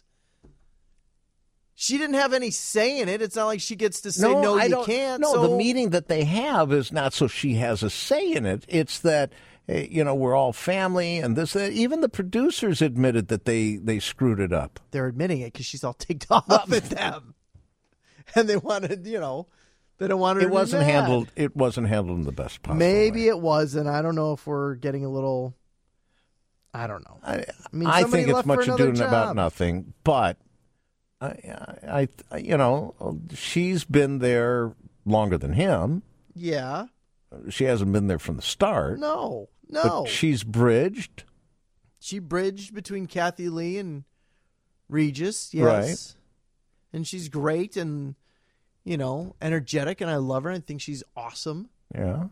She didn't have any say in it. It's not like she gets to say, no, I you don't, can't. No, so- the meeting that they have is not so she has a say in it. It's that, eh, you know, we're all family and this. That. Even the producers admitted that they, they screwed it up. They're admitting it because she's all ticked off at them. And they wanted, you know, they don't want her It to be wasn't mad. handled. It wasn't handled in the best possible Maybe way. it was, and I don't know if we're getting a little, I don't know. I, I mean, I somebody think it's left for much another ado about job. nothing. But I, I, you know, she's been there longer than him. Yeah. She hasn't been there from the start. No, no. But she's bridged. She bridged between Kathy Lee and Regis, yes. Right. And she's great and, you know, energetic, and I love her. I think she's awesome. Yeah.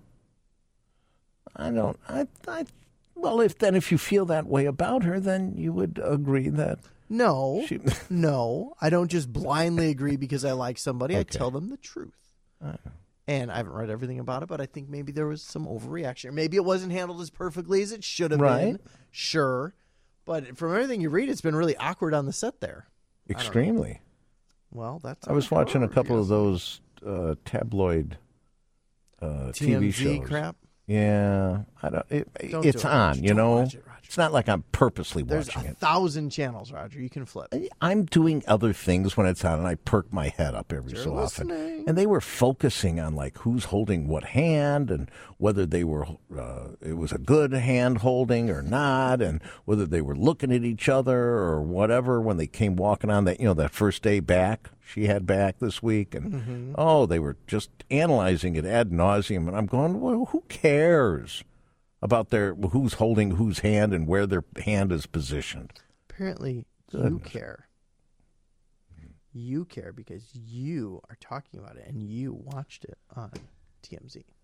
I don't. I. I. Well, if then if you feel that way about her, then you would agree that No, she. no. I don't just blindly agree because I like somebody. I Okay. tell them the truth. And I haven't read everything about it, but I think maybe there was some overreaction. Maybe it wasn't handled as perfectly as it should have Right. been. Sure. But from everything you read, it's been really awkward on the set there. Extremely. Well, that's. I was watching a couple yes. of those uh, tabloid uh, T T M V Z shows. crap. Yeah, I don't. It, Don't it's do it, on, Roger. you Don't know. watch it, Roger. It's not like I'm purposely There's watching a it. thousand channels, Roger. You can flip. I'm doing other things when it's on, and I perk my head up every You're so listening. often. And they were focusing on like who's holding what hand, and whether they were uh, it was a good hand holding or not, and whether they were looking at each other or whatever when they came walking on that you know that first day back. She had back this week, and Mm-hmm. oh, they were just analyzing it ad nauseum, and I'm going, well, who cares about their who's holding whose hand and where their hand is positioned? Apparently, you Goodness. care. You care because you are talking about it and you watched it on T M Z.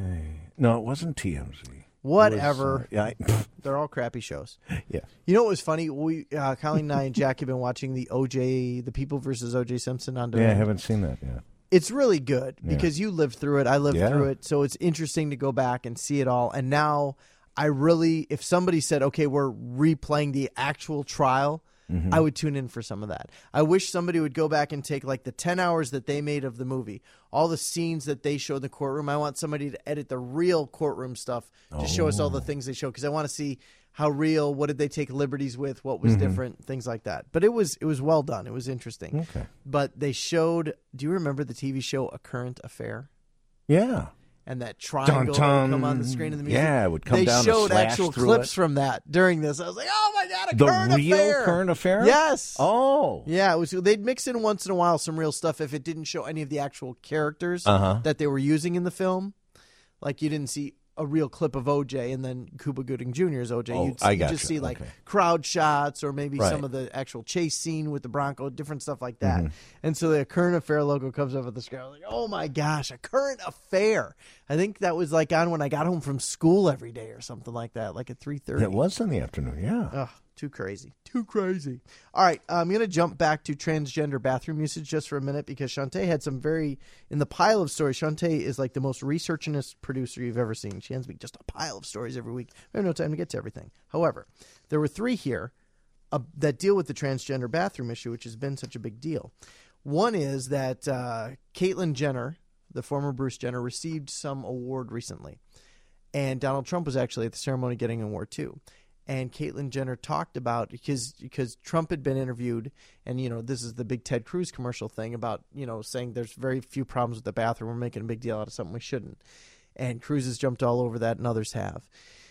No, it wasn't T M Z. Whatever. It was, uh, yeah, I, They're all crappy shows. yeah. You know what was funny? We, uh, Colleen and I and Jack have been watching the O J, the People versus O J Simpson on demand. Yeah, I haven't seen that yet. It's really good because you lived through it. I lived Yeah. through it. So it's interesting to go back and see it all. And now I really, if somebody said, okay, we're replaying the actual trial, Mm-hmm. I would tune in for some of that. I wish somebody would go back and take like the ten hours that they made of the movie, all the scenes that they showed in the courtroom. I want somebody to edit the real courtroom stuff to show us all the things they show because I want to see how real, what did they take liberties with, what was different, things like that. But it was it was well done. It was interesting. Okay. But they showed, do you remember the T V show A Current Affair? Yeah. And that triangle would Dun-dun. come on the screen of the music. Yeah, it would come they down and showed slash actual through clips it. from that during this. I was like, oh my God, a The current real affair. current affair? Yes. Oh. Yeah, it was. They'd mix in once in a while some real stuff if it didn't show any of the actual characters Uh-huh. that they were using in the film. Like you didn't see a real clip of O J and then Cuba Gooding Junior's O J. Oh, You'd, I you'd gotcha. just see like Okay. crowd shots or maybe Right. some of the actual chase scene with the Bronco, different stuff like that. Mm-hmm. And so the current affair logo comes up at the screen. I was like, oh my gosh, a current affair. I think that was like on when I got home from school every day or something like that, like at three thirty. It was in the afternoon, yeah. Ugh, too crazy. Too crazy. All right, I'm going to jump back to transgender bathroom usage just for a minute because Shantae had some very, in the pile of stories, Shantae is like the most researchingest producer you've ever seen. She hands me just a pile of stories every week. We have no time to get to everything. However, there were three here uh, that deal with the transgender bathroom issue, which has been such a big deal. One is that uh, Caitlyn Jenner, the former Bruce Jenner, received some award recently. And Donald Trump was actually at the ceremony getting an award too. And Caitlyn Jenner talked about because because Trump had been interviewed, and you know this is the big Ted Cruz commercial thing about you know saying there's very few problems with the bathroom. We're making a big deal out of something we shouldn't. And Cruz has jumped all over that, and others have.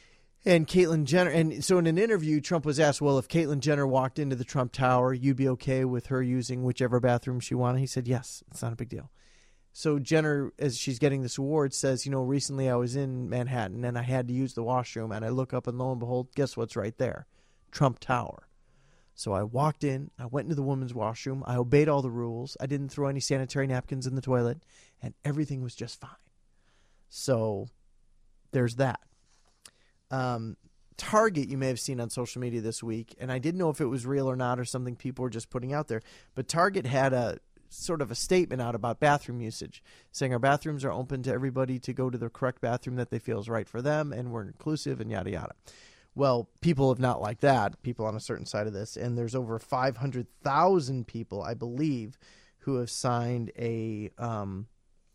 And Caitlyn Jenner, and so in an interview, Trump was asked, "Well, if Caitlyn Jenner walked into the Trump Tower, you'd be okay with her using whichever bathroom she wanted?" He said, "Yes, it's not a big deal." So Jenner, as she's getting this award, says, you know, recently I was in Manhattan and I had to use the washroom and I look up and lo and behold, guess what's right there? Trump Tower. So I walked in, I went into the women's washroom, I obeyed all the rules, I didn't throw any sanitary napkins in the toilet, and everything was just fine. So there's that. Um, Target, you may have seen on social media this week, and I didn't know if it was real or not or something people were just putting out there, but Target had a sort of a statement out about bathroom usage, saying our bathrooms are open to everybody to go to the correct bathroom that they feel is right for them, and we're inclusive and yada yada. Well, people have not liked that, people on a certain side of this, and there's over five hundred thousand people, I believe, who have signed a um,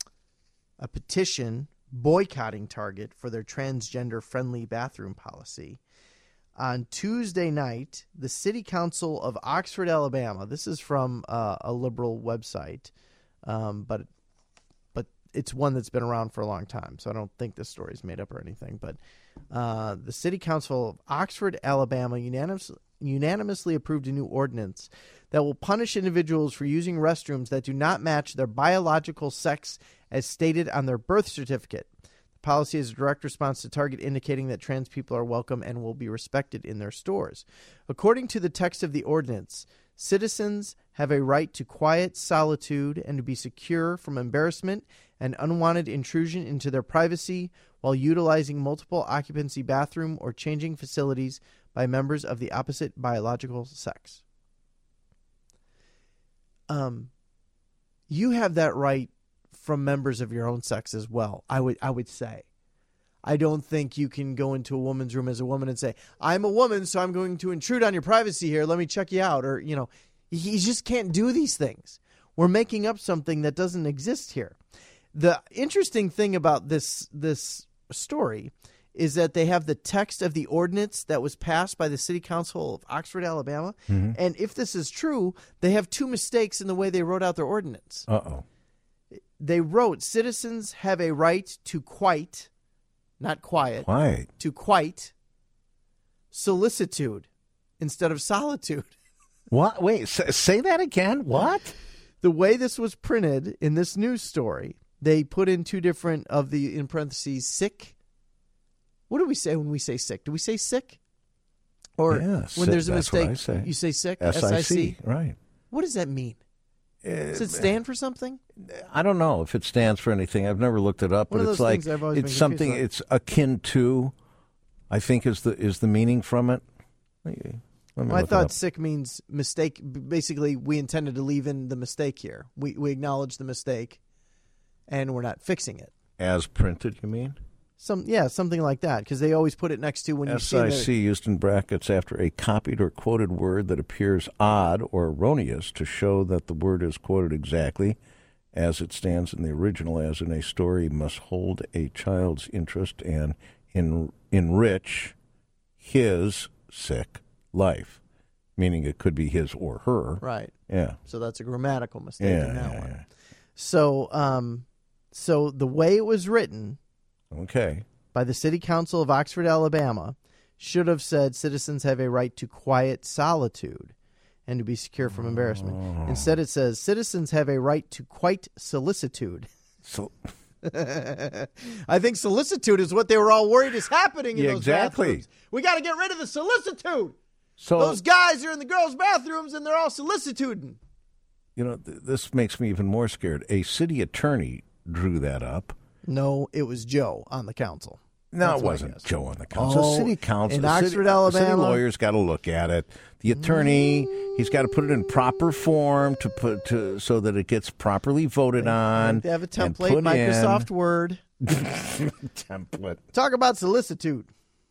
a petition boycotting Target for their transgender-friendly bathroom policy. On Tuesday night, the City Council of Oxford, Alabama, this is from uh, a liberal website, um, but but it's one that's been around for a long time, so I don't think this story is made up or anything. But uh, the City Council of Oxford, Alabama, unanimous, unanimously approved a new ordinance that will punish individuals for using restrooms that do not match their biological sex as stated on their birth certificate. Policy is a direct response to Target indicating that trans people are welcome and will be respected in their stores. According to the text of the ordinance, citizens have a right to quiet solitude and to be secure from embarrassment and unwanted intrusion into their privacy while utilizing multiple occupancy bathroom or changing facilities by members of the opposite biological sex. Um, you have that right from members of your own sex as well, I would I would say. I don't think you can go into a woman's room as a woman and say, I'm a woman, so I'm going to intrude on your privacy here. Let me check you out. Or, you know, you just can't do these things. We're making up something that doesn't exist here. The interesting thing about this this story is that they have the text of the ordinance that was passed by the City Council of Oxford, Alabama. Mm-hmm. And if this is true, they have two mistakes in the way they wrote out their ordinance. Uh-oh. They wrote, citizens have a right to quite, not quiet, Quiet. to quite solicitude instead of solitude. What? Wait, s- say that again? What? The way this was printed in this news story, they put in two different of the, in parentheses, sick. What do we say when we say sick? Do we say sick? Or Yeah, when sick, there's a that's what mistake, I say. you say sick? S I C, right. What does that mean? Does it stand for something? I don't know if it stands for anything. I've never looked it up, One but of it's those like things I've always it's been something. confused It's akin to, I think, is the is the meaning from it. Let me Well, I look it thought up. sick means mistake. Basically, we intended to leave in the mistake here. We we acknowledge the mistake, and we're not fixing it. As printed, you mean? Some yeah, something like that, because they always put it next to when you see S I C used in brackets after a copied or quoted word that appears odd or erroneous to show that the word is quoted exactly as it stands in the original, as in a story must hold a child's interest and en- enrich his sick life, meaning it could be his or her. right. Yeah. So that's a grammatical mistake Yeah, in that yeah, one. yeah. So, um, so the way it was written Okay. by the City Council of Oxford, Alabama, should have said citizens have a right to quiet solitude and to be secure from embarrassment. Oh. Instead, it says citizens have a right to quite solicitude. So I think solicitude is what they were all worried is happening in Yeah, those exactly. bathrooms. We got to get rid of the solicitude. so Those guys are in the girls' bathrooms and they're all solicituding. you know th- this makes me even more scared. A city attorney drew that up. No, it was Joe on the council. No, That's it what I wasn't guess. Joe on the council. Oh, City council in the Oxford, city, Alabama? City lawyer's got to look at it. The attorney, he's got to put it in proper form to put to so that it gets properly voted on. They have a and template, put Microsoft in- Word. template. Talk about solicitude.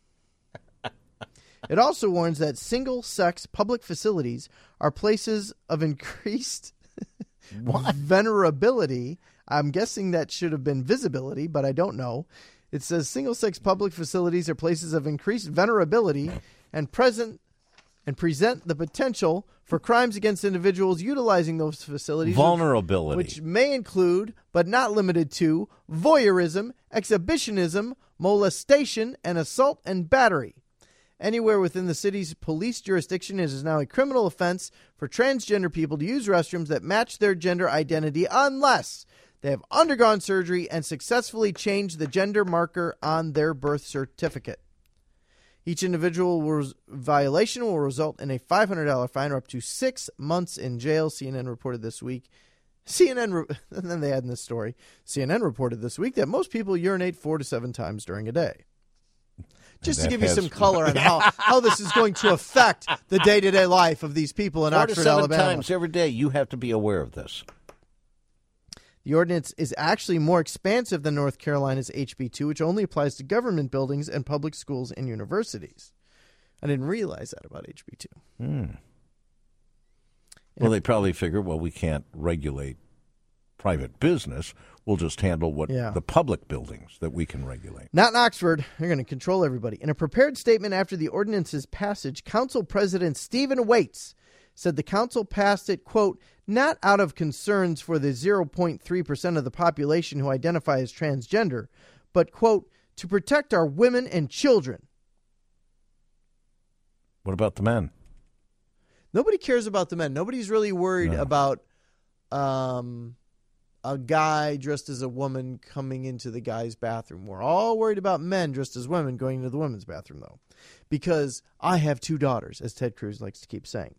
It also warns that single-sex public facilities are places of increased venerability. I'm guessing that should have been visibility, but I don't know. It says single-sex public facilities are places of increased venerability and present and present the potential for crimes against individuals utilizing those facilities. Vulnerability. Which may include, but not limited to, voyeurism, exhibitionism, molestation, and assault and battery. Anywhere within the city's police jurisdiction, it is now a criminal offense for transgender people to use restrooms that match their gender identity unless they have undergone surgery and successfully changed the gender marker on their birth certificate. Each individual will, violation will result in a five hundred dollars fine or up to six months in jail. C N N reported this week. C N N, re- and then they add in this story, C N N reported this week that most people urinate four to seven times during a day. Just to that give you has- some color on how, how this is going to affect the day-to-day life of these people in Four to Oxford, seven Alabama. times every day, you have to be aware of this. The ordinance is actually more expansive than North Carolina's H B two, which only applies to government buildings and public schools and universities. I didn't realize that about H B two. Hmm. Well, they probably figure, well, we can't regulate private business. We'll just handle what Yeah. the public buildings that we can regulate. Not in Oxford. They're going to control everybody. In a prepared statement after the ordinance's passage, Council President Stephen Waits said the council passed it, quote, not out of concerns for the zero point three percent of the population who identify as transgender, but, quote, to protect our women and children. What about the men? Nobody cares about the men. Nobody's really worried No. about um, a guy dressed as a woman coming into the guy's bathroom. We're all worried about men dressed as women going into the women's bathroom, though, because I have two daughters, as Ted Cruz likes to keep saying.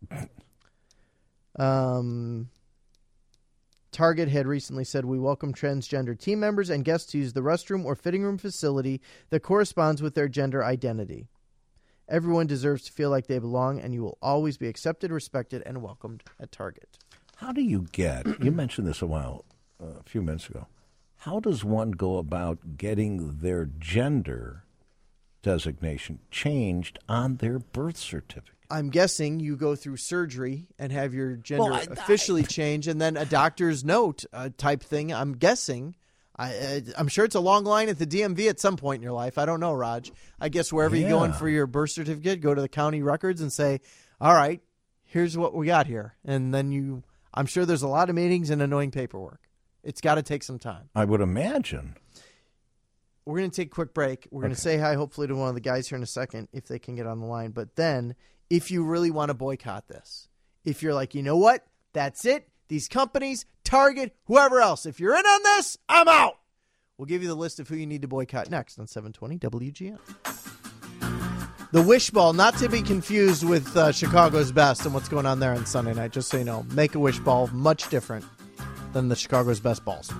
Um, Target had recently said, we welcome transgender team members and guests to use the restroom or fitting room facility that corresponds with their gender identity. Everyone deserves to feel like they belong, and you will always be accepted, respected, and welcomed at Target. How do you get, you mentioned this a while, uh, a few minutes ago, how does one go about getting their gender designation changed on their birth certificate. I'm guessing you go through surgery and have your gender Well, I- officially I- changed, and then a doctor's note uh, type thing. I'm guessing. I, uh, I'm sure it's a long line at the D M V at some point in your life. I don't know, Raj. I guess wherever you go in Yeah. for your birth certificate, go to the county records and say, all right, here's what we got here. And then you, I'm sure there's a lot of meetings and annoying paperwork. It's got to take some time. I would imagine. We're going to take a quick break. We're going to say hi, hopefully, to one of the guys here in a second if they can get on the line. But then, if you really want to boycott this, if you're like, you know what, that's it, these companies, Target, whoever else, if you're in on this, I'm out. We'll give you the list of who you need to boycott next on seven twenty W G N. The Wish Ball, not to be confused with uh, Chicago's Best and what's going on there on Sunday night, just so you know. Make-A-Wish Ball, much different than the Chicago's Best balls.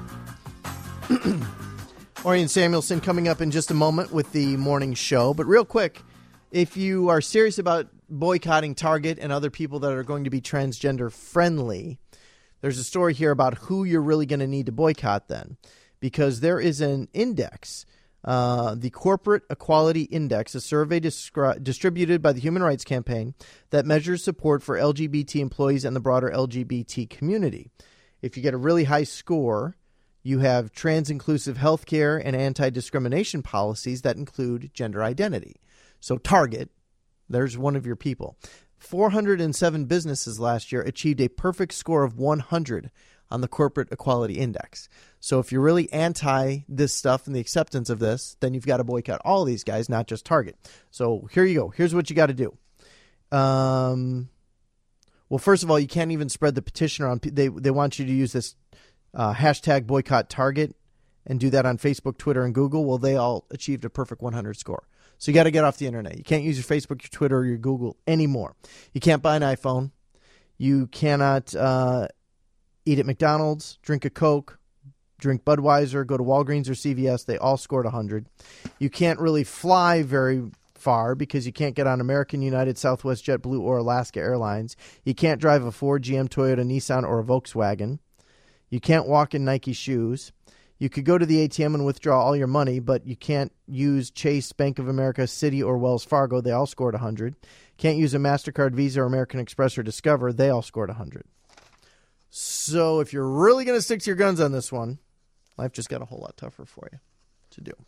Orion Samuelson coming up in just a moment with the morning show. But real quick, if you are serious about boycotting Target and other people that are going to be transgender friendly, there's a story here about who you're really going to need to boycott then. Because there is an index, uh, the Corporate Equality Index, a survey discri- distributed by the Human Rights Campaign that measures support for L G B T employees and the broader L G B T community. If you get a really high score, you have trans-inclusive healthcare and anti-discrimination policies that include gender identity. So Target, there's one of your people. four hundred seven businesses last year achieved a perfect score of one hundred on the Corporate Equality Index. So if you're really anti this stuff and the acceptance of this, then you've got to boycott all these guys, not just Target. So here you go. Here's what you got to do. Um, well, first of all, you can't even spread the petition around. They, they want you to use this Uh, hashtag boycott Target and do that on Facebook, Twitter, and Google. Well, they all achieved a perfect one hundred score. So you got to get off the internet. You can't use your Facebook, your Twitter, or your Google anymore. You can't buy an iPhone. You cannot uh, eat at McDonald's, drink a Coke, drink Budweiser, go to Walgreens or C V S. They all scored one hundred. You can't really fly very far because you can't get on American, United, Southwest, JetBlue, or Alaska Airlines. You can't drive a Ford, G M, Toyota, Nissan, or a Volkswagen. You can't walk in Nike shoes. You could go to the A T M and withdraw all your money, but you can't use Chase, Bank of America, Citi, or Wells Fargo. They all scored one hundred. Can't use a MasterCard, Visa, or American Express, or Discover. They all scored one hundred. So if you're really going to stick to your guns on this one, life just got a whole lot tougher for you to do.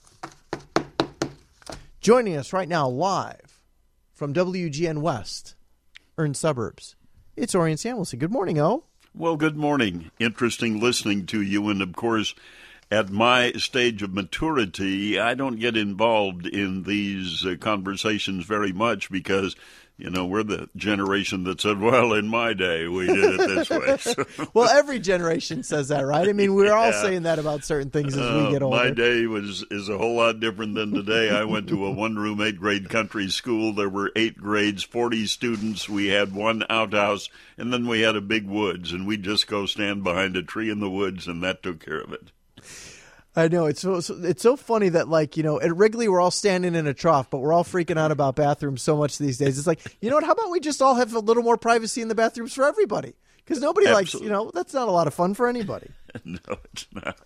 Joining us right now live from W G N West, Earn Suburbs, it's Orion Samuelson. Good morning, O. Well, good morning. Interesting listening to you. And, of course, at my stage of maturity, I don't get involved in these uh, conversations very much because, you know, we're the generation that said, well, in my day, we did it this way. So, well, every generation says that, right? I mean, we're all Yeah. saying that about certain things as uh, we get older. My day was is a whole lot different than today. I went to a one-room, eight-grade country school. There were eight grades, forty students. We had one outhouse, and then we had a big woods, and we'd just go stand behind a tree in the woods, and that took care of it. I know. It's so, it's so funny that, like, you know, at Wrigley, we're all standing in a trough, but we're all freaking out about bathrooms so much these days. It's like, you know what? How about we just all have a little more privacy in the bathrooms for everybody? Because nobody Absolutely. likes, you know, that's not a lot of fun for anybody. No, it's not.